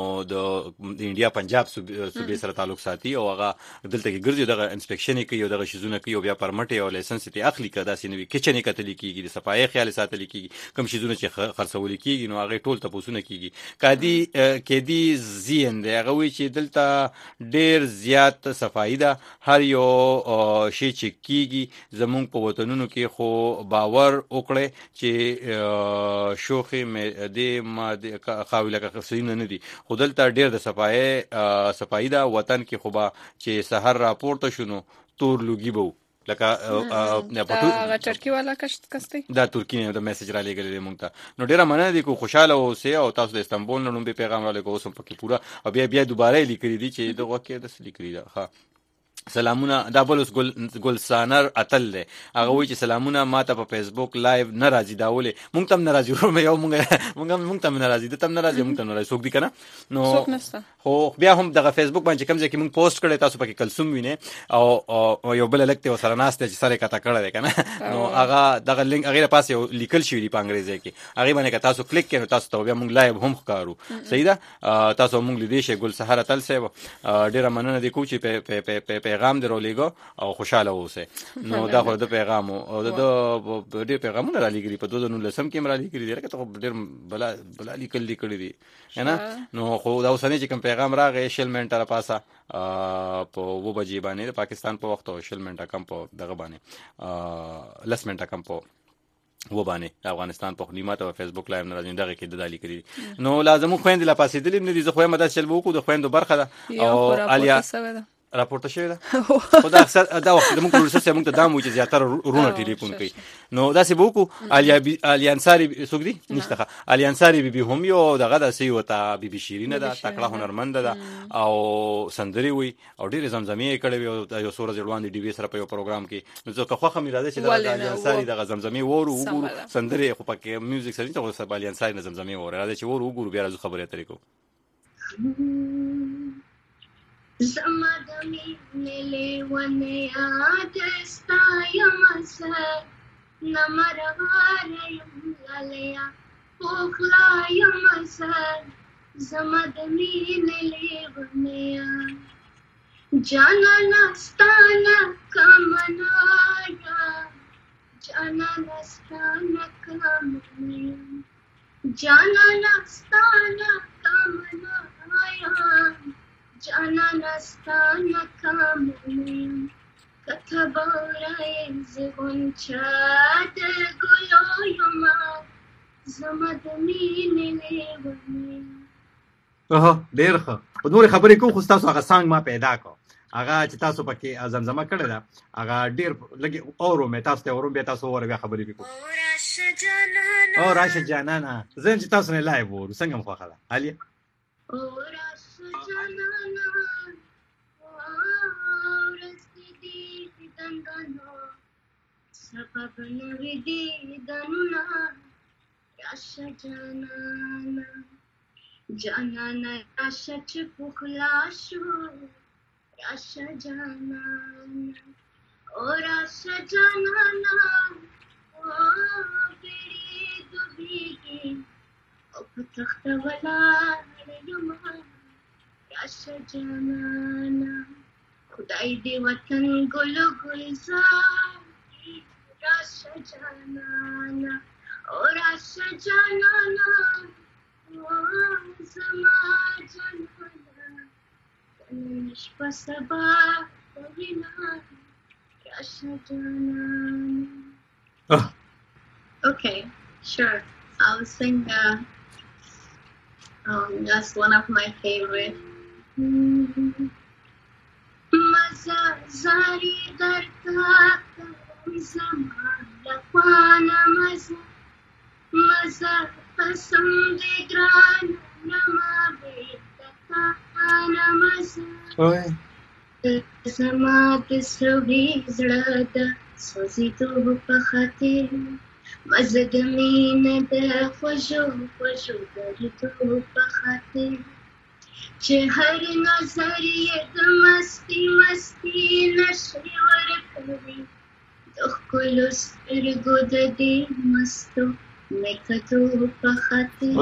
د انډیا پنجاب صوبې سره تعلق ساتي او هغه دلته کې ګرځي دغه انسپیکشن کوي او دغه شیزونه کوي او بیا پرمټ او لایسنس ته اخلي کدا سینوي کچن کتل کیږي د صفای خیال ساتل کیږي کوم شیزونه چې خرڅول کیږي نو هغه ټول تاسو کیږي کادي کېدی زین دی هغه وی چې دلته ډیر زیات صفای ده هر یو شی چې کیږي زمونږ په وطنونو کې خو باور وکړي چې شوخي مې د ما د خاویله کا خسرین نه دي خو دلته ډیر د صفای صفای ده وطن کې خو با چې سحر راپورته شونو تور لوګي بو لکه دا ترکی والا کشت کستی دا ترکی نه د میسج را لګل دی مونږ ته نو ډیره مننه دي کو خوشاله اوسه او تاسو د استانبول نوم به پیغام را لګو اوسم پکې پورا او بیا بیا دوباره لیکري دي چې دغه کې د لیکري ده ها سلامونه دا بلوس ګل ګلسانر اتل دی هغه وی چې سلامونه ماته په فیسبوک لایو ناراضي داولې مونږ تم ناراضي ورو مې یو مونږ مونږ مونږ تم ناراضي د تم ناراضي مونږ تم ناراضي څوک دي کنه نو خو بیا هم دغه فیسبوک باندې کوم ځکه مونږ پوسټ کړی تاسو پکې کلسوم وینئ او یو بل لکته وسره ناشته چې سره کته کړی دی کنه نو هغه دغه لینک هغه پاسه یو لیکل شوی دی په انګریزي کې هغه باندې تاسو کلیک کړئ تاسو ته بیا مونږ لایو هم ښکارو صحیح ده تاسو مونږ لیدې شي ګل سحر اتل صاحب ډیره مننه دي کو چې په پیغام درولېګو او خوشاله اوسه نو دا خو د پیغام او د ډېر پیغامونه را لګري په دوه نو لسم کې را لګري دی راکته ډېر بلا بلا لیکل لیکل دي نه نو خو دا اوسنی چې کوم پیغام راغی شل منټه را پاسه په و بجې باندې پاکستان په وخت او شل منټه کم په دغه باندې لس منټه کم په و باندې افغانستان په خدمات او فیسبوک لایو نه راځي دغه کې د دالی کړی نو لازم خويند لا پاسې دلیم نه دي زه خو مدد چل وکړو د خويندو برخه ده او الیا راپورته شوی ده خو دا اکثر دا وخت موږ پروسس موږ ته دامو چې زیاتره رونه ټلیفون کوي نو دا سی بوکو الیا الیانصاری سوګ دی نشته الیانصاری بي بي هم یو دغه د سی وتا بي بي شیرینه ده تکړه هنرمند ده او سندري وي او ډېر زمزمې کړي او یو سورج روان دي ډي وی سره په یو پروګرام کې نو ځکه خو خمیر راځي چې د الیانصاری دغه زمزمې وورو وګورو سندري خو پکې میوزیک سره ته سبا الیانصاری نه زمزمې وره راځي چې وورو وګورو بیا راځو خبرې اترې کو زما د مینې لیونې یاد ستا یمه زه نمرغاره یم لالیا پوخلا یمه زه زما د مینې لیونې یاد جانانه ستا نه کمنه یم جانانه ستا نه کمنه یم جانانه ستا نه کمنه یم جانا نستانا کاملیم کتبارای زغن چاد گلویما زمدمین لیونیم اوه ډیر ښه په نور خبرې کو خو تاسو هغه سانګ ما پیدا کو هغه چې تاسو پکې زمزمه کړی دا هغه ډیر لګي اورو مې تاسو ته اورم به تاسو ور بیا خبرې وکړو او راشه جانانا زه چې تاسو نه لایو ور څنګه مخه خلا علي جانانا ورستی دی دندانو سبب نوی دی دنونا راشا جانانا جانانا راشا چپو خلاشو راشا جانانا او راشا جانانا او بیری دو بیگی او پتخت ولار یمان راشا جانانا خدای دی وطن گلو گلزار راشا جانانا او راشا جانانا او زما جانانا تنش پسبا وینا راشا جانانا. Oh. Okay, sure. I'll sing that. Um, that's one of my favorite. Maza zari darta zamana pana maza maza qasam de gran nama beta pana maza. Oy. Zamat subi zrada sozi tu pakhatir مزد مینه ده خوشو خوشو داری تو بخاطر چه هر نظریه ده مستی مستی نشری ورکوی دخ کلو سپرگو ده دی مستو نکتو بخاطر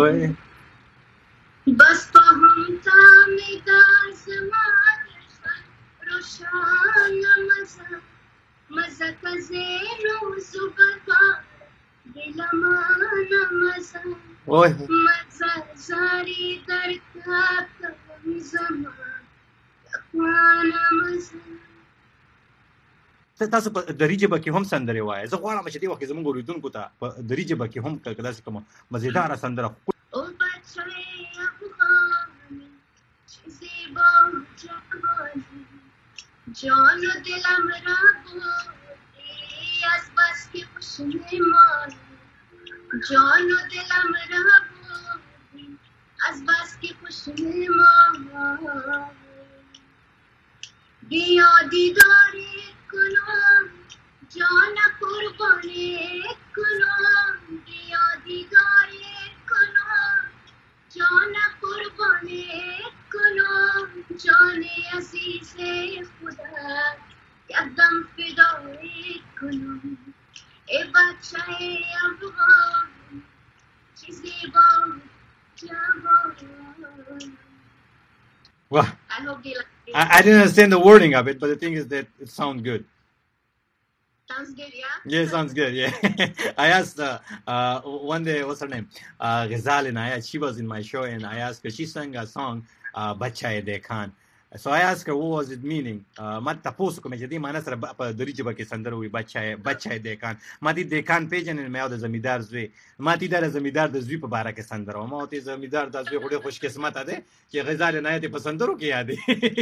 بس پا هم تامی دار زمان روشان مزا مزا کزینو زبکار دلمانا مزا مزا زاری در کاتم زمان اخوانا مزا. تاسو په دری ژبه کې هم سندرې وایي. زه غواړم چې دې وخت زموږ اوریدونکو ته په دری ژبه کې هم داسې کومه مزیداره سندره. او بچه افغانی چه زیبا و جوانی جان و دلم را بردی از بس که خوش نمایی جان و دلم را بردی از بس که خوش نمایی بیا دیداری کنم جان قربانی کنم بیا دیداری کنم جان قربانی کنم جان عزیز خدا یکدم فدایی کنم ای بچه افغان چیزی با جوان. Well, I hope you like it. I, I didn't understand the wording of it, but the thing is that it sounds good. Sounds good, yeah? Yeah, it sounds good, yeah. I asked uh, uh, one day, what's her name? Uh, Ghazal Inayat, she was in my show, and I asked her, she sang a song, uh, Bachaye Dekhan. So I asked her, what was it meaning? Uh, ma taposu ko me jadi mana sara pa dari jiba ke sandar hui Bachaye Bachaye Dekhan. Ma ti Dekhan pejan in me od zamidar zwe. Ma ti dar zamidar de zwi pa bara ke sandar. Ma oti zamidar da zwi gode khosh qismat ade ki Ghazal Inayat pa sandaro ke yaad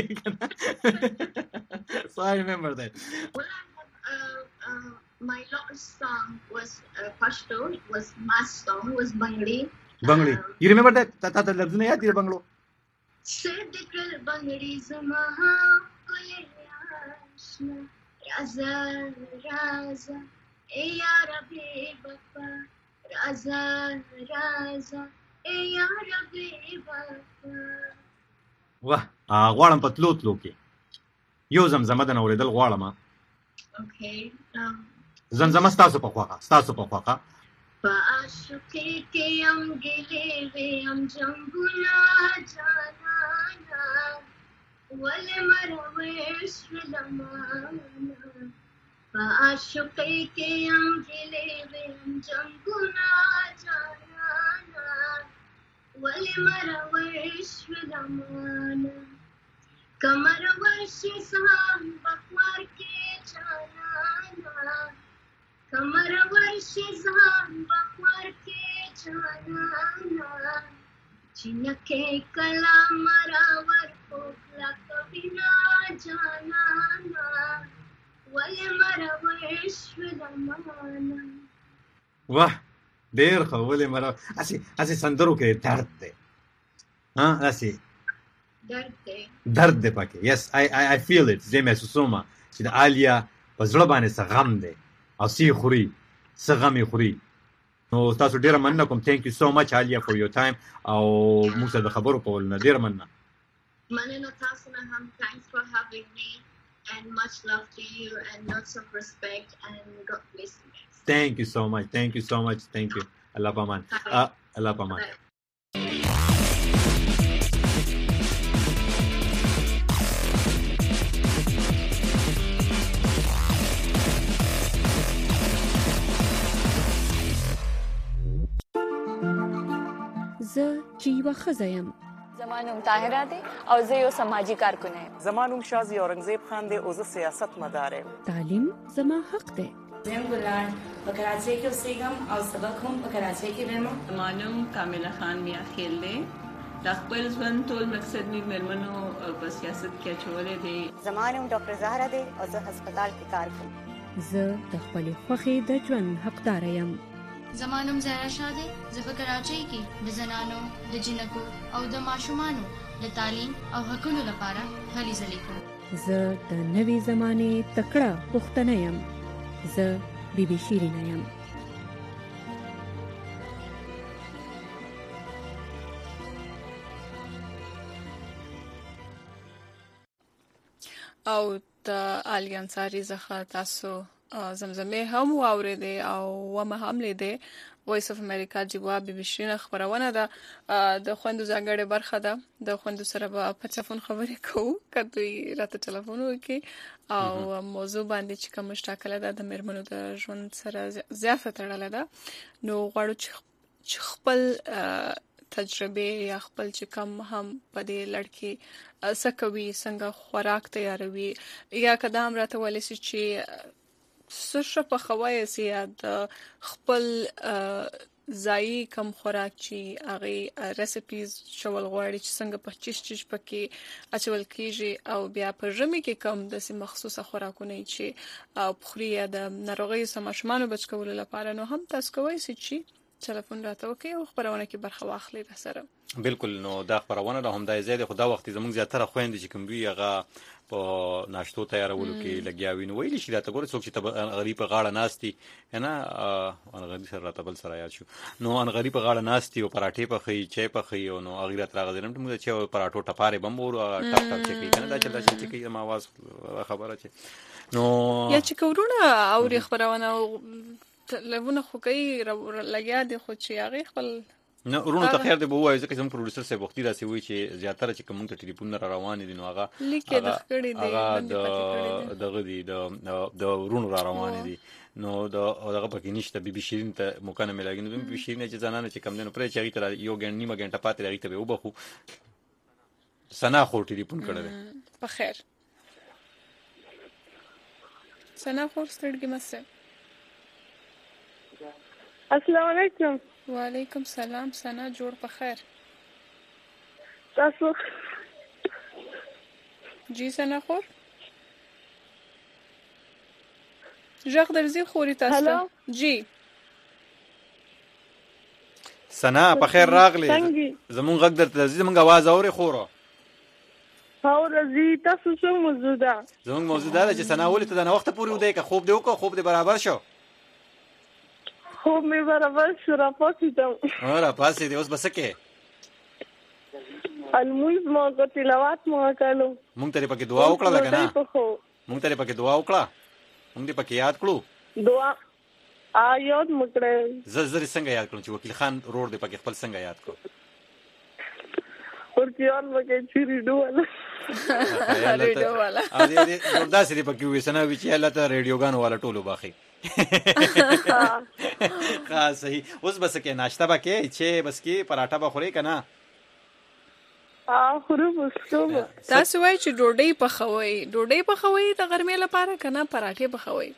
hai. So I remember that. Well, I have, uh, uh, my last song was uh, Pashto. It was my song, was Bangli. Bangli. Um, you remember that? Ta ta ta labz nahi aati Banglo. Sedikal Bangli zama kule ashna raza raza e ya Rabbi Baba raza raza e ya Rabbi Baba. Wah, ah, غواړم په تلو تلو کې یو زمزمه د نوریدل غواړم. Okay. Um, زمزمه ستاسو په خواخه ستاسو په خواخه Paashuke ke am gile ve am jambuna janana wale marawesh lamana Paashuke ke am gile ve am jambuna janana wale marawesh lamana Kamar varsh sam bakwar ke janana Kamar varsh zam bakwar ke janana Chinake kala marawar kokla kabina janana Wale marawesh lamana. Wah, ډېر ښه ولې مراو اسې اسې سندرو کې درد دی ها اسې درد دی درد دی پکې یس I I I feel it زه محسوسوم چې د عالیا په زړه باندې څه غم دی او سی خوري څه غم یې خوري. نو تاسو ډېره مننه کوم. thank you so much عالیا for your time او موږ سره د خبرو کول نه ډېره مننه. مننه تاسو نه هم. thanks for having me and much love to you and lots of respect and God bless you guys. Thank you so much. Thank you so much. Thank you. Allah paman. Uh, Allah paman. چې یوه ښځه یم. زما نوم طاهره دی او زه یو سماجي کارکونه یم. زما نوم شازي اورنګزیب خان دی او زه سیاست مدار یم. تعلیم زما حق دی. زم ګلان په کراچۍ کې اوسېږم او سبق هم په کراچۍ کې وایم. زما نوم کامله خان میا خیل دی. د خپل ژوند ټول مقصد مې مېرمنو په سیاست کې اچولی دی. زما نوم ډاکټر زهره دی او زه هسپتال کې کار کوم. زه د خپلې خوښې د ژوند حقداره یم. زما نوم زهرا شاه دی. زه په کراچۍ کې د زنانو د جنکو او د ماشومانو د تعلیم او حقوقو لپاره هلې ځلې کوم. زه د نوې زمانې تکړه پښتنه یم. زه بیبي شیرینه یم. او د آلیا انصاري څخه تاسو زمزمه هم واورېدې او ومه هم لیدې. وایس اف امریکا جواب بي بي شي خبرونه ده د خوندو ځانګړې برخه ده. د خوندو سره به په ټلیفون خبرې کوو کله راته ټلیفون وکړي او موضوع باندې چې کوم مشتاقله ده د مېرمنو د ژوند سره زیاته تړلې ده. نو غواړو چې خپل تجربه یا خپل چې کم هم په دې لړ کې سکوي څنګه خوراک تیاروي یا کدام راته ولې چې سره په خوای سي د خپل ځای کم خوراک چې هغه ریسپیز شول غواړي چې څنګه په چیش چیش پکې اچول کیږي او بیا په ژمي کې کم د سي مخصوصه خوراکونه چې پخري د ناروغي سماشمانو بچ کولو لپاره نو هم تاسو کوی سي چې ټلیفون راته وکي او خبرونه کې برخه واخلي را سره. بالکل. نو دا خبرونه د همدای زیاده خدا وخت زموږ زیاتره خويندې چې کوم وی هغه په ناشتو تیارولو کې لګیاوي نو ویل شي دا ته ګوره څوک چې غریب غاړه ناشتي نه ان غریب سره راته بل سره یاد شو نو ان غریب غاړه ناشتي او پراټې په خي چای په خي او نو اغه رات راغلم ته موږ چې پراټو ټپاره بمبور ټاپ ټاپ چې کنه دا چې دا چې کې ما आवाज خبره چې نو یا چې کورونه او خبرونه لونه خو کوي لګیا دي خو چې هغه خپل نو ورونو ته خیر دی به وایي ځکه چې موږ پروډوسر صاحب وختي راسي وایي چې زیاتره چې کوم ته ټلیفون را روان دي نو هغه لیکه د خړې دی هغه دغه دی د د ورونو را روان دي نو دا هغه پکې نشته بي بي شیرین ته مکانه ملاګي نو بي بي شیرین چې ځانانه چې کم دنه پرې چې هغه ته یو ګڼ نیمه ګڼه پاتې راغی ته وبخو سنا خو ټلیفون کړل په خیر سنا خو ستړي مسه. السلام علیکم. وعلیکم سلام. سنا جوړ په خیر. تاسو جی سنا خور ژغ درځي خوري تاسو جی سنا په خیر راغلی زمون غږ درته زمونږ आवाज اوري خوره او رضی تاسو څه موضوع ده زمونږ موضوع ده چې سنا ولې ته د وخت پورې ودی که خوب دی وکړه خوب دی برابر شو خوب می برابر شو را پاسیدم را پاسیدی اوس بس کې الموز مو کو تلاوت مو کړو مونږ ته پکې دعا وکړه کنه مونږ ته پکې دعا وکړه مونږ دې پکې یاد کړو دعا آیات مکړه زه زری څنګه یاد کړم چې وکیل خان روډ دې پکې خپل څنګه یاد کړو ورتيان وکړي چې ریډیو والا ریډیو والا ا دې دې وردا سری پکې وسنه وی چې الله ته ریډیو غان والا ټولو باخي ها صحیح اوس بس کې ناشته پکې چې بس کې پراټا بخوري کنه ا خورو وسکو تاسو وای چې ډوډۍ پخوي ډوډۍ پخوي د ګرمۍ لپاره کنه پراټې پخوي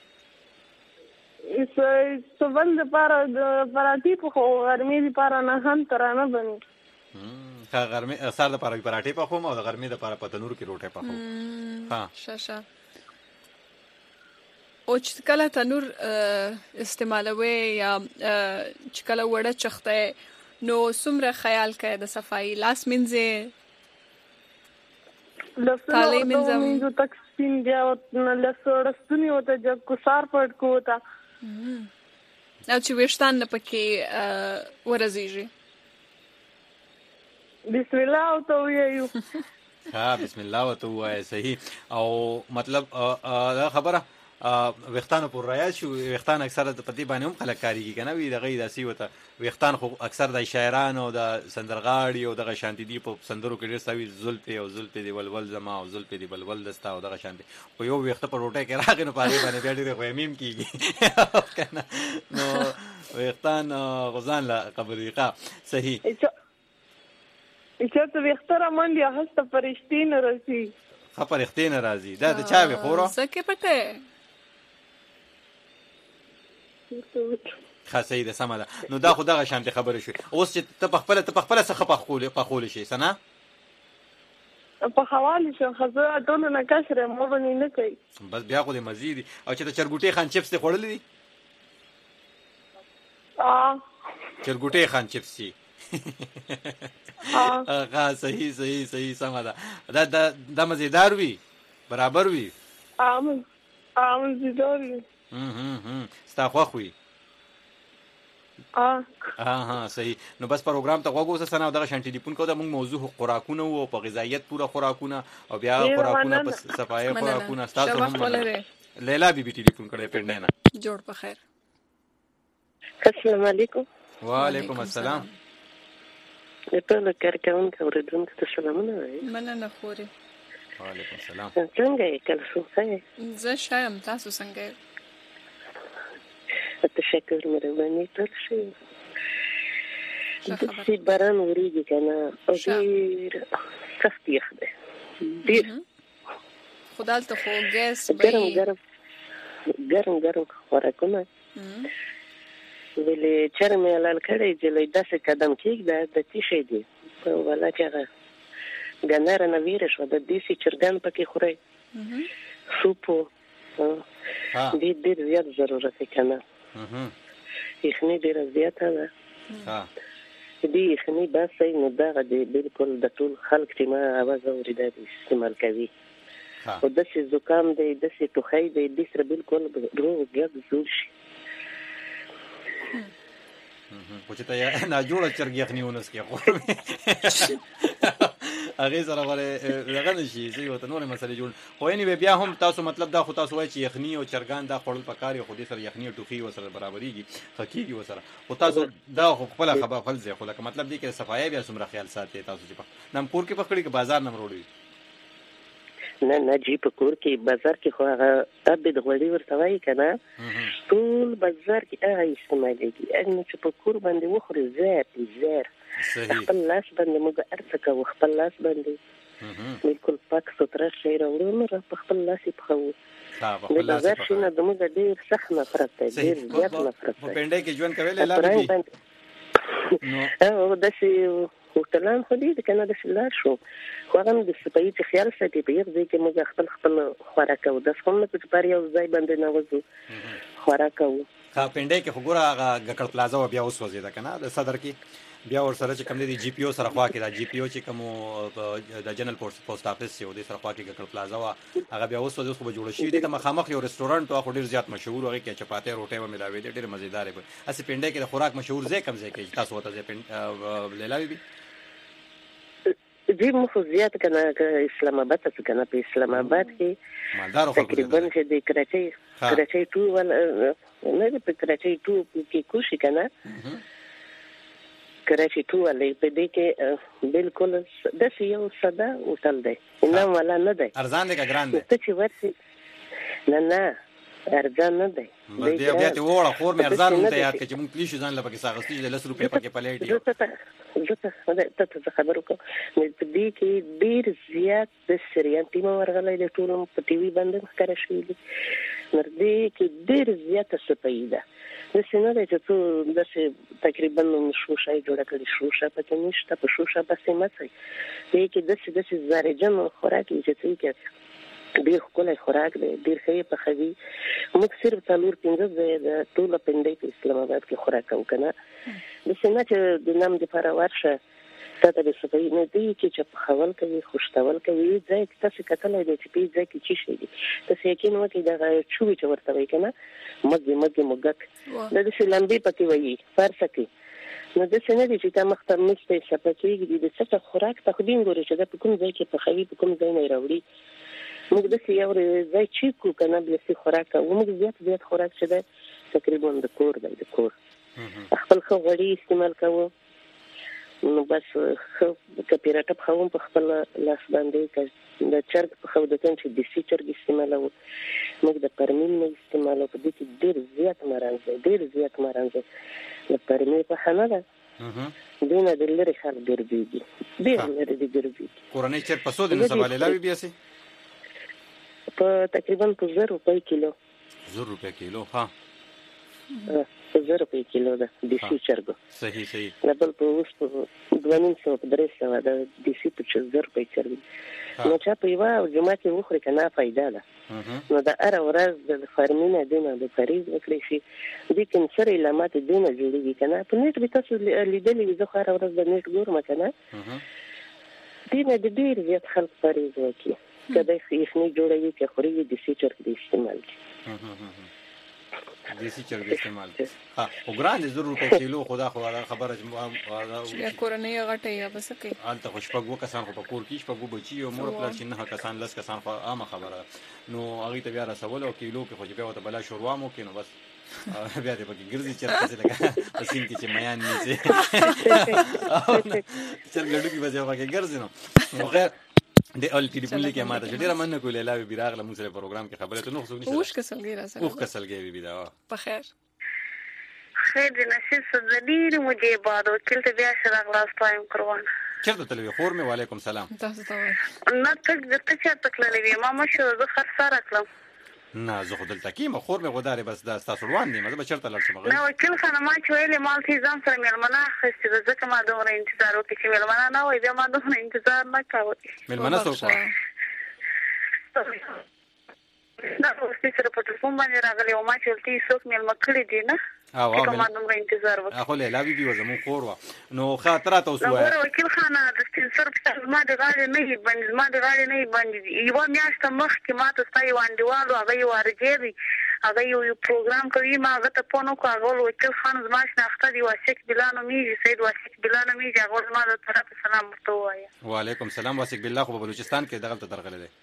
څه څول د پاره د پراټې پخو ګرمۍ لپاره نه هم ترانه بني ها ګرمۍ سال د پاره پراټې پخوم او د ګرمۍ د پاره په تنور کې روټه پخوم ها شاشه او چې کله تنور استعمالوي یا چې کله وړه چخته نو څومره خیال کوي د صفائی لاس منځه کاله منځه تقسیم بیا نه لسړستنی وته جب کو سار پټ کو وتا او چې وشتان نه پکې ورزيږي بسم الله او تو ویو ها بسم الله او تو وای صحیح او مطلب دا خبره وختانو پر رایا شو وختان اکثره د پتی باندې هم خلک کاریږي کنه وی دغه داسي وته وختان خو اکثر د شاعرانو د سندرغاړي او دغه شانتي دی په سندرو کې ډیر سوي زلفي او زلفي دی ولول زما او زلفي دی بلبل دستا او دغه شانتي خو یو وخت په روټه کې راغی نو پاره باندې بیا ډیر غوېمیم کیږي کنه نو وختان غزان لا قبريقه صحیح چې ته وختره منډي هسته فرشتي نه راځي ها فرشتي نه راځي دا د چا وی خورو زکه پټه خاصه ده سم ده نو دا خو دغه شانتي خبره شو اوس چې ته په خپل ته په خپل څه په خول په خول شي سنا په حواله شو خزه ټول نه کشره مو باندې نه کوي بس بیا خو د مزید او چې ته چرګوټي خان چپس ته خورلې دي اه چرګوټي خان چپس اه ها صحیح صحیح صحیح سم ده دا دا د مزیدار وی برابر وی ام ام مزیدار وی هم هم هم ستا خو خوې اه ها ها صحیح نو بس پروګرام ته غوږ وسه سنا دغه شانتي ټلیفون کو دا موږ موضوع خوراکونه او په غذایت پوره خوراکونه او بیا خوراکونه په صفای خوراکونه تاسو هم لیلا بیبي ټلیفون کړې پړنه نه جوړ په خیر السلام علیکم وعلیکم السلام ټول کارکون کوردون ته سلامونه وایم مننه خوري وعلیکم السلام څنګه یې کله څنګه زه شایم تاسو څنګه تشکر مهرباني ټول شي چې باران وريږي کنه او ډېر سخت یخ ده ډېر خدای ته خو ګیس ګرم ګرم ګرم ګرم خوراکونه ولې چرمه لال کړي چې له داسې قدم کېږي د تیشې دي په ولا چې ګنار نه ویره شو د دې سي چرګان پکې خوري سوپو دې ډېر زیات ضرورت کنه یخني ډېر زیاته ده دې یخني بس نو دا دې بالکل د ټول خلک چې ما आवाज اورېدا استعمال کوي او د څه زکام دی د څه ټوخی دی د سره بالکل روغ ګډ جوړ شي خو چې ته نه جوړه چرګ یخني ونس کې خو هغه سره وره لغه نشي زه یو ته نور مسلې جوړ خو یې بیا هم تاسو مطلب دا خو تاسو وایي چې یخني او چرګان دا خپل پکاري خو دې سره یخني او ټوخي وسره برابرېږي حقيقي وسره او تاسو دا خپل خبر خپل ځای خو لکه مطلب دی چې صفایي بیا سمره خیال ساتي تاسو چې نم کور کې پکړی کې بازار نم وروړي نه نه جی په کور کې بازار کې خو هغه ابد غوړي ورته وایي کنه ټول بازار کې هغه استعمالېږي ان چې په کور باندې وخوري زیات زیات خپل لاس باندې موږ ارڅه کوو خپل لاس باندې بالکل پاک ستره شي راوړو نو په خپل لاس یې پخوو د بازار شي نه د موږ ډېر سخت نفرت دی ډېر زیات نفرت دی په پنډه کې ژوند کوي لا بي او داسې هوټلان خو دې کنه د سلار شو خو هغه د سپایي چې خیال ساتي په یو ځای کې موږ خپل خپل خوراک او د څومره چې پر یو ځای باندې نه وځو خوراک او ها پنډه کې وګوره هغه ګکړ پلازا بیا اوس وځي دا کنه د صدر کې بیا ور سره چې کوم دی جی پی او سره خوا کې دا جی پی او چې کوم د جنرال پوسټ افیس یو د سره خوا کې ګکړ پلازا وا هغه بیا اوس وځي خو جوړ شي د مخامخ یو رستورانټ او ډیر زیات مشهور هغه کې چپاته روټي و ملاوي دي ډیر مزیدار وي اسی پنډه کې د خوراک مشهور ځای کوم ځای کې تاسو وته ځای لیلاوي بي دې مخ زیات کنه اسلام آباد څخه کنه په اسلام آباد کې مالدار تقریبا چې د کراچۍ کراچۍ ټو ول نه په کراچۍ ټو کې کوشي کنه کراچۍ ټو ولې په دې کې بالکل د یو صدا وتل دی نه ولا نه دی ارزان دی کا ګران دی ته چې ورسي نه نه ارزان نه دی بیا بیا ته وړه خور مې ارزان مونته یاد کړي چې مونږ کلیشو ځان لپاره کې ساغستې د لس روپیا پکې پلیټ یو زه ته خبرو کوم چې دې کې ډیر زیات د سریان ټیم ورغلې د ټولو په ټي وي باندې ښکاره شوی دی نر دې کې ډیر زیات صفایي ده د سینې چې څو د تقریبا شوشای جوړه کړی شوشا پکې نشته په شوشا بسې مڅي دې کې د څه د څه زارجن خوراک چې څه کې ډیر خلک خوراک دی ډیر ښه په خوي موږ صرف څلور پنځه ځای د ټول پندې په اسلام آباد کې خوراک وکنه د سینې چې د نام د لپاره ورشه ته د صفای نه دی چې په خول کوي خوشتول کوي ځای کې تاسو کتلای دی چې په ځای کې چی شي دي تاسو یقین وکړئ دا چوي چې ورته وای کنه مګ مګ مګک د دې لمبي پکې وایي فرصه کې نو د سینې دي چې تا مخته مسته شپکیږي د څه خوراک ته خو دین ګوري چې د کوم ځای کې په خوي په کوم ځای نه راوړي موږ د سی یو ځای چې کو کنه بیا سي خوراک او موږ زیات زیات خوراک چې ده تقریبا د کور دی د کور خپل خو غوړي استعمال کوو نو بس خو کپیراټ په خو په خپل لاس باندې د چرګ په خو د تن چې د سی چرګ استعمالو موږ د پرمین نه استعمالو په دې کې ډیر زیات مرانځي ډیر زیات مرانځي د پرمین په خانه ده دونه د لري خلک ګرځېږي ډېر لري دي ګرځېږي. کورنۍ چېرته په څو دنو سبا لیلاوي بیا سي په تقریبا په زر روپۍ کیلو. زر روپۍ کیلو ها په زر روپۍ کیلو ده دیسي چرګ. صحیح صحیح. بل په اوس په دوه نیم سوه په درې سوه ده دیسي په زر روپۍ چرګ. نو چا په یوه جمعه کې وخوري که نه فایده ده. نو د هره ورځ د فارمینه دونه د فریض وکړی شي دې کینسر علامات دونه جوړېږي که نه. په نیټ به تاسو لیدلي وي زه خو هره ورځ د نیټ ګورم که نه دې نه د ډېر زیات خلک فریض وکړي که دی یخني جوړوي که خوري دیسي چرګ د استعمال کړي. دیسی چرګ استعمال ها او ګران دي زر روپۍ کیلو خدا خو خبره چې کورنۍ غټه یا بس کوي انت خو شپږ کسان خو په کور کې شپږ بچي او مور پلار چې نه کسان لس کسان خو عامه خبره نو هغه ته بیا رسول او کیلو کې خو بیا وته بلا شوروا مو کې نو بس بیا دې پکې ګرځي چرته څه لګا پسین کې چې میان نيسي چرګ ډوډۍ کې بځه پکې ګرځي نو خیر د اول ټلیفون لیکه ماته چې ډیره مننه کوله لاوي بیراغله موږ سره پروګرام کې خبره ته نو خو نشته اوش کسلګي راځه اوخ کسلګي بي دا په خیر خیر دې نشي صدیر مجھے بعد وکیل ته بیا شرا غلاس ټایم کروان چرته تلوي خور مې وعلیکم سلام تاسو ته نه تک دته چې تکللې ما مشه زه خرڅاره کړم نه زه خو دلته کېم خور مې غودارې بس دا ستاسو روان دي مزه به چېرته لاړ شم نه وکیل خانه ما چې ویلې مال چې ځان سره مېلمانه اخیستې ده ځکه ما دومره انتظار وکړې چې مېلمانه نه وای بیا ما دومره انتظار نه کوی مېلمانه څوک وه دا اوس دې سره په ټلیفون باندې راغلی او ما چې ولتې څوک مېلمه کړي دي نه ځکه ما دومره انتظار وکړې خو لیلا بیبي وه زموږ خور وه نو خاطرات اوس ووایه ګوره وکیل خانه د سپین سر زما د غاړې نه یې بندي زما د غاړې نه یې بندي دي یوه میاشته مخکې ما ته ستا یو انډیوال و هغه یو ارجې دی هغه یو یو پروګرام کوي ما هغه ته فون وکړو هغه ویل وکیل خان زما شناخته دي واسق بالله نومېږي سید واسق بالله نومېږي هغه زما د طرفه سلام ورته ووایه وعلیکم سلام واسق بالله خو په بلوچستان کې دغلته درغلی دی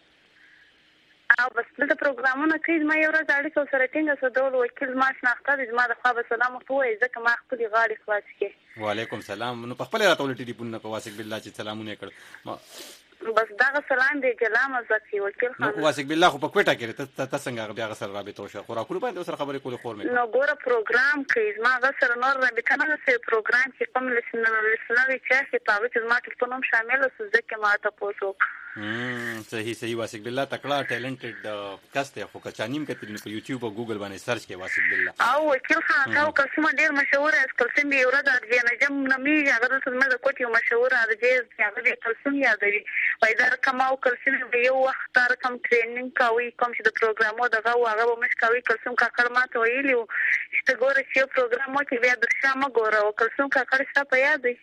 او بس دلته پروګرامونه کوي زما یو ورځ اړیکه ورسره ټینګه شوه ده ویل وکیل زما شناخته دي زما د خوا به سلام ورته ووایي ځکه ما خپلې غاړې خلاصې کړې وعلیکم سلام نو په خپله راته ولې ټلیفون نه په واسق بالله چې سلامونه یې کړ بس دغه سلام دی جلا مزه کوي وکیل خان نو واسق بالله خو په کوټه کې ته ته څنګه بیا هغه سره رابطه وشوه خوراکونو باندې ورسره خبرې کولې خور مې نو ګوره پروګرام کوي زما هغه سره نور رابطه نه ده پروګرام کې کوم لسنوي چې اخلي په هغه چې زما ټلیفون هم شامل اوسه ځکه ما تپوس وکړ صحیح صحیح واسق بالله تکړه ټیلنټډ کس دی خو که چا نیم کتلی نو په یوټیوب او ګوګل باندې سرچ کړئ واسق بالله او وکیل خان تا کلسومه ډېر مشهوره است کلسوم یې ورځ ارجې نجم نومېږي هغه دلته زموږ د کوټې یو مشهوره ارجې هغه د کلسوم یادوي وایي دا رقم او کلسوم به یو وخت دا رقم ټرینینګ کوي کوم چې د پروګرامو دغه و هغه به موږ کوي کلسوم کاکړ ما ته ویلي وو چې ته ګوره چې یو پروګرام وکړې بیا تر شا مه ګوره او کلسوم کاکړ ستا په یاد دی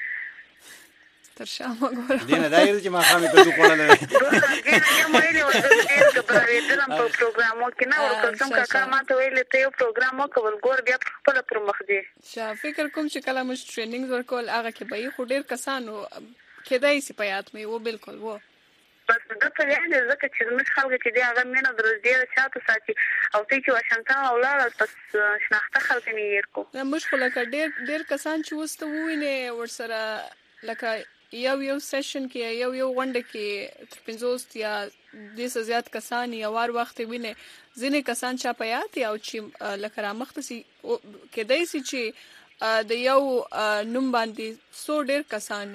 تر شا مه ګوره دینه دا یې چې ماښام یې کدو خوړلی دی یم ویلي وو زه ډېر ګبراوېدلم په پروګرامو کې نه ول کلسوم کاکړ ما ته ویلې ته یو پروګرام وکول ګور بیا په خپله پر مخ دی شا فکر کوم چې کله موږ ټرینینګ ورکول هغه کې به یې خو ډېر کسانو کېدای سي په یاد مې و بلکل و بس دته یاد دی ځکه چې زموږ خلکو چې دی هغه مینه در ډېره چاته ساتي او ته چې واشنګټن ولاړه پس شناخته خلک مې هېر کړو نه موږ خو لکه ډېر ډېر کسان چې اوس ته ووینې ورسره لکه یو یو سیشن کې یو یو غونډه کې تر پنځوس یا دې څه زیات کسان یو وار وخت وینې ځینې کسان چا په یاد او چې لکه رامخته سي کېدای سي چې د یو نوم باندې څو ډېر کسان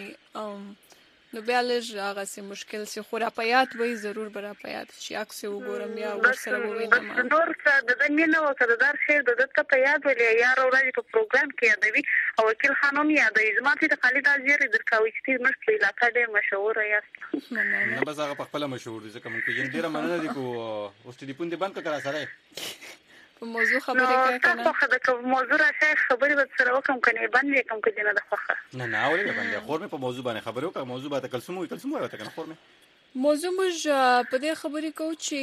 نو بیا لږ هغسې مشکل سي خو راپیات وایي ضرور به راپیات شي عکس یې وګورم یا ورسره ووینم بس نور څه د ده مینه وه که د دار خیر د ده ته په یاد ولې یاره ورځې په پروګرام کې یادوي او وکیل خان هم یادوي زما ته د خالد دا زیری درکوي چې ته زموږ په علاقه ډېر مشهوره یاست نه بس هغه په خپله مشهور دي ځکه مونږ پېژنو ډېره مننه دي خو اوس ټلیفون دې بند کړه که راسره په موضوع خبرې کوي که نه خوښه ده که موضوع راشئ خبرې به سره وکړم که نه یې بند یې کړم که دې نه ده خوښه نه نه ولې به بند خور مې په موضوع باندې خبرې وکړه موضوع به ته کلسوم وایي کلسوم وایي ورته که نه خور مې موضوع موږ په دې خبرې کوو چې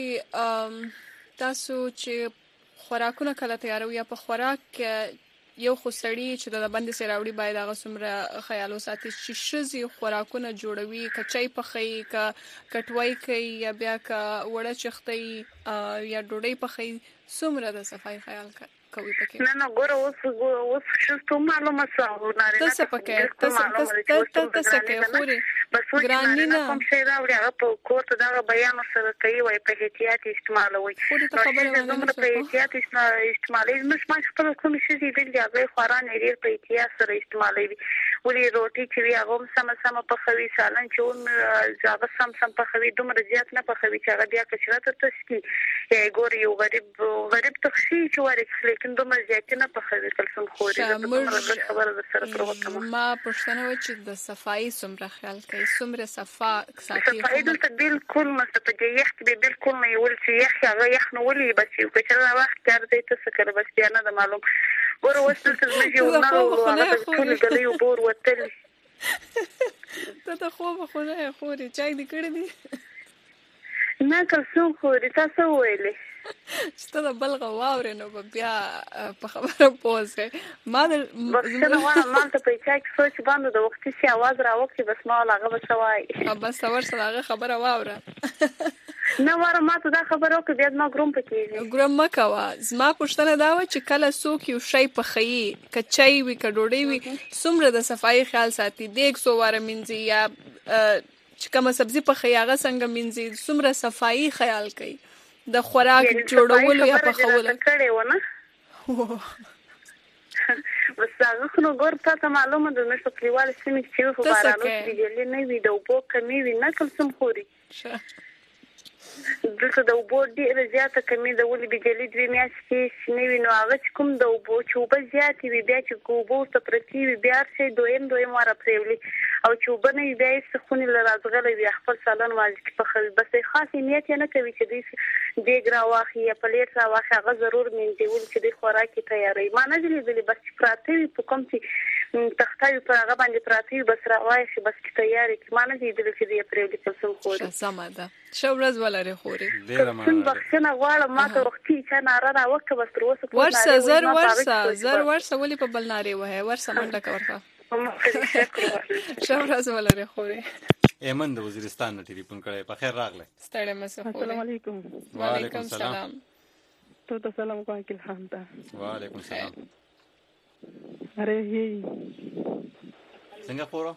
تاسو چې خوراکونه کله تیاروي یا په خوراک یو خو سړي چې د بندې سې راوړي باید هغه څومره خیال وساتي چې ښځې خوراکونه جوړوي که چای پخوي که کټوۍ کوي یا بیا که وړه چښتوي یا ډوډۍ پخوي څومره د صفایي خیال کوي پکې؟ نه نه ګوره اوس اوس شستو معلومه سو نارینه تاسو پکې تاسو تاسو تاسو کې خوري بس ګرانی نه کوم شي راوړي هغه په کوټه دا بیان سره کوي وای په احتیاط استعمالوي خوري ته خبره نه په احتیاط استعمالوي مش ما خپل کوم شي دی دی هغه خوران لري په احتیاط سره استعمالوي ولې روټي چې هغه سم سم په خوي سالن چې ځاګه سم سم په خوي دومره زیات نه په خوي چې هغه بیا کچره ته تسکی ګوري یو غریب غریب تخشي چې ورک لیکن دومره زیات نه په خوي کلسم خوري دا خبره سره پروتم ما پښتنه و چې د صفائی څومره خیال کوي څومره صفا ساتي صفائی دلته بالکل مستفجه یخت به بالکل نه یول چې یخ هغه یخ نه ولي بس یو کچره وخت کار دی ته څه کړه بس بیا نه د معلوم ګوره وسته چې مې یو نه هغه ټول غلي او بور وتل ته ته خو به خو نه خوري چای دې کړی دی نه کلسوم خوري تاسو ویلې چې ته د بلغه واورې نو بیا په خبره پوزه ما د بس نه وانا ما ته په چای کې سوچ باندې د وختي سي आवाज راوځي بس ما هغه بسوای بس اور سره هغه خبره واوره نه واره ما ته دا خبره وکړه بیا ما ګروم پکې ګروم مکوا زما پښتنه دا و چې کله څوک یو شی پخې کچای وي کډوډي وي څومره د صفائی خیال ساتي د یک سو واره منځي یا چې کومه سبزی پخې هغه څنګه منځي څومره صفائی خیال کوي د خوراک جوړولو یا پخولو کړي و نه بس هغه خو ګور ته معلومه ده نو کلیوال سیمه چې په بارانو کې دی نه وی د وبو کمی وی نه کلسم خوري دلته د وبو ډیره زیاته کمی د ولې بجلی دوی میاشتې شنوي نو هغه کوم د وبو چې وبو زیاتې وي بیا چې وبو ته پرتی وي بیا چې دویم دویم واره پرېولي او چې وبو نه بیا یې سخونې له راځغلی وي خپل سالن واځي کې پخوي بس خاص نیت یې نه کوي چې دوی دیګ راواخلي یا پلیټ راواخلي هغه ضرور مینځي ولې چې دوی خوراکي تیاروي ما نه دي لیدلي بس چې پراته وي په کوم چې تخته وي پر هغه باندې پراته وي بس راوایشي بس چې تیارې ما نه دي لیدلي چې دوی یې پرېولي کلسم خوري سمه ده ښه ورځ ولرې خوري کلسم بخښنه غواړم ما ته وختي چې ناره راوکړه بس تر اوسه ورسه زر ورسه زر ورسه ولې په بل نارې وهې ورسه منډه که ورته ښه ورځ ولرې خوري ایمن د وزیرستان نه ټلیفون کړی په خیر راغلی ستړی مه سه خوري السلام علیکم وعلیکم السلام تو ته سلام کوه اکل خان ته وعلیکم السلام اره هی څنګه خورو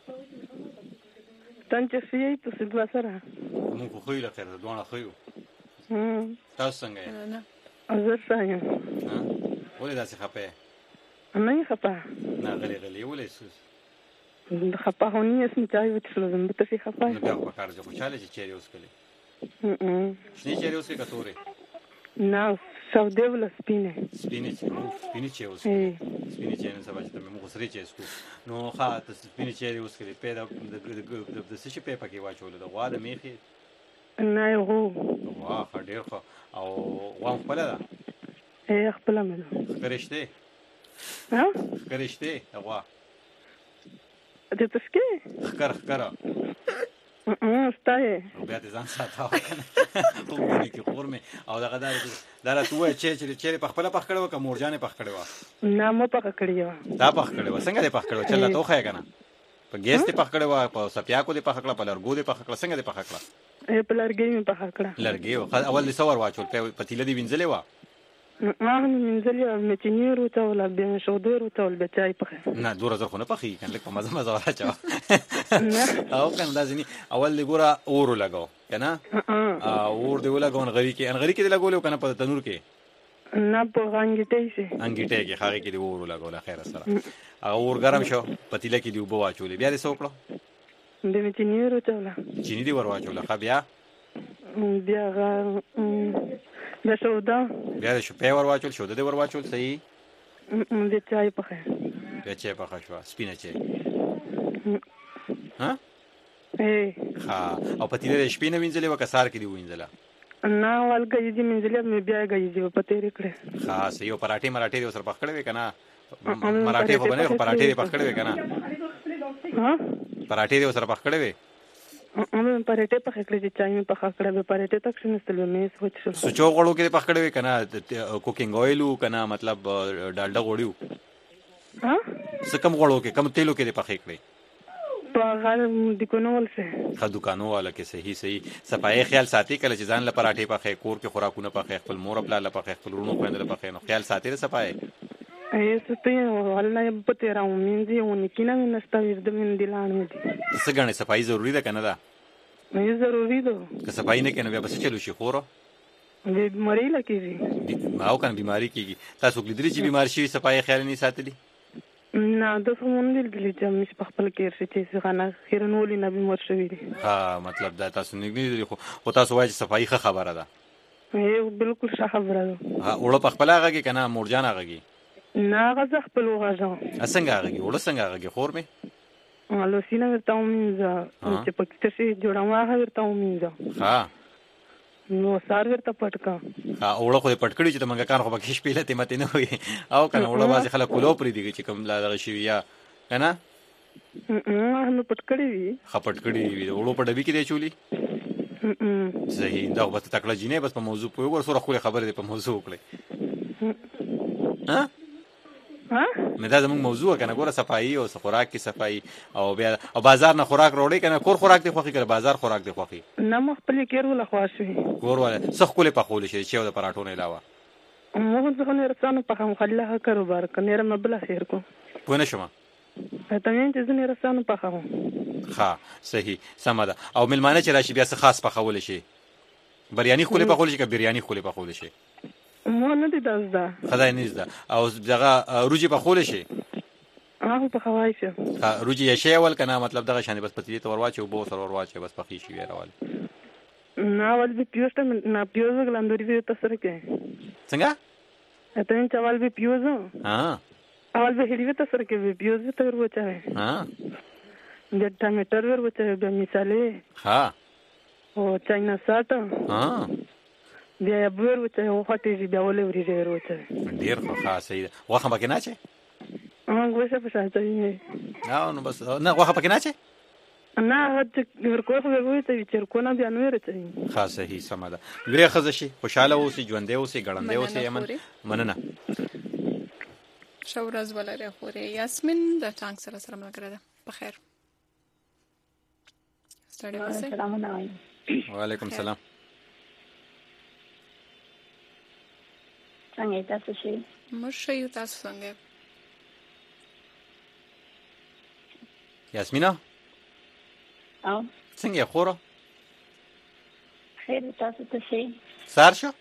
تنچ سي تو سدوا سره مونږ خو خو له خیر دوه خو هم تاسو څنګه یې ازر څنګه ولې داسې خپه نه یې خپه نه غلي غلي ولې سوس خپه هونی اسم چای وڅلو زم ته سي خپه نو بیا په کار ځو خوشاله چې چیرې اوس کړي شنه چیرې اوس کې کتوري نه سعودي ولا سپینه سپینه چې سپینه چې اوس سپینه چې نه سبا چې ته موږ سره چې اسکو نو ښه ته سپینه چې اوس کې پیدا د څه شي په پکې واچول د غوا د میخي نه یو واه ډېر ښه او غوا خپل ده اے خپل مې خرشته ها خرشته غوا د تسکي خکر خکر اه ستای بیا دې ځان ساتاو کنه وګورې کې خورمه او دغه دار دره توه چې چې چې په خپل پخ کړو کوم ورجانې پخ کړو نه مو پخ کړیو دا پخ کړو څنګه دې پخ کړو چل ته خو کنه په ګیس ته پخ کړو په سپیا کو دې پخ کړو په لرګو دې پخ کړو څنګه دې پخ کړو اے په لرګي مې پخ کړو لرګي اول دې سوار واچول په پتیله دې وینځلې وا ما منزل مې چنیر وته ولا بیا شودور وته ول بچای پخه نه دوه زره خونه پخې کنه لکه مزه مزه راچا او کنه لازمي اول دی ګوره اور لګاو کنه اور دی ولګاو غری کې ان غری کې لګول کنه په تنور کې نه په غانګټې سي انګټې کې خاري کې دی اور لګول خیر سره اور ګرم شو پتیله کې دی وبو واچولې بیا دې سوکړو دې چنیر وته ولا چینی دی ور واچول خا بیا بیا غا د شودا بیا د شپې ور واچول شو د ور واچول صحیح د چای پخه بیا چای پخه شو سپینه چای ها اے ها او پتیله د شپې نه وینځلې وکسار کې دی وینځله نه ولګي دې منځلې مې بیا غي دې په تیرې کړې خاص یو پراټې مراټې دې سره پخ کړې وکنه مراټې خو باندې پراټې دې پخ کړې وکنه ها پراټې دې سره پخ کړې وې امه پراټې پخ کړې چې چای مې پخ کړې به پراټې تک شنستلو مې سوچ شو سوچو غړو کې پخ کړې وکنه کوکینګ اویل کنه مطلب ډالډا غوړیو ها څه کم غړو کې کم تیلو کې پخ کړې په غاړه دکانو ولسه ښه دکانو والا کې صحیح صحیح صفایي خیال ساتي کله چې ځان له پراټې پخې کور کې خوراکونه پخې خپل مور پلا له پخې خپل ورونو خويندو له پخې نو خیال ساتي د صفایي Eso estoy والله په تیرا ومنځي ونکینه من استوي د من دلانو دي څه غنې صفایي ضروری ده کنه دا نه ضروری ده که صفایي نه کنه بیا بس چلو شي خورو بیماری لکېږي او کنه بیماری کېږي تاسو لیدلی چې بیمار شي صفایي خیال نه ساتلی نه د فمون دل چې مش په خپل کې چې څنګه خیرنولې نه بیمار شوی دي ها مطلب دا تاسو نه دي خو او تاسو وایي چې صفایي خبره ده هي بالکل ښه خبره ده ها وړه په خپل هغه کې کنه مورجان هغه کې نه غزه خپل وغه څنګه هغه کې وړه څنګه هغه کې خور می الو سینه ورته ومنځه چې پکې څه جوړاوه هغه ورته ومنځه ها نو سار ورته پټکا ها وړه خو پټکړي چې منګه کار خو پکې شپېله ته مته نه وي او کنه وړه بازي خلک کولو پرې دي چې کوم لا دغه شي یا کنه نو پټکړي وي خ پټکړي وي وړه په ډبي کې دی چولي صحیح دا بس تکړه جینې بس په موضوع په ور سره خو خبره دی په موضوع وکړي ها ها مې دا زموږ موضوع کنه ګوره صفایي او خوراک کې صفایي او بیا او بازار نه خوراک وروړي کنه کور خوراک دی خوخي کنه بازار خوراک دی خوخي نه مخبل کېرو له خواشي کور ولا سخ کوله په خول شي چې د پراټو نه علاوه مو ځکه نه رسانو په هم خلله کاروبار کنه رم بل خیر کو پونه شمه ته مې چې زنه رسانو په هم ها صحیح سمده او ملمانه چې راشي بیا څه خاص په خول شي بریانی خوله په خول شي که بریانی خوله په خول شي مو نه دي دازدا خدای نيزدا او دغه روجي په خول شي هغه په خوای شي ها روجي یې شی ول کنه مطلب دغه شان بس پتیلی تور واچو بو سر ور واچو بس پخې شي ویراول نه ول به پیوست نه پیوز ګلاندوري وي تاسو کې څنګه اته ان چوال به پیوز ها اول به هډیو تاسو کې به پیوز تر وچای ها د ټماټر ور وچای به مثاله ها او چاینا ساټ ها بیا بور وته هو هټې بیا ولې ورې ډېر وته ډېر خو خاصه ده واخه پکې نه چي اه غوښه په شاته نه نو بس نه واخه پکې نه چي نه هڅه ورکوخه وروته چې ورکونه بیا نو ورته خاصه هي سماده ویره خزه شي خوشاله اوسې ژوندې اوسې ګړندې اوسې یمن مننه شورز ولري خوري یاسمین د ټانک سره سره ملګری ده بخیر السلام علیکم وعلیکم السلام څنګه تاسو شئ مرشي تاسو څنګه یاسمینا او څنګه خورو خیر تاسو ته شئ سار شو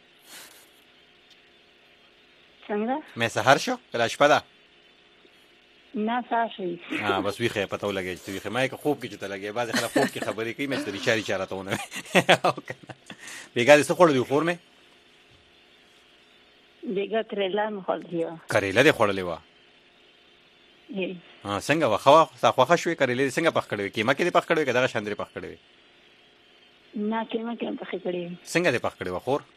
څنګه مې سحر شو کله شپه ده نه سار شي ها بس ویخه پته ولګی چې ویخه مې که خوب کې چې ته لګي بعض خلک خوب کې خبرې کوي مې ستړي چاري چارته ونه بیګا دې څه خور دی خور مې بیګا کریلا مې خور دی کریلا دې خورلې و ها څنګه واخوا ساخواخه شوې کریلا څنګه پخ کړې کیما کې دې پخ کړې کدا شاندري پخ کړې نه کیما کې پخ کړې څنګه دې پخ کړې و خور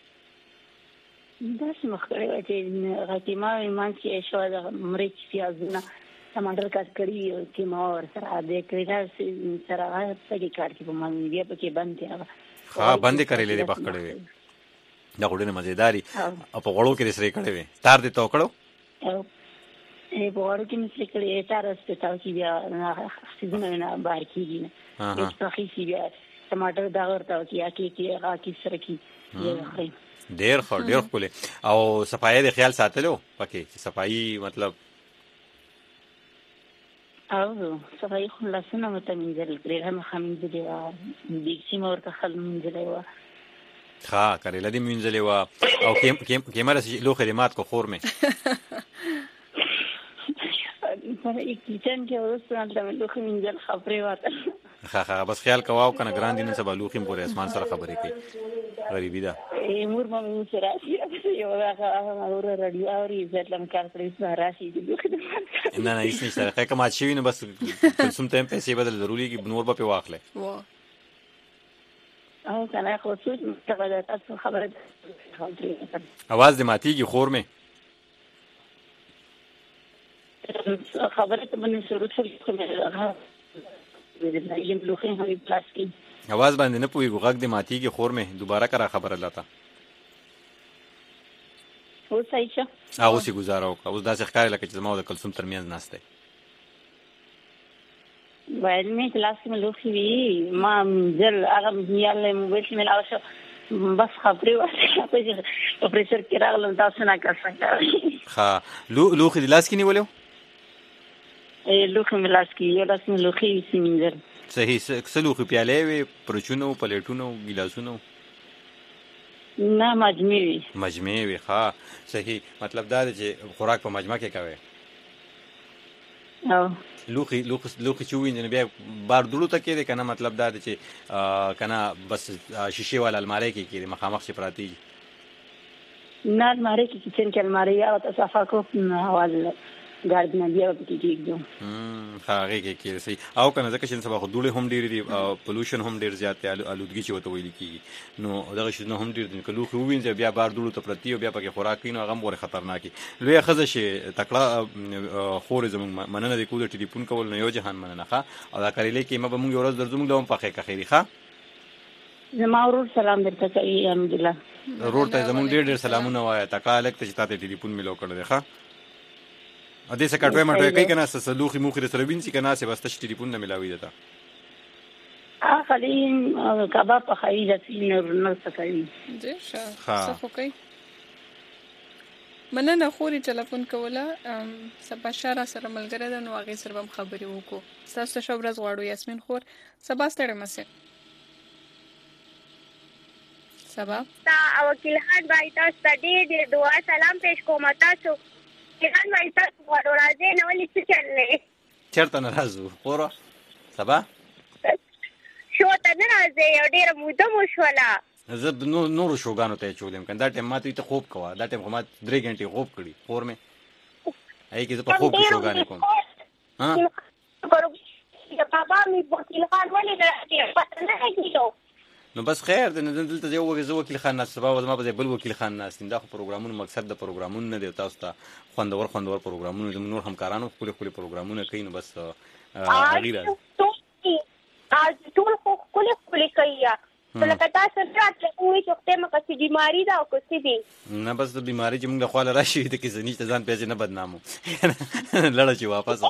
داس مخکړې چې غتیما ایمان چې شو د مرچ پیازونه ټماټر کټ کړی چې ما ور سره دې کړی دا سره هغه څه کار کې په من بیا پکې باندې ها باندې کړلې دې پخ کړې وې دا غوډنه مزیداری او په غړو کې سره کړې وې تار دې تو کړو ای په غړو کې مې کړې تار ست تاو چې بیا سیزن نه بار کېږي نه هیڅ پخې سی بیا ټماټر دا ورته کې کې کې هغه کې سره کې یې ډېر خو ډېر خپل او صفایي د خیال ساتلو پکې صفایي مطلب او صفایي خو لاسونه مته منځل کړې هم خمین دي وا د سیمه ورته خل منځلې وا ها کړل دې منځلې وا او کیم کیم کیمره لو خدمات کو خور مې پر کیچن کې ورسره د لو منځل خبرې واته ها ها بس خیال کواو کنه ګران دي نن سبا لوخیم پورې اسمان سره خبرې کوي غریبی ده ای مور مې سره شي یو هغه اور رادیو اوري ځلم کار کړی سره راشي د خدمت نه نه هیڅ نشته خې کوم اچوي نو بس کوم ټیم پیسې بدل ضروری کی نور به واخلې و او کنه خو څه مستفاده تاسو خبره आवाज دې ماتيږي خور مې خبره ته باندې شروع شوه یم لوخه هم پلاس کې आवाज باندې نه پوي غږ دې ماتيږي خور مې دوباره کرا خبره لاته او صحیح شه او سی گزارو اوس داسې ښکاري لکه چې زما د کلثوم ترمنځ ناشته باید مې کلاس کې لوخي وی ما ځل هغه یاله موبایل کې ملاو شو بس خبرې واسه په پریشر کې راغلم تاسو نه کړم ها لو لوخي د لاس کې نیولیو ای لوخي مې لاس کې یو لاس مې لوخي سیمینځر صحیح سلوخي پیاله وی پرچونو پلیټونو ګلاسونو نه مجموعي وی مجموعي وی ها صحیح مطلب دا دی چې خوراک په مجمع کې کوي او لوخي لوخي لوخي چې وینځنه بیا بار دړو ته کې کنه مطلب دا دی چې کنه بس شیشه والا الماری کې کې مخامخ شي پراتی نه الماری کې کچن کې الماری یا تاسو فاکو حواله ګاردن بیا په کې کېږو هم هغه کې کې سي او کنه ځکه چې سبا خو دوله هم ډېری دي پولوشن هم ډېر زیات دی الودګي چې وته ویل کی نو دغه شنو هم ډېر دي کلو خو وینځي بیا بار دړو ته پرتی او بیا پکې خوراک کینو هغه مور خطرناکي لوی خزه شي تکړه خور زمون مننه د کوډ ټلیفون کول نه یو جهان مننه ښه او دا کړي کې ما به مونږ ورځ درځو مونږ دوم پخې کخېری ښه زما ورور سلام درته کوي الحمدلله ورور ته زمون ډېر ډېر سلامونه وایي تکړه لکه چې تاسو ټلیفون ملو کړل ښه ا دې څه کټوي مټوي کوي کنه سلوخي موخي سره وینځي کنه سه بس تش ټلیفون نه ملاوي دتا ا خلین کباب په خای د سینر نه سکوي دې ښه څه کوي مننه خوري ټلیفون کوله سبا شارا سره ملګری ده نو هغه سره هم خبرې وکړو تاسو ته شوبرز غواړو یاسمین خور سبا ستړي مسه سبا تا وکیل خان بای تاسو ته دې دعا سلام پېښ کوم تاسو کله مې تاسو غواړو راځي نو ولې څه چللې چرته ناراضو خورا سبا شو ته ناراضه یو ډېر موده مو شولا زه نو نور شوګانو ته چولم کنه دا ټیم ماته ته خوب کوا دا ټیم ما درې غنټې خوب کړی خور مې اې کې زه په خوب کې شوګانې کوم ها ها بابا می وکیل خان ولې راځي پته نه کیږي نو بس خیر د نن دلته یو وګزو وکیل خان ناس سبا وزما په بل وکیل خان ناس دا خو پروګرامونو مقصد د پروګرامونو نه دی تاسو ته خوندور خوندور پروګرامونو د نور همکارانو خپل خپل پروګرامونه کوي نو بس غیر از ټول خو خپل خپل کوي لکه تاسو راتله کومې چې ته مکه چې بیماری دا او کوڅې دي نه بس د بیماری چې موږ د خواله راشي د کې زنی ته ځان پیژنې نه بدنامو لړ چې واپس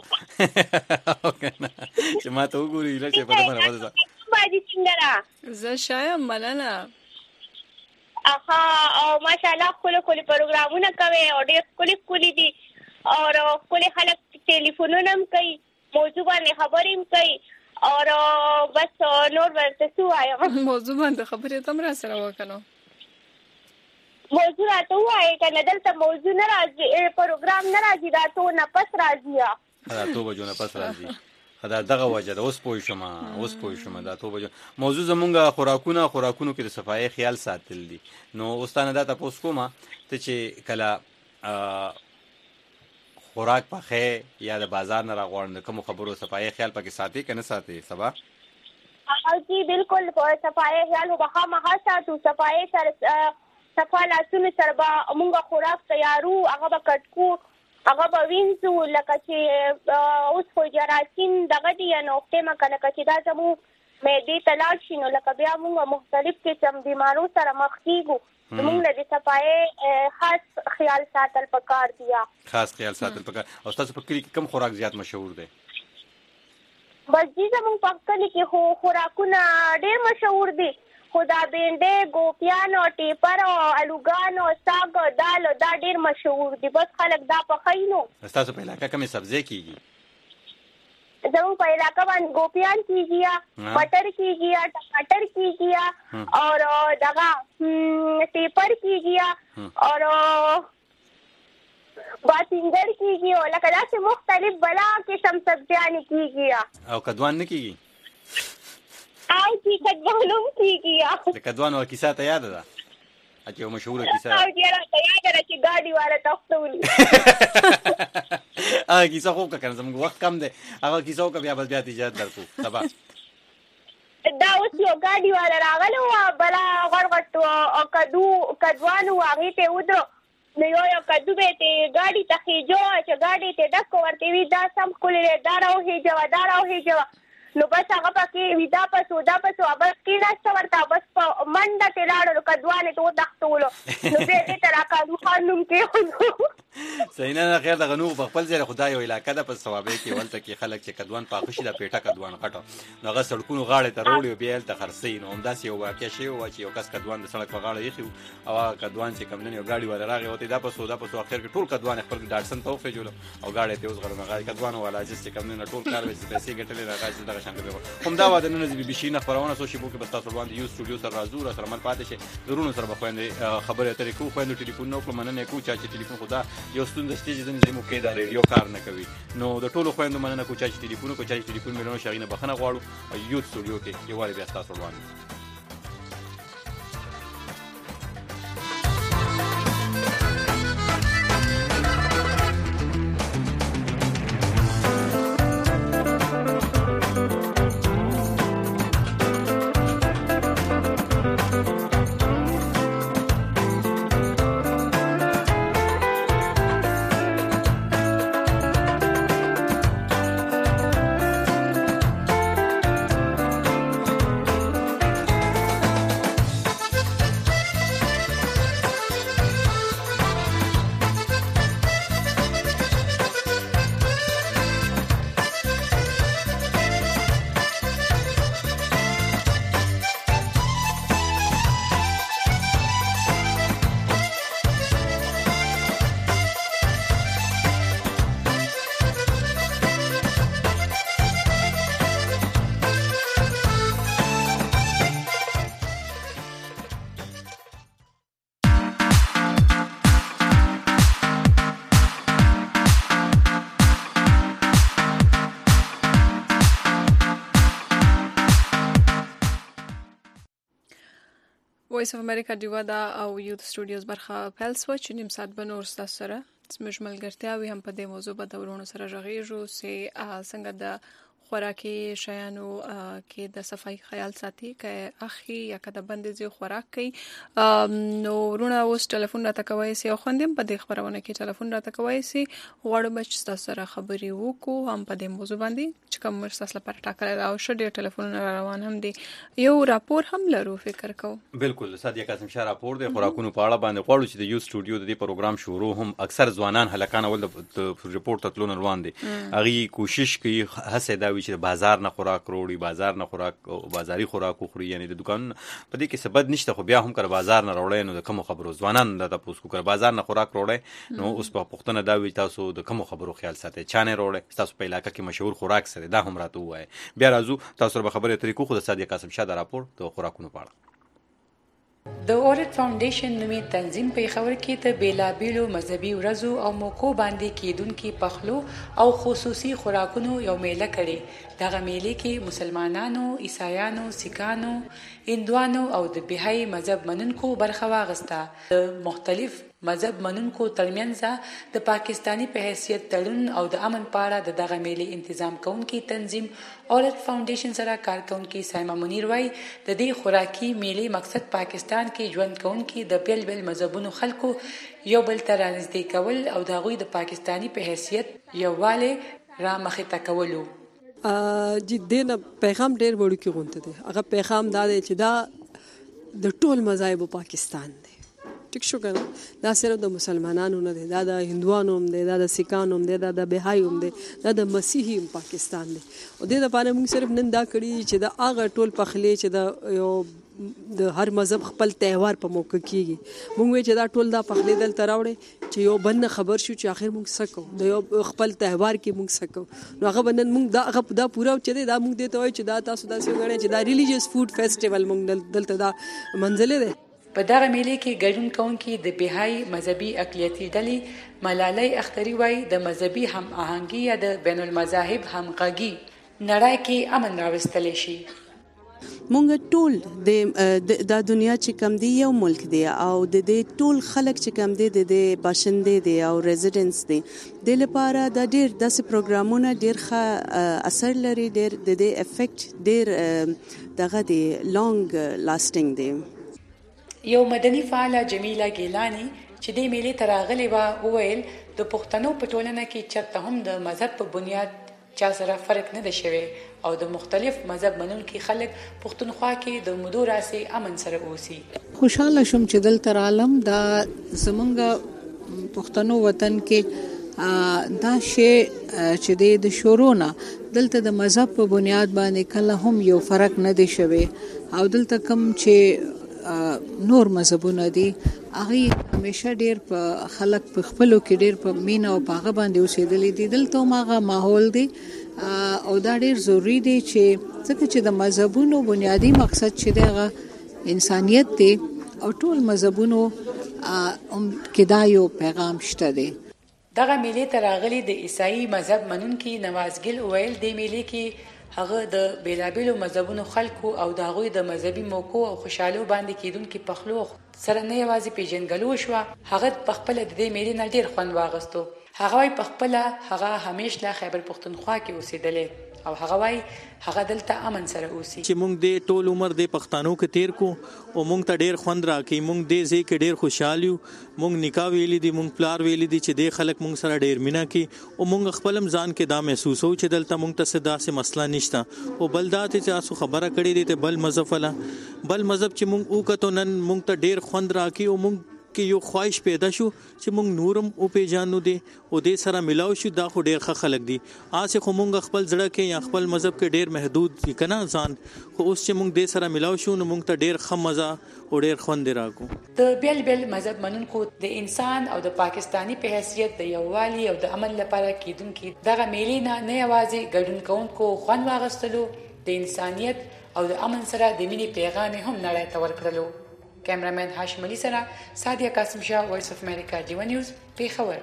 چې ما ته وګوري لکه په دغه راځه باندې څنګه زه شایم مننه اها او ماشاءالله خپل خپل پروګرامونه کوي او ډېر خپل خپل دي او خپل خلک ټلیفونونه هم کوي موضوع باندې خبرې هم کوي او بس نور ورته څه وایم موضوع باندې خبرې تم را سره وکړو موضوع راته وایي کنه دلته موضوع نه راځي پروګرام نه راځي دا ته نه پس راځي دا ته وجو نه پس راځي دا دغه وجه د اوس پوه شم اوس پوه شم دا ته وجو موضوع زمونږه خوراکونه خوراکونو کې د صفای خیال ساتل دي نو اوستانه دا تاسو کومه ته چې کله خوراک پخې یا د بازار نه راغوړل کوم خبرو صفای خیال پکې ساتي کنه ساتي سبا او جی بالکل صفای خیال وبخا مها ساتو صفای سره صفا لاسونه سره موږ خوراک تیارو هغه کټکو هغه به وینځو لکه چې اوس خو جراثیم دغه دي نو ته ما کنه چې دا زمو مې دې تلاش شنو لکه بیا موږ مختلف قسم بیمارو سره مخ کیږو موږ د صفای خاص خیال ساتل پکار دیا خاص خیال ساتل پکار او تاسو په کلی کې کم خوراک زیات مشهور دی بس دې زموږ په کلی کې خو خوراکونه ډېر مشهور دي خدا بینډه ګوپیان او ټیپر او الوګان او ساګ دال دا ډېر مشهور دي بس خلک دا پخاینو تاسو په علاقې کومه سبزی کیږي زموږ په علاقې باندې ګوپیان کیږي مټر کیږي ټماټر کیږي او دغه ټیپر کیږي او باتینګر کیږي او لکه داسې مختلف بلا قسم سبزیان کیږي او کدوان نه کیږي او چې کدوانم کیږي د کدوانو کیسه ته یاد ده اته مشهور کیسه او ډیره ته یاد ده چې ګاډي والا تختولي هغه کیسه خو کنه زموږ وخت کم دی هغه کیسه کو بیا بل بیا اجازه درکو سبا دا اوس یو ګاډي والا راغلو بلا غړغټ او کدو کدوانو هغه ته ودرو نو یو یو کدو به ته ګاډي ته خېجو چې ګاډي ته ډکو ورته وی دا سم کولې دا راو هېجو دا راو هېجو نو بس هغه پکې ودا پسو دا پسو بس کې ناشته ورته بس منډه ته لاړو کدوانه ته وختولو نو به دې تر کالو خانم کې صحیح نه خیر د غنو په خپل ځای خدای یو علاقه ده په ثوابه کې ولته کې خلک چې کدوان پاخه شي د پیټه کدوان غټه نو هغه سړکونو غاړه ته وروړي بیا ته خرڅي نو همداسې یو واقع شی و چې یو کس کدوان د سړک په غاړه یخي او هغه کدوان چې کم نه یو گاډي ولا راغی وته دا په سودا په سو اخر کې ټول کدوان خپل ډاټسن ته وخه جوړ او گاډي ته اوس غره غاړي کدوان ولا چې کم نه ټول کار وځي پیسې ګټلې راغی دغه شان به هم دا واده نه بي بي سي نه خبرونه سو شي بو کې بس تاسو باندې یو سټوډیو سره راځو را سره مل پاتې شي ضروري سره بخويندې خبره اترې کو خويندې ټلیفون نو کوم مننه کو چا چې ټلیفون خدا یو ستوند ستې ځین زمو کې دا ریډیو کار نه کوي نو د ټولو خويندو مننه کو چا چې ټلیفون کو چا چې ټلیفون ملونو شاغینه بخنه غواړو یو سټوډیو کې یو وړي بیا تاسو باندې وایس اف امریکا دیوا دا او یوت سټوډیوز برخه پیل سو چې نیم ساعت به نور ستاسو سره زموږ ملګرتیا وي هم په دې موضوع به د ورونو سره غږیږو چې څنګه د خوراکي شیانو کې د صفای خیال ساتي که اخی یا که د بندیزي خوراک کوي نو ورونه اوس ټلیفون راته کوي سي او خوندم په دې خبرونه کې ټلیفون راته کوي سي غواړم چې تاسو سره خبري وکړو هم په دې موضوع باندې چې کوم تاسو لپاره ټاکل او شډ ټلیفون روان هم دي یو راپور هم لرو فکر کوم بالکل صادق قاسم شاه راپور د خوراکونو په اړه باندې غواړو چې د یو سټوډیو د دې پروګرام شروع هم اکثر ځوانان هلکان ول د ریپورت تلون روان دي هغه کوشش کوي هڅه دا چې بازار نه خوراک وروړي بازار نه خوراک بازاري خوراک خوري یعنی د دکان په دې کې سبد نشته خو بیا هم کر بازار نه وروړي نو د کوم خبرو ځوانان د تاسو کر بازار نه خوراک وروړي نو اوس په پښتنه دا وی تاسو د کوم خبرو خیال ساتي چانه وروړي تاسو په علاقې کې مشهور خوراک سره دا هم راته وای بیا راځو تاسو به خبرې طریقو خو د صادق قاسم شاه د راپور د خوراکونو په اړه د اورټ فاونډیشن نومي تنظیم په خبر کې ته بیلابیلو مذهبي ورځو او موکو باندې کېدونکو پخلو او خصوصي خوراکونو یو میله کړي دغه میله کې مسلمانانو عیسایانو سیکانو هندوانو او د بهایي مذهب منونکو برخه واغسته د مختلف مذهب منونکو ترمنځ د پاکستانی په حیثیت تړون او د امن پاره د دغه میلې تنظیم کوونکی تنظیم اورټ فاونډیشن سره کار کوونکی سایما منیر وای د دې خوراکي میلې مقصد پاکستان کې ژوند کوونکي د بیل بیل مذهبونو خلکو یو بل تر نږدې کول او د غوي د پاکستانی په حیثیت یوواله را مخې ته کولو جدي نه پیغام ډېر وړو کې غونته دي هغه پیغام دا دی چې دا د ټول مذاهب پاکستان دی ټیک شو کنه دا صرف د مسلمانانو نه دی دا د هندوانو هم دی دا د سیکانو هم دی دا د بهایي هم دی دا د مسیحي هم پاکستان دی او دې لپاره موږ صرف نن دا کړی چې دا هغه ټول پخلې چې د یو د هر مذهب خپل تهوار په موقع کېږي موږ وی چې دا ټول دا پخلې دلته راوړي چې یو بل خبر شو چې اخر موږ سکو د یو خپل تهوار کې موږ سکو نو هغه بنن موږ دا هغه دا پورا چې دا موږ دې ته وای چې دا تاسو داسې وګڼئ چې دا ریلیجیس فود فیسټیوال موږ دلته دا منځلې ده په دغه میلې کې ګډون کوونکي د بهایي مذهبي اقلیتي ډلې ملالۍ اختری وای د مذهبي هم آهنګي یا د بین المذاهب همغږي نړۍ کې امن راوستلی شي مونږ ټول د د دنیا چې کم دی یو ملک دی او د دې ټول خلک چې کم دی د دې باشندې دی او ریزیډنس دی د لپاره د ډیر داسې پروګرامونه ډیر ښه اثر لري ډیر د دې افیکټ ډیر دغه دی لانګ لاسټینګ دی یو مدني فعاله جمیله ګیلانی چې د میلې تراغلی و وویل د پښتنو په ټولنه کې چرته هم د مذهب په بنیاد چا سره فرق نه دی شوی او د مختلف مذهب منونکي خلک پښتونخوا کې د مدو راسي امن سره اوسي خوشاله شوم چې دلته عالم دا زمونږ پښتنو وطن کې دا شی چې د شورونه دلته د مذهب په بنیاد باندې کله هم یو فرق نه دی شوی او دلته کوم چې نور مذهبونه دي هغه همیشه ډیر په خلک په خپلو کې ډیر په مینه او په هغه باندې اوسېدلي دي. دلته هم هغه ماحول دی او دا ډیر ضروری دی چې ځکه چې د مذهبونو بنیادی مقصد چې دی هغه انسانیت دی او ټول مذهبونو کې دا یو پیغام شته دی. دغه میلې ته راغلي د عیسائی مذهب منونکي نوازګل ویل د میلې کې هغه د بیلابیلو مذهبونو خلکو او د هغوی د مذهبي موقع او خوشحالو باندې کېدونکي پخلو سره نه یوازې پیژنګلو شوه، هغه په خپله د دې میلې نه ډېر خوند واخیستو. هغه وایي په خپله هغه همیش له خیبر پښتونخوا کې اوسېدلی او هغه وایي هغه دلته امن سره اوسي. چې موږ د ټول عمر د پښتنو کې تیر کو او موږ ته ډیر خوند راکې، موږ دې ځای کې ډیر خوشحال یو، موږ نکاح ویلي دي، موږ پلار ویلي دي چې د خلک موږ سره ډیر مینا کې او موږ خپل ځان کې دا محسوسو چې دلته موږ ته څه داسې مسله نشته او بل دا چې تاسو خبره کړې دي ته بل مذهب ولا بل مذهب چې موږ وکړو نن موږ ته ډیر خوند راکې او موږ کې یو خواهش پیدا شو چې موږ نورم او پیژانو دي او دې سره ملاو شو. دا خو ډیر ښه خلک دي، آسه خو موږ خپل ځړه کې یا خپل مذهب کې ډیر محدود دي کنه ځان، خو اوس چې موږ دې سره ملاو شو نو موږ ته ډیر ښه مزه او ډیر خوند راکو. د بیل بیل مذهب منونکو د انسان او د پاکستانی په حیثیت د یووالي او د عمل لپاره کېدونکي دغه میلې نه نه یوازې ګډون کوونکو خوند واغستلو، د انسانیت او د امن سره د مینې پیغام هم نړۍ ته ورکړلو. کیمرامین هاشم علي سره سادیا قاسم شاه، وایس اف امریکا، ډیو نیوز، پیښور.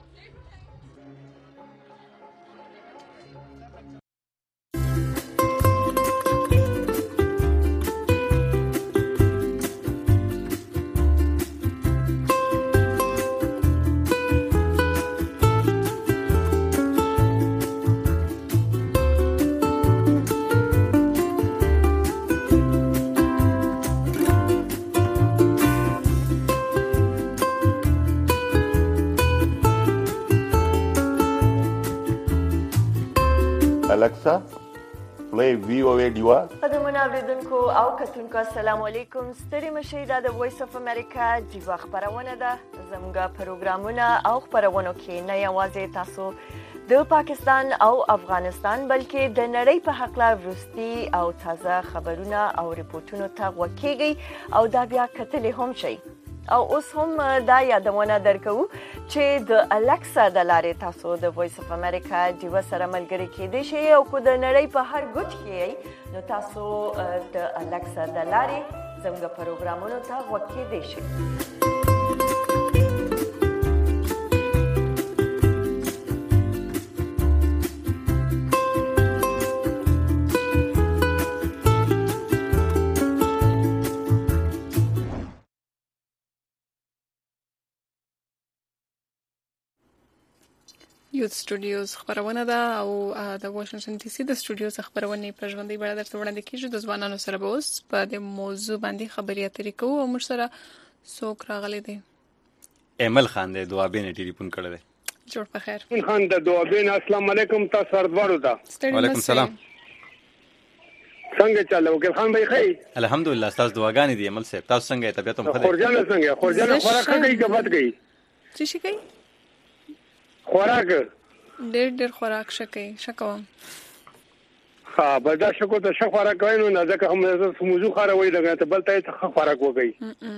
Alexa, play V O A Diva. قدرمن اوریدونکو او کتونکو السلام علیکم. ستړي مشئ، دا د وایس اف امریکا ډیوا خبرونه ده. زموږ پروګرامونه او خبرونه کې نه یوازې تاسو د پاکستان او افغانستان بلکې د نړۍ په حق لا وروستي او تازه خبرونه او ریپورتونو ته وکیږي او دا بیا کتلې هم شي. او اوس هم دا یادونه درکو چې د الکسا د لارې تاسو د وایس اف امریکا ډیوا سره ملګری کېدئ شئ او کو د نړۍ په هر ګوټ کې نو تاسو د الکسا د لارې زموږ پروګرامونو ته غوږ کېدئ شئ. یوت سټوډیوز خبرونه ده او د واشنگټن ډي سي د سټوډیوز خبرونه په ژوندۍ بڼه درته وړاندې کیږي. د ځوانانو سره به اوس په دې موضوع باندې خبرې اترې کوو او موږ سره څوک راغلي دي. ایمل خان د دوابین ټلیفون کړی دی. جوړ په خیر. خان د دوابین السلام علیکم تاسو سردوارو ته. وعلیکم السلام. څنګه چالو وکړ خان بھائی خیر؟ الحمدلله تاسو دعاګانې دي ایمل صاحب. تاسو څنګه طبيعت هم ښه ده؟ خورجان څنګه؟ خورجان خوراک کوي که بد کوي؟ څه شي کوي؟ خوراک ډېر ډېر خوراک شکه شکوم. ها بدا شکو ته شکو خوراک کوي نو ځکه هم موضوع خاروي لګا ته بل ته خوراک وګي.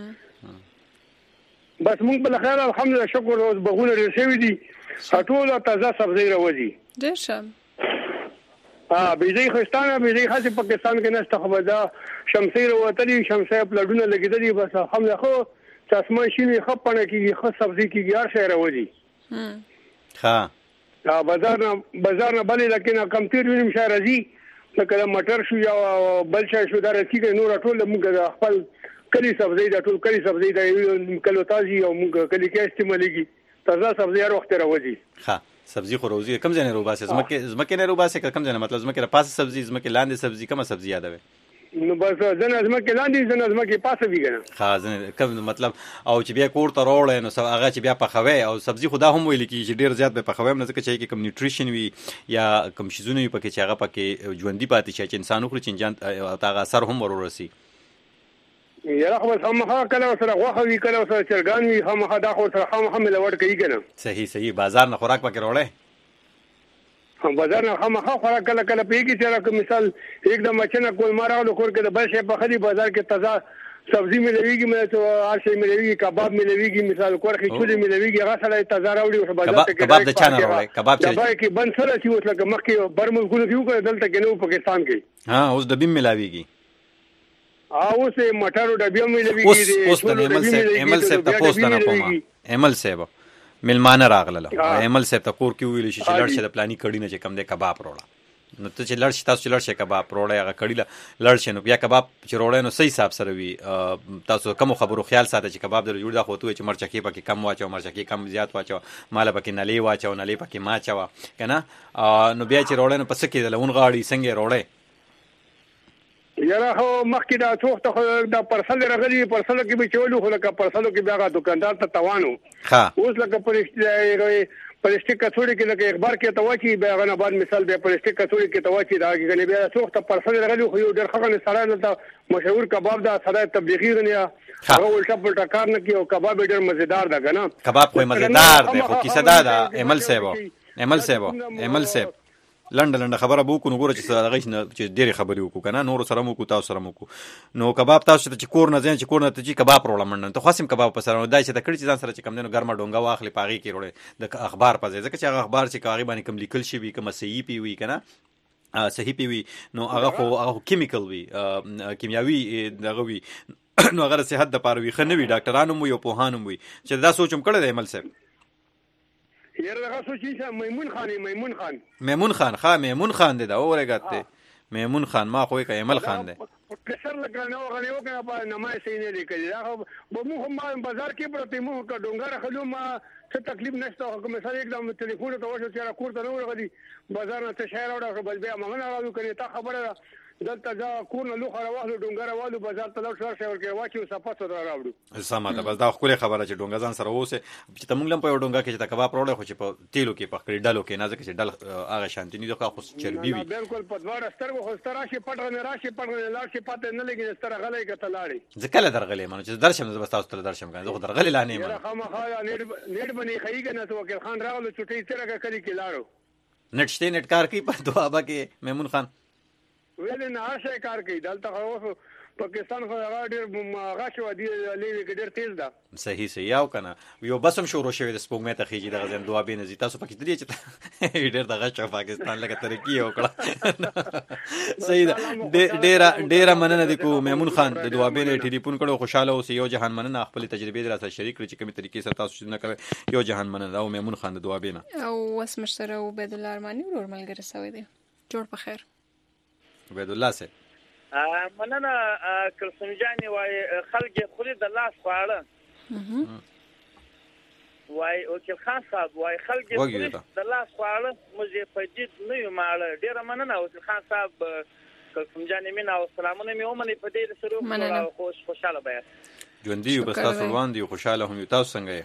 بس موږ بل خیر الحمدلله شکر اوس بغونه رسېوي دي ټول تازه سبزی راوځي. ډېر ښه. ها بيزي خستانه بيزي خاصه پاکستان کې نشته خو دا شمسیر وتلی شمسه پلډونه لګیدلي بس هم خو چشمه شي خپنه کیږي خو سبزی کیږي هر شی راوځي. ها ا بازار نه بازار نه بلې لکه کم تیر وینم شهر راځي لکه مټر شو یا بل شي شو دا رسیږي نور ټول موږ خپل کلی سبزی دا ټول کلی سبزی دا کلو تازي او موږ کلی کې استعمالېږي تازه سبزی هر وخت راوځي. ها سبزی خو روزي کم ځنه روباسه زمکه زمکه نه روباسه کم ځنه مطلب زمکه را پاسه سبزی زمکه لاندې سبزی کومه سبزی یادوي؟ نو بس ځنه زمکه لاندې ځنه زمکه پاسه وی کنه. ها ځنه کوم مطلب او چې بیا کور ته راوړل نو هغه چې بیا پخوي او سبزی خدا هم ویل کی چې ډیر زیات به پخوي نه ځکه چې کوم نیوټریشن وي یا کوم شیزونه وي پکې چې هغه پکې ژوندۍ پاتې شي چې انسان خو چنجان او هغه اثر هم ورورسي. یاره خو خامخا کله سره غوښه وی کله سره چرګان وی خامخا دا خو سره خامخا ملوړ کوي کنه. صحیح صحیح. بازار نه خوراک پکې وروړې؟ هم بازار نه خامخا خوراک کله کله پیږي چې راک مثال एकदम اچنه کول مارغه کور کې د بل شي په خدي بازار کې تازه سبزی ملويږي مې ته هر شي ملويږي کباب ملويږي مثال کورخي چولې ملويږي هغه سره تازه راوړي او بازار ته کباب د چانه راوړي کباب چې کباب کې بند سره چې اوس لکه مخکې برمل ګلو کیو کړ دلته کې نو پاکستان کې ها اوس د بیم ملاويږي او سه مټارو ډبیا ملويږي اوس د ایمل سه ایمل سه ته پوسټ نه کوم ایمل سه ملمانه راغله ایمل سه ته کور کې ویل شي چې لړ شه د پلاني کړي نه چې کم د کباب وروړه نو ته چې لړ شي تاسو لړ شي کباب وروړی هغه کړي لړ شي نو بیا کباب چې وروړی نو صحیح حساب سره وي تاسو کوم خبرو خیال ساته چې کباب در جوړ دا خو ته چې مرچکی پکې کم واچو مرچکی کم زیات واچو مال پکې نلی واچو نلی پکې ما چوا کنه نو بیا چې وروړی نو پس کې لون غاړي څنګه وروړی یاره هو مخکې دا څوخته خو دا پرسل راغلی پرسل کې به چولو خو لکه پرسلو کې بیا دکاندار ته توانو اوس لکه پرشتي پرشتي کڅوړي کې لکه اخبار کې تواچی بیا غنه بعد مثال بیا پرشتي کڅوړي کې تواچی دا کې بیا څوخته پرسل راغلی خو یو ډېر خغه سره نه مشهور کباب دا سره تبلیغي غنیا هغه ولټه پلټه کار نه کیو کباب ډېر مزیدار ده کنه کباب خو مزیدار دی خو کیسه دا ده ایمل سیبو ایمل سیبو ایمل سیب لنډ لنډ خبره به وکړو ګوره چې هغه چې ډېرې خبرې وکړو که نه نورو سره مو وکړو تاسو سره مو وکړو نو کباب تاسو ته چې کور نه ځئ چې کور نه ته چې کباب راوړه منډه ته خو هسې کباب په سره دا چې ته کړي چې ځان سره چې کوم دی نو ګرمه ډونګه واخلې په هغې کې وروړې د اخبار په ځای ځکه چې هغه اخبار چې که هغې باندې کوم لیکل شوي کومه صحیح پې وي که نه صحیح پې وي نو هغه خو هغه خو کیمیکل وي کیمیاوي دغه وي نو هغه د صحت دپاره وي ښه نه وي ډاکټران هم وي او پوهان هم وي چې دا سوچ هم کړی دی ایمل صاحب یاره دغه سوچي میمون خان میمون خان میمون خان ښه میمون خان دی دا اورېږات دی میمون خان ما خو یې که ایمل خان دی کسر لکه نه غنی وکړه په نمای صحیح نه لیکلي دا خو به موږ هم بازار کې پرته موږ که ډونګر خلو ما څه تکلیف نشته خو مثلا एकदम ټلیفون ته وشو چې کور ته نه ورغلی بازار نه څه شی راوړه بس بیا موږ نه راوړو کني تا خبره دلته ځا کور نه لوخه راوړو ډونګر والو بازار ته لاړ شو ورکه واچو صفات سره راوړو سمه ده بس دا خو خبره چې ډونګ ځان سره اوسه چې ته موږ لم په ډونګه کې چې کباب راوړل خو چې په تیلو کې په کړي ډالو کې نه ځکه چې ډل هغه شانتي نه خو چربي وي بالکل په دوار سترګو خو ستر راشي پټ نه راشي پټ نه لاړ شي پته نه لګي ستر غلې کته لاړي ځکه له درغلې مانو چې درشم زه بس تاسو ته درشم کنه زه درغلې لا نه ما خامخا نیټ نیټ باندې خېګه نه تو وکیل خان راغلو چټي سره کلی کې لاړو نت شته نت کار کوي په دوابه کې میمون خان ویل نه هر شي کار کوي دلته خو پاکستان خو هغه ډېر غاښو دی لې ډېر تیز ده صحیح صحیح یو کنه یو بس هم شروع شوی د سپوږمۍ ته خېږي د غزن دوا به نزي تاسو پکې درې چې ډېر د غاښو پاکستان لکه ترقی وکړه صحیح ده ډېر ډېر مننه د کو میمون خان د دوا به ټلیفون کړو خوشاله اوس یو جهان مننه خپل تجربې در سره شریک کړئ چې کومه طریقې سره تاسو نه کوي یو جهان مننه او میمون خان د دوا به نه او وسمش سره عبید الله ارمانی ورور ملګری سوی دی جوړ په خیر عبید الله سه مننه کلسم جاني وای خلک خوري د لاس خواړه وای او چې خان صاحب وای خلک خوري د لاس خواړه موږ په دې نه یو ماړه ډیر مننه او خان صاحب کلسم جاني مینا او سلامونه مې ومني په دې سره خوش خوشاله بیا ژوندۍ یو بس تاسو روان دي خوشاله هم یو تاسو څنګه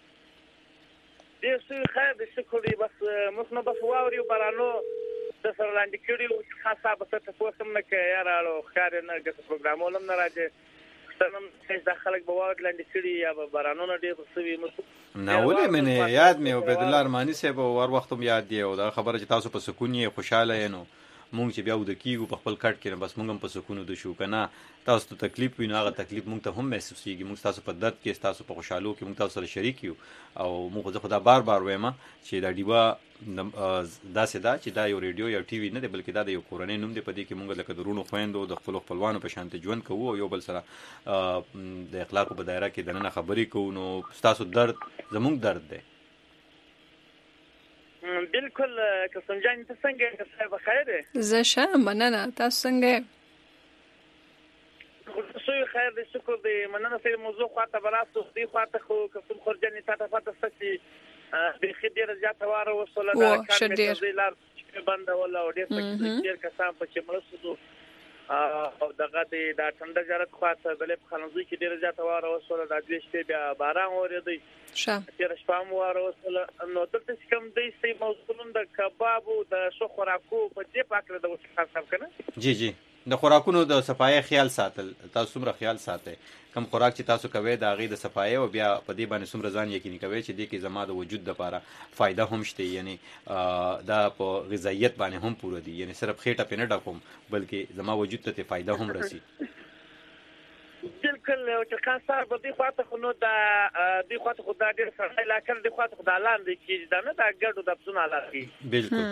یې دې څه خیر دې څه کړی بس موږ نو بس واوري بارانو د سره لاندې کړي خاصه صاحب څه تاسو سم نه کې یارالو ښکار نه ګټ پروګرامولم نه راځي ستنم چې خلک به واوري لاندې کړي یا بارانونه ډېر سوي مو نه ولې منه یاد مې عبید الله ارمانی صاحب ور وخت هم یاد دی او دا خبره چې تاسو په سکون یې خوشاله یې نو مونږ چې بیا د کیږو په خپل کټ کې بس مونږ هم په سکون د شو کنه تاسو ته تکلیف ویني هغه تکلیف مونږ ته هم محسوسيږي مونږ تاسو په درد کې تاسو په خوشحالو کې مونږ تاسو سره شریک یو او مونږ خو دا بار بار وایم چې دا دیوا داسې دا چې دا یو ریډیو یا ټي وي نه دی بلکې دا د یو کورنۍ نوم دی په دې کې مونږ لکه درونو خويندو د خپل خپلوانو په شانته ژوند کوو او یو بل سره د اخلاقو په دایره کې دنه خبرې کوو نو تاسو درد زمونږ درد دی بالکل قسم جان ته څنګه صاحب خیر زه ښه مننه تاسو څنګه خو خیر دې شکر دې مننه سره موضوع خاطر براسو دې خاطر خو قسم خرجنی تاسو فاته سچي به خدای رضا تواره وصله دا کار دې لار بند ولا او دې څه کسان په چې مرسو او دغه دې دا څنګه جرات خاطر بلې خلنځي کې ډیر زیات واره وصله دا دوی شته بیا باران اورېدی شه تیر شپه مو واره وصله نو دلته کوم دې سي موضوعون د کباب او د شو خوراکو په دې پاکره د وڅ خاص کنه جی جی د خوراکونو د صفای خیال ساتل، تاسو څومره خیال ساتئ؟ کم خوراک چې تاسو کوئ د هغې د صفای او بیا په دې باندې څومره ځان یقیني کوئ چې دې کې زما د وجود دپاره فایده هم شته، یعنی دا په غذایت باندې هم پوره دي، یعنی صرف خېټه پې نه ډکوم بلکې زما وجود ته ترې فایده هم رسي. بالکل چې خان صاحب دې خواته خو نو دا دې خواته خو دا ډېر سړی علاقه دې خواته خو دا لاندې کېږي دا نه دا ګډو د پسونو علاقې بالکل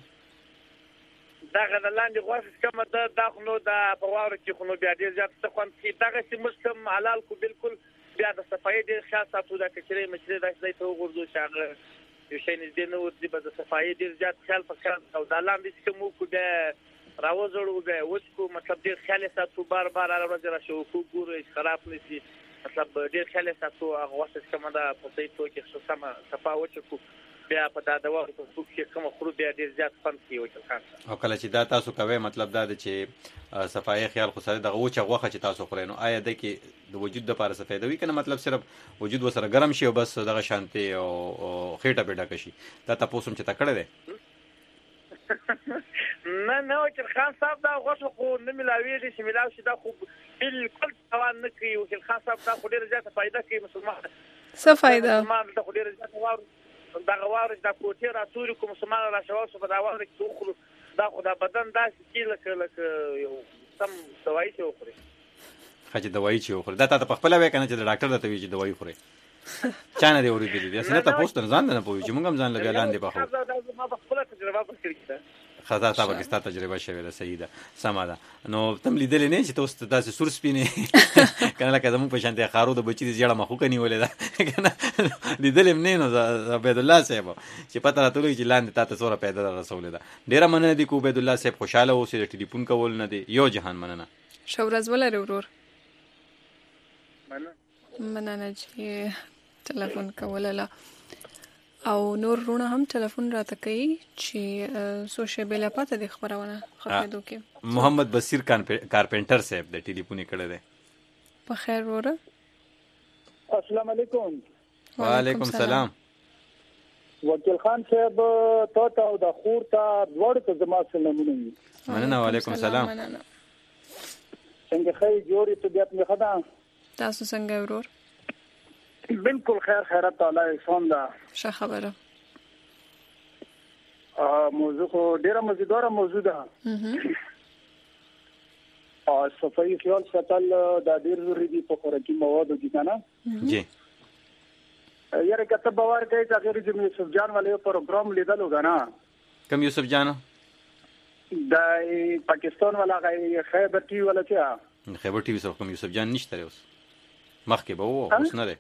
دغه د لاندې غوښه چې کومه ده دا خو نو دا په واوره کې خو نو بیا ډېر زیات څه خوند کوي. دغسې موږ کوم حلال کو بالکل بیا د صفایي ډېر خیال ساتو، دا کچرې مچرې داسې ځای ته وغورځو چې هغه یو شی نږدې نه ورځي، به د صفایي ډېر زیات خیال په خیال او دا لاندې چې کوم وکړو بیا راوځړو بیا یې وڅکو، مطلب ډېر خیال یې ساتو، بار بار هره ورځ یې راشو وګورو چې خراب نه شي، مطلب ډېر خیال یې ساتو. هغه غوښه چې کومه ده په صحیح توګه ښه سمه صفا وچکو، بیا په دا دوا په څوک کې کوم خورو بیا ډېر زیات خوند کوي. وچل خان او کله چې دا تاسو کوئ مطلب دا دی چې صفایي خیال خو سره دغه وچه غوښه چې تاسو خورئ نو آیا ده کې د وجود دپاره څه فایده وي که نه مطلب صرف وجود ورسره ګرم شي او بس دغه شانتې او خېټه پې ډکه شي؟ دا تپوس هم چې تا کړی دی؟ نه نه وکیل خان صاحب دا غوښه خو نه ملاویږي چې ملاو شي، دا خو بالکل توان نه کوي. وکیل خان صاحب دا خو ډېره زیاته فایده کوي مسلمان څه فایده؟ مسلمان دا خو ډېره زیاته واورو دغه واورې چې دا کوټې راتوري کړو مسلمان راشوه شو په دا واورې کې وخورو، دا خو دا بدن داسې کي لکه لکه یو سم دوایي چې وخوري. ښه چې دوایي چې وخوري دا تا ته پخپله وایې که نه چې د ډاکټر درته وایي چې دوایي خورې؟ چا نه دی اورېدلي دي؟ هسې نه تپوس ته ځان ته نه پوهېږو چې مونږ هم ځان له بیا لاندې پخوو. دا زما په خپله تجربه په کړي ده. ښه دا تا پکې ستا تجربه شوې ده، صحیح ده، سمه ده. نو ته هم لیدلې نه چې ته اوس داسې سور سپین یې که نه لکه زمونږ په شانتې خارو د بچي د زیړه مخوکه نیولې ده که نه لیدلې هم نه نو عبیدالله صاحب چې پته راته ولګي چې لاندې تا ته څومره پیدا را رسولې ده. ډېره مننه دي که عبیدالله صاحب خوشحاله اوسې، د ټلیفون کول نه دی. یو جهان مننه. ښه ورځ ولرې ورور. مننه چې ټلیفون کوله او نور رونه هم ټلیفون راته کوي چې څو شېبې لا پاته دي خبرونه خپرېدو کې. محمد بصیر کارپینټر صاحب د ټلیفون یې کړی دی. په خیر وروره. السلام علیکم. وعلیکم السلام. وکیل خان صاحب تا ته او د خور ته دواړو ته زما سلامونه وي. مننه. وعلیکم السلام. څنګه ښه جوړې طبیعت مې ښه ده؟ تاسو څنګه ورور؟ بالکل خیر خیرات تعالی احسان ده. ښه خبره. موضوع خو ډیره مزیداره موضوع ده. صفایي خیال ساتل دا ډیر ضروري دي په خوراکي موادو کې که نه؟ جی یاره که ته باور کوې چې هغې رجم یوسف جان والا یو پروګرام لیدلو که نه؟ کوم یوسف جان؟ د پاکستان والا هغه خیبر ټي وی والا چې خیبر ټي وي سره کوم یوسف جان نشته دی اوس، مخکې به و اوس نه دی.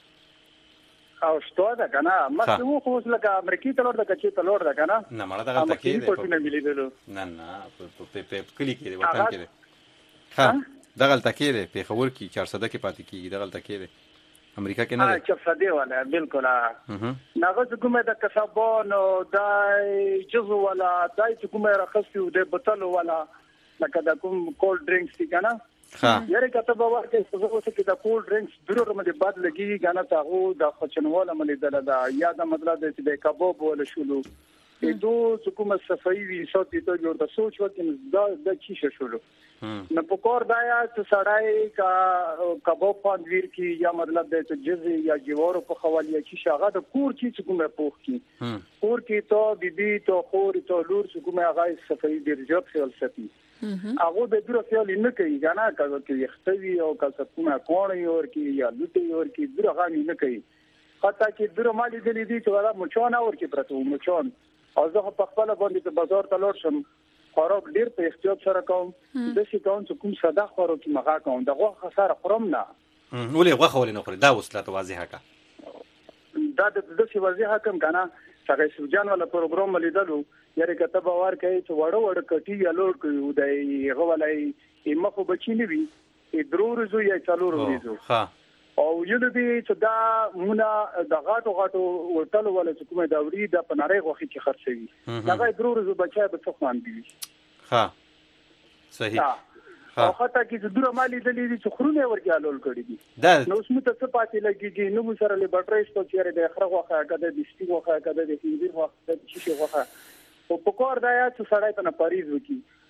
او شته ده که نه؟ مخکې و خو اوس لکه امریکې ته لوړ ده که چېرته لوړ ده که نه؟ نه مړه دغلته کې دی پټونه مې لیدلو. نه نه په کلي کې دی، وطن کې دی. ښه دغلته کې دی، پېښور کې چارسده کې پاتې کېږي، دغلته کې دی، امریکا کې نه دی. چارسدې والا بالکل. هغه چې کومه د کسابانو دا جزو والا دا چې کومه راخستي و د بوتلو والا لکه د کوم کولډ ډرینکس دي که نه؟ یاره که ته باور کوې چې زه اوس کې د کولډ ډرینکس دروغ باندې بد لګېږي که نه، ته هغو د خچنواله مې لیدله ده یا د مطلب دی چې د کباب والا شولو دو چې کومه صفایي وي ساتي ته ورته سوچ وکړي دا د چیشه شولو نو په کار دا یا چې سړی که کباب خوند ویر کړي یا مطلب دی چې جزې یا جوارو پخول یا چیشه هغه د کور چې چې کومه پوخ کړي کور کې تا بیبي تا خور تا لور چې کومه هغه صفایي ډېر زیات خیال ساتي. هغه به دوره خیال نه کوي که نه، که یخته وي او که کومه کوڼه یې ورکړي یا لوټې یې ورکړي دوره هغه هم نه کوي. حتی چې دوره ما لیدلي دي چې هغه مچان ورکړي پرته و مچان. او زه په خپله باندې چې بازار ته لاړ شم خوراک ډېر په احتیاط سره کوم، داسې کوم چې کوم ساده خوراک کې مغه کوم د غوښه سره خورم نه. ولې غوښه ولې نه خورې؟ دا اوس راته واضحه کړه. دا د داسې واضحه کوم که نه چې هغه یوسف جان والا پروګرام مې لیدلو یاره که ته باور کوې چې واړه واړه کټي یا لوړ کوي د هغه والا یې مخ و بچي نه وي درو ورځو یا څلورو ورځو او یو دی چې دا مونږ د غاټو غاټو ورتلو ولا چې کومه دا وری د پناري غوخي چې خرڅوي دا غي درو ورځو بچا به څه خوان دي. ها صحیح. او حتی کې چې دوره مالي دلی دي چې خرونه ورګالول کړی دي نو اوس مته څه پاتې لګيږي نو سره له بټرې ستو چیرې د اخره غوخه کده د سپي غوخه کده د خنزیر غوخه د شي غوخه او په کور دا یا چې سړی ته پاریز وکي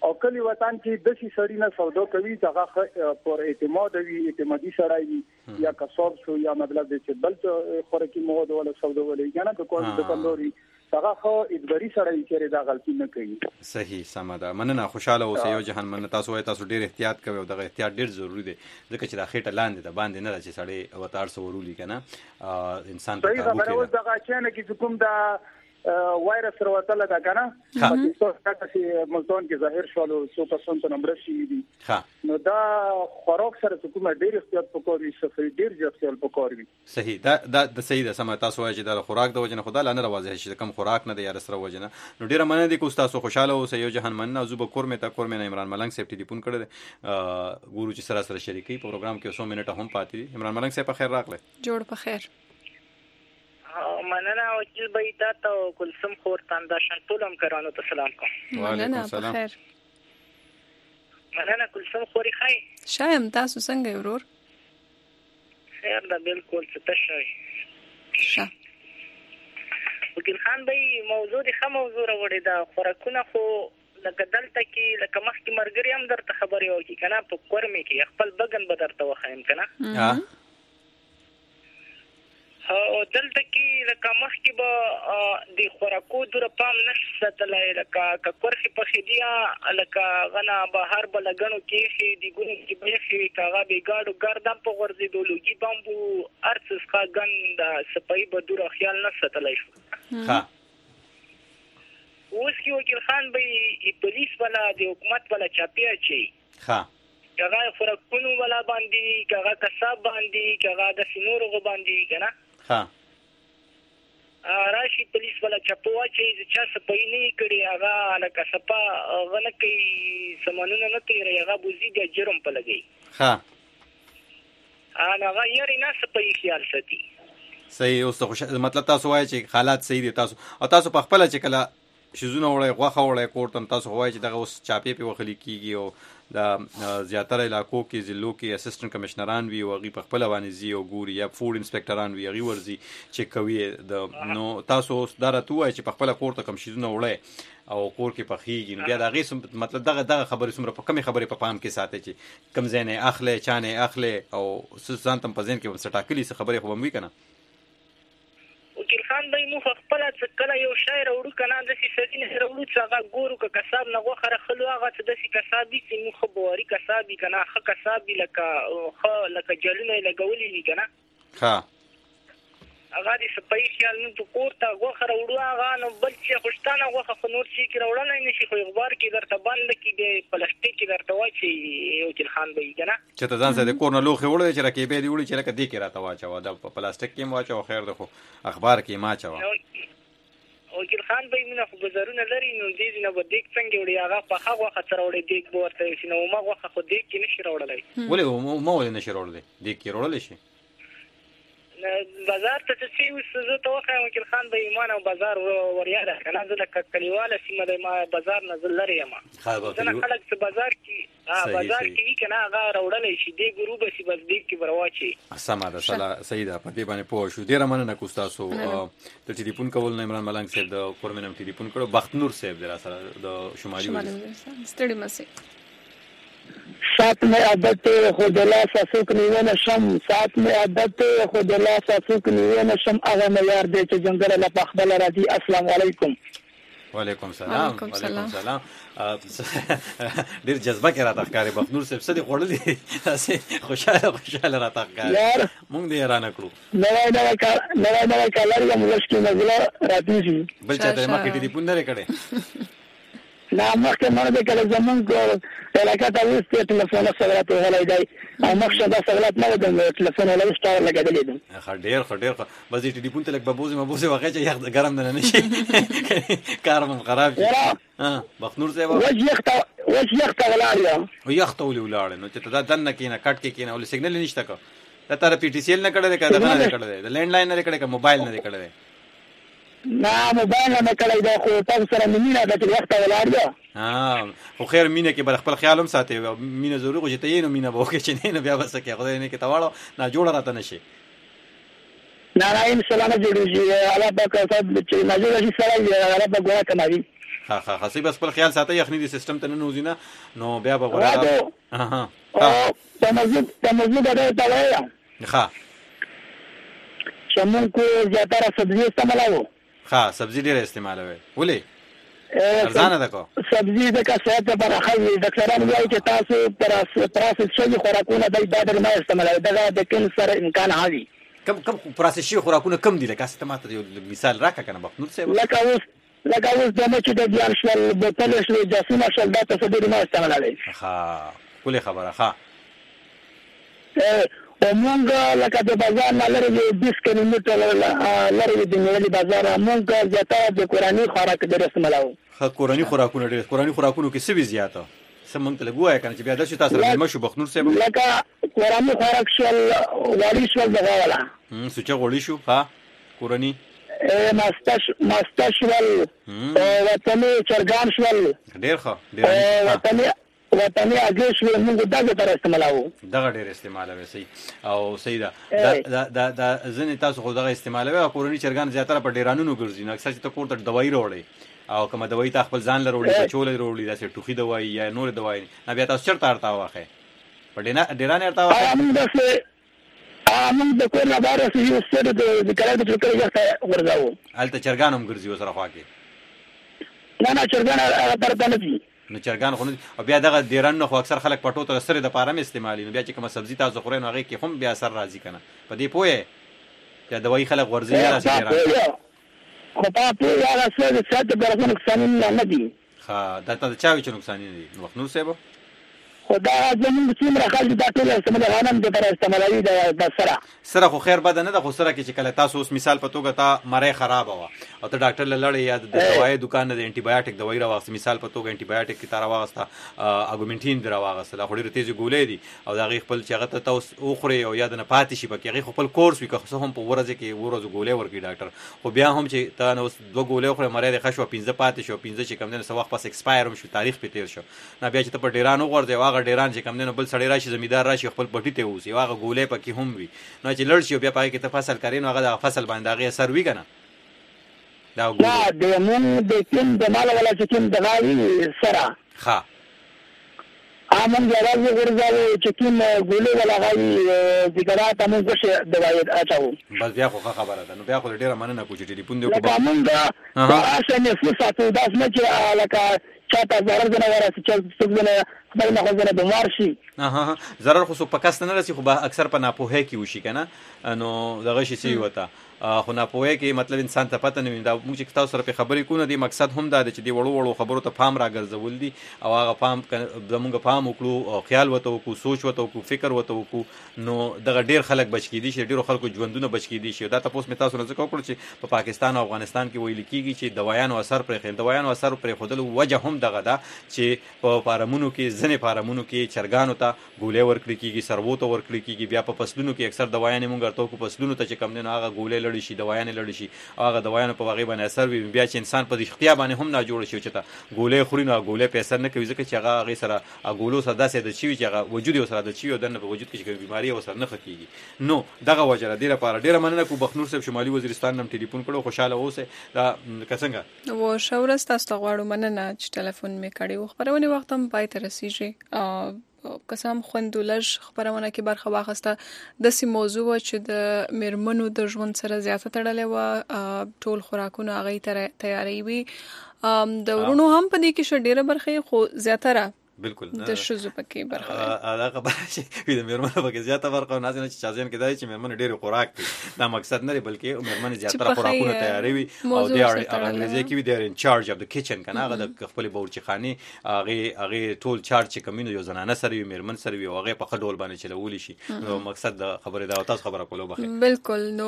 او کلی وطن کې د شي سړی نه سودا کوي چې پر اعتماد وي اعتمادي سړی وي یا کسب شو یا مطلب د چې بل خوراکي مواد ولا سودا ولې کنه د کوم د کندوري هغه خو اجباري سړی چې دا غلطي نه کوي. صحیح سمه مننه خوشاله اوسئ یو جهان من تاسو وای تاسو ډیر احتیاط کوئ او دغه احتیاط ډیر ضروری دی ځکه چې دا خېټه لاندې ده باندې نه چې سړی وتار سورولي کنه انسان په کابو کې دا دغه چانه کې کوم دا وایرس وروتل دا کنه پاکستان کې ملتان کې ظاهر شول څو پرسنټ نمبر شي دي نو دا خوراک سره کومه ډیر احتیاط وکړي صفر ډیر احتیاط وکړي. صحیح دا دا د صحیح ده سم تاسو وایي چې دا خوراک د وجنه خدای لانه راوځي چې کم خوراک نه دی یا سره وجنه نو ډیر مننه دي کو تاسو خوشاله اوسئ یو جهان مننه زوب کور مې تا کور مې عمران ملنګ صاحب ټلیفون کړی ګورو چې سره سره شریکي پروګرام کې څو منټه هم پاتې عمران ملنګ صاحب په خیر راغله جوړ په خیر مننه وکیل بيتا ته کلثوم خور تاندا شنټولم کرانو ته سلام کوم. وعلیکم السلام. مننه کلثوم خوري خای شایم تاسو څنګه ورور خیر دا بالکل څه شوی ښه وکیل خان بھائی موضوع دی ښه موضوع راوړی دا خوراکونه خو لکه دلته کې لکه مخکې مرګري هم درته خبرې وکړي کنه په کورمې کې خپل بګن به درته وښایم کنه او دلته کې لکه مخکې به د خوراکو دوره پام نشي ساتلی لکه که کورخې پخې دي لکه غنه بهر به لګنو کېښي د ګونو کې به یخې که هغه بېګاډو ګردم په غورځېدو لوګي به هم بو هر څه څخه ګن د صفایي به دوره خیال نه ساتلی شو. اوس کې وکیل خان به پولیس والا د حکومت والا چاپی اچوي که هغه خوراکونو والا باندې که هغه کساب باندې که هغه داسې نورو باندې که نه راشي پولیس والا چپو واچي چې چا صفایي نه کړي هغه لکه صفا هغه نه کوي سامانونه نه تېروي هغه بوزي بیا جرم په لګوي هغه یاري نه صفایي خیال ساتي. صحیح اوس مطلب تاسو وایي چې حالات صحیح دي تاسو او تاسو په خپله چې کله شیزونه وړی غوښه وړی کور ته تاسو وایي چې دغه اوس چاپې پې وخلي کېږي او د زیاتره علاقو کې ضلعو کې اسسټنټ کمشنران وي او هغوی په خپله باندې ځي او ګوري یا فوډ انسپکټران وي هغوی ورځي چک کوي د نو تاسو اوس دا راته ووایي چې په خپله کور ته کوم شیزونه وړی او کور کې پخېږي نو بیا د هغې مطلب دغه دغه خبرې څومره په کمې خبرې په پام کې ساتئ چې کوم ځای نه اخلی چا نه اخلی او ځان ته هم په ذهن کې به څه ټاکلي څه خبرې خو به هم وي که نه وکیل خان بھائی موږ خپله څه کله یو شی راوړو که نه داسې سړي نه راوړو چې هغه ګورو که کساب نه غوښه راخلو هغه څه داسې کساب وي چې موږ ښه باوري کساب وي که نه ښه کساب وي لکه ښه لکه جلونه یې لګولي وي که نه هغه د صفایي خیال نه تو کور ته غوښه راوړو هغه نو بل چې خوشتانه غوښه خو نور شي کې راوړلی نه شي خو اخبار کې درته بنده کړي د پلاستیک کې درته واچوي وکیل خان بھائی که نه چې ته ځان سره د کور نه لوښې وړی چې رکیبې دې وړي چې لکه دې کې راته واچوه دا په پلاستیک کې هم واچوه خیر ده خو اخبار کې یې مه اچوه. وکیل خان بھائی مینه خو بازارونه لري نو دې نه به دیګ څنګه وړي هغه پخه غوښه څه راوړی دیګ به ورته وشي نو اومه غوښه خو دیګ کې نه شي راوړلی. ولې اومه ولې نه شي راوړلی دیګ کې راوړلی شي بازار ته چې اوس زه ته وښایم وکیل خان به ایمان او بازار وریاده که نه زه لکه کلیواله سیمه دی ما بازار نه زه لرې یم ځینې خلک چې بازار کې بازار کې وي که نه هغه راوړلی شي دې ګرو به شي بس دې کې به راواچوي. سمه ده صحیح ده په دې باندې پوه شو ډېره مننه کو ستاسو د ټلیفون کول نه عمران ملنګ صاحب د کورمې نه ټلیفون کړو بختنور صاحب دی را سره د شمالي ستړي مه سئ سات میں عادت خودلا ساسوک نیوه نشم سات میں عادت خودلا ساسوک نیوه نشم هغه معیار دی چې جنګل له پخبل راځي. السلام علیکم. وعلیکم السلام. وعلیکم السلام. ډیر جذبه کې راته ښکاري بختنور صاحب څه دي خوړلي داسې خوشحاله خوشحاله راته ښکاري موږ دې حیرانه کړو. نوی نوی کال نوی نوی کالر یم مشکل نزله راځي شي بل چا ته مخکې ټلیفون نه کړی نه مخکې مړ دې کله زمونږ علاقه ته وستې ټلیفون سره راته وغلی دی او مخکې دا سوالات نه وم ټلیفون ولا وسټار لګېدلی دی ښه ډېر ښه ډېر ښه بس دې ټلیفون ته لږ ببوزې مبوزې وغی چې یخ ګرم نه نشي کار هم خراب شي. بختنور صاحب اوس یخ ته اوس یخ ته ولاړ یم یخ ته ولې ولاړې نو چې ته دا دننه کښېنه کټ کې کښېنه ولې سګنل یې نشته که دا تاره پی ټي سی ایل نه کړی دی که دغه نه دی کړی دی د لینډ لاین نه دی کړی که موبایل نه دی کړی دی نه موبایل نه مې کړی دی خو تاسو سره مې مینه ده چې یخ ته ولاړ یم. خو خیر مینه کې به خپل خیال هم ساتي مینه ضروري خو چې ته یې نو مینه به وکړې چې نه نو بیا به څه کوې خدای نه کړي ته واړه ناجوړه راته نه شي. نه نه انشاءالله نه جوړېږي الله پاک چې ناجوړه شي سړی الله پاک ګناه کموي. ها ها خاصي بس خپل خیال ساتي یخني دي سیستم ته نه نوزینه نو بیا به غوړه ها ها تمزید تمزید دا ته وایم ها شمون کو زیاتره سبزی استعمالو ها سبزی ډیر استعمالوي ولې ارزانه ده کو سبزی د کثرت لپاره خالي ډاکټرانو وايي چې تاسو پراس پراسس شوی خوراکونه د بدن ما استعمالوي دا د کینسر امکان عالي کم کم پراسس شوی خوراکونه کم دي لکه ست ماته یو مثال راکا کنه بخنور سه لکه اوس لکه اوس د مچ د دیار شل بوتل شل جاسمه شل دا تاسو د ما استعمالوي ها کله خبره ها مونږ لکه د بازار نه لري بیس کیلومتر لري د نیولې بازار مونږ زیاته د قرآني خوراک د رسملاو خو قرآني خوراکونه ډېر قرآني خوراکونو کې څه وی زیاته سمون ته لګوای کنه چې بیا د شي تاسو راځم شو بخنور سه لکه قرآني خوراک شل وړي شل دغه ولا هم سوچ غوړي شو ها قرآني ماستش ماستش ول وطني چرګان شول ډېر ښه ډېر وطني وطني اګیش موږ دغه تر استعمالو دغه ډېر استعمالوي سي او سیدا دا دا دا ځنې تاسو خو دغه استعمالوي او قرآني چرګان زیاتره په ډیرانونو ګرځي نو اکثر چې ته کور ته دوايي وروړي او کومه دوايي ته خپل ځان لروړي بچول وروړي دا چې ټوخي دوايي یا نور دوايي نه بیا تاسو چرته ارتا واخه په ډینا ډیرانه ارتا واخه موږ دغه موږ د کور نه بار سي یو ستر د کله د ټکر ځای ورځاو الته چرګانم ګرځي وسره خوا کې نه نه چرګان هغه ترته نه دي نو چرګان خو او بیا دغه ډیران نو خو اکثر خلک پټو تر سره د پاره استعمالي نو بیا چې کومه سبزی تاسو خورئ نو هغه کې هم بیا اثر راځي کنه په دې پوهه چې دوايي خلک ورځي نه راځي خو په پوهه هغه څه د څه د برخو نقصان نه دي ها دا ته چا چې نقصان نه دي نو نور څه به خدا زموږ چې مرخص د ټول استعمال غنم د پر استعمالوي د سره سره خو خیر بد نه د خو سره کې چې کله تاسو اوس مثال په توګه تا مړې خراب و او ته ډاکټر لړې یا د دوايي دکان نه د انټي بایوټیک دوايي راوغست مثال په توګه انټي بایوټیک کی تار واغسته اګومنټین درا واغسته لا خوري تیزي ګولې دي او دا غي خپل چې هغه ته تاسو او خوري او یا د نه پاتې شي پکې غي خپل کورس وي که هم په ورځ کې ورځ ګولې ورګي ډاکټر خو بیا هم چې تا نو دوه ګولې خوري مړې د خښو پنځه پاتې شو پنځه چې کم نه سو وخت پس ایکسپایر هم شو تاریخ په تیر شو نه بیا چې ته په ډیرانو ورځي واغه ډیران چې کم نه بل سړی راشي زمیدار راشي خپل پټی ته اوسي واغه ګولې پکې هم وي نو چې لړ شي بیا پای کې ته فصل کړي نو هغه د فصل باندې هغه اثر وی کنه دا ګولې د مون د کیم د مال ولا چې کیم د غاوی سره ها امون راځي ورځاوي چې کیم ګولې ولا غاوی د ګرات امون څه دوايي اچاو بس بیا خو خبره ده نو بیا خو ډیره مننه کوم چې ټلیفون دی کوم امون دا اسه نه فرصت داس نه چې لکه چاته ضرر نه ورسې چې څنګه خپل نه غوښنه بیمار شي ها ضرر خو په کس نه رسي خو اکثر په ناپوهه کې وشي کنه نو دغه شي سی وته خو ناپوهه کې مطلب انسان ته پته نه وي دا موږ چې تاسو سره په خبرې کوو دی مقصد هم دا چې دی وړو وړو خبرو ته فهم راګرځول دي او هغه فهم زموږ فهم وکړو او خیال وته وکړو سوچ وته وکړو فکر وته وکړو نو دغه ډیر خلک بچ کیدي شي ډیرو خلکو ژوندونه بچ کیدي شي دا تاسو مې تاسو نه ځکه وکړو چې په پاکستان او افغانستان کې ویل کیږي چې دوايانو اثر پرې خل دوايانو اثر پرې خودل وجه هم دغه دا چې په فارمونو کې ځنې فارمونو کې چرګانو ته ګولې ورکړي کیږي سربو ته ورکړي کیږي بیا په فصلونو کې اکثر دوايانې مونږ ورته کو فصلونو ته چې کم نه هغه ګولې لړې شي دوايانې لړې شي هغه دوايانو په واقع باندې اثر وي بیا چې انسان په اختیار باندې هم نه جوړ شي چې ته ګولې خوري نو ګولې په اثر نه کوي ځکه چې هغه هغه سره ګولو سره داسې د چی چې هغه وجود یې سره د چی او د نه په وجود کې چې بیماری او سره نه خکېږي نو دغه وجره دی لپاره ډیره مننه کو بخنور صاحب شمالي وزیرستان نم ټلیفون کړو خوشاله اوسه دا څنګه و شاورس تاسو ته غواړم مننه چې ټلیفون مې کړی و خبرونه وخت هم پای ته رسیږي قسم خوندولج خبرونه کې برخه واخسته د سی موضوع چې د میرمنو د ژوند سره زیاته تړلې و ټول خوراکونه هغه تیاری وي د ورونو هم په دې کې ش ډیره برخه خو زیاتره بالکل د شوزو پکې برخه دا خبره چې د میرمنو پکې زیاته برخه نه ځنه چې چازین کې دای چې میرمنو ډیره خوراک دي دا مقصد نه بلکې میرمنو زیاتره خوراکونه تیاروي او د انګلیزي کې دی ان چارج اف د کچن کنه هغه د خپل بورچی خاني هغه هغه ټول چارج کمینو یو زنانه سره وي میرمن سره وي هغه په خډول باندې چلول شي نو مقصد د خبره دا تاسو خبره کولو بخیر بالکل نو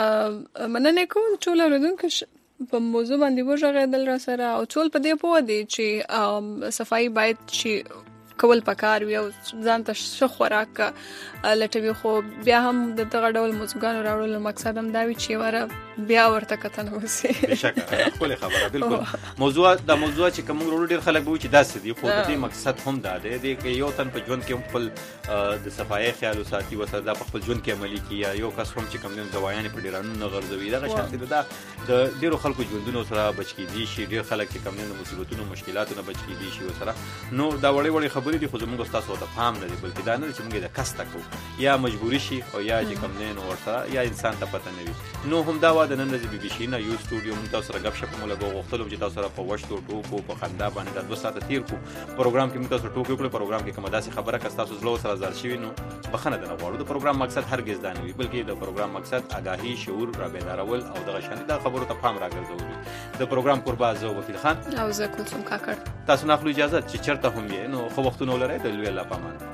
مننه کوم ټول اوریدونکو په موضوع باندې وژغېدل را سره او ټول په دې پوه دي چې صفائی باید چې کول پکار وي او ځان ته ښه خوراک لټوي. خو بیا هم د دغه ډول موضوعګانو راوړلو مقصد هم دا وي چې وره بیا ورته کتنه وسي. بېشکه ښکلې خبره بالکل. موضوع دا موضوع چې کوم وروڼو ډېر خلک به وایي چې داسې دي، خو د دې مقصد هم دا دی دی که یو تن په ژوند کې هم خپل د صفایۍ خیال وساتي، ورسره دا په خپل ژوند کې عملي کړي، یا یو کس هم چې کوم دی دوايانې په ډېرانو نه غورځوي، دغه شانتې دا د ډېرو خلکو ژوندونو سره بچ کېدی شي. ډېر خلک چې کوم دی د مصیبتونو مشکلاتو نه بچ کېدی شي ورسره. نو دا وړې وړې خبرې دي، خو زموږ ستاسو ته پام نه دی، بلکې دا نه دی چې موږ یې د کسته کوو، یا مجبوري شي او یا چې کوم دی نو ورسره یا انسان ته پته نه وي. نو هم دا وه د نن ورځې بي بي سي نه یو سټوډیو موږ تاسو سره ګپ شپ مو لګو غوښتلو چې تاسو سره په وشتو ټوکو په خندا باندې دا دوه ساعته تېر کړو. پروګرام کې موږ تاسو ټوکې وکړې. پروګرام کې کومه داسې خبره که ستاسو زړه ورسره ځار شوي نو بخښنه درنه غواړو. د پروګرام مقصد هرګز دا نه وي، بلکې د پروګرام مقصد آګاهي، شعور رابیدارول او دغه شانې دا خبرو ته پام راګرځول وي. د پروګرام کوربه زه وکیل خان او زه کلثوم کاکړ. تاسو نه اخلو اجازه چې چېرته هم یې نو ښه وختونه ولرئ. د لوی الله په امان.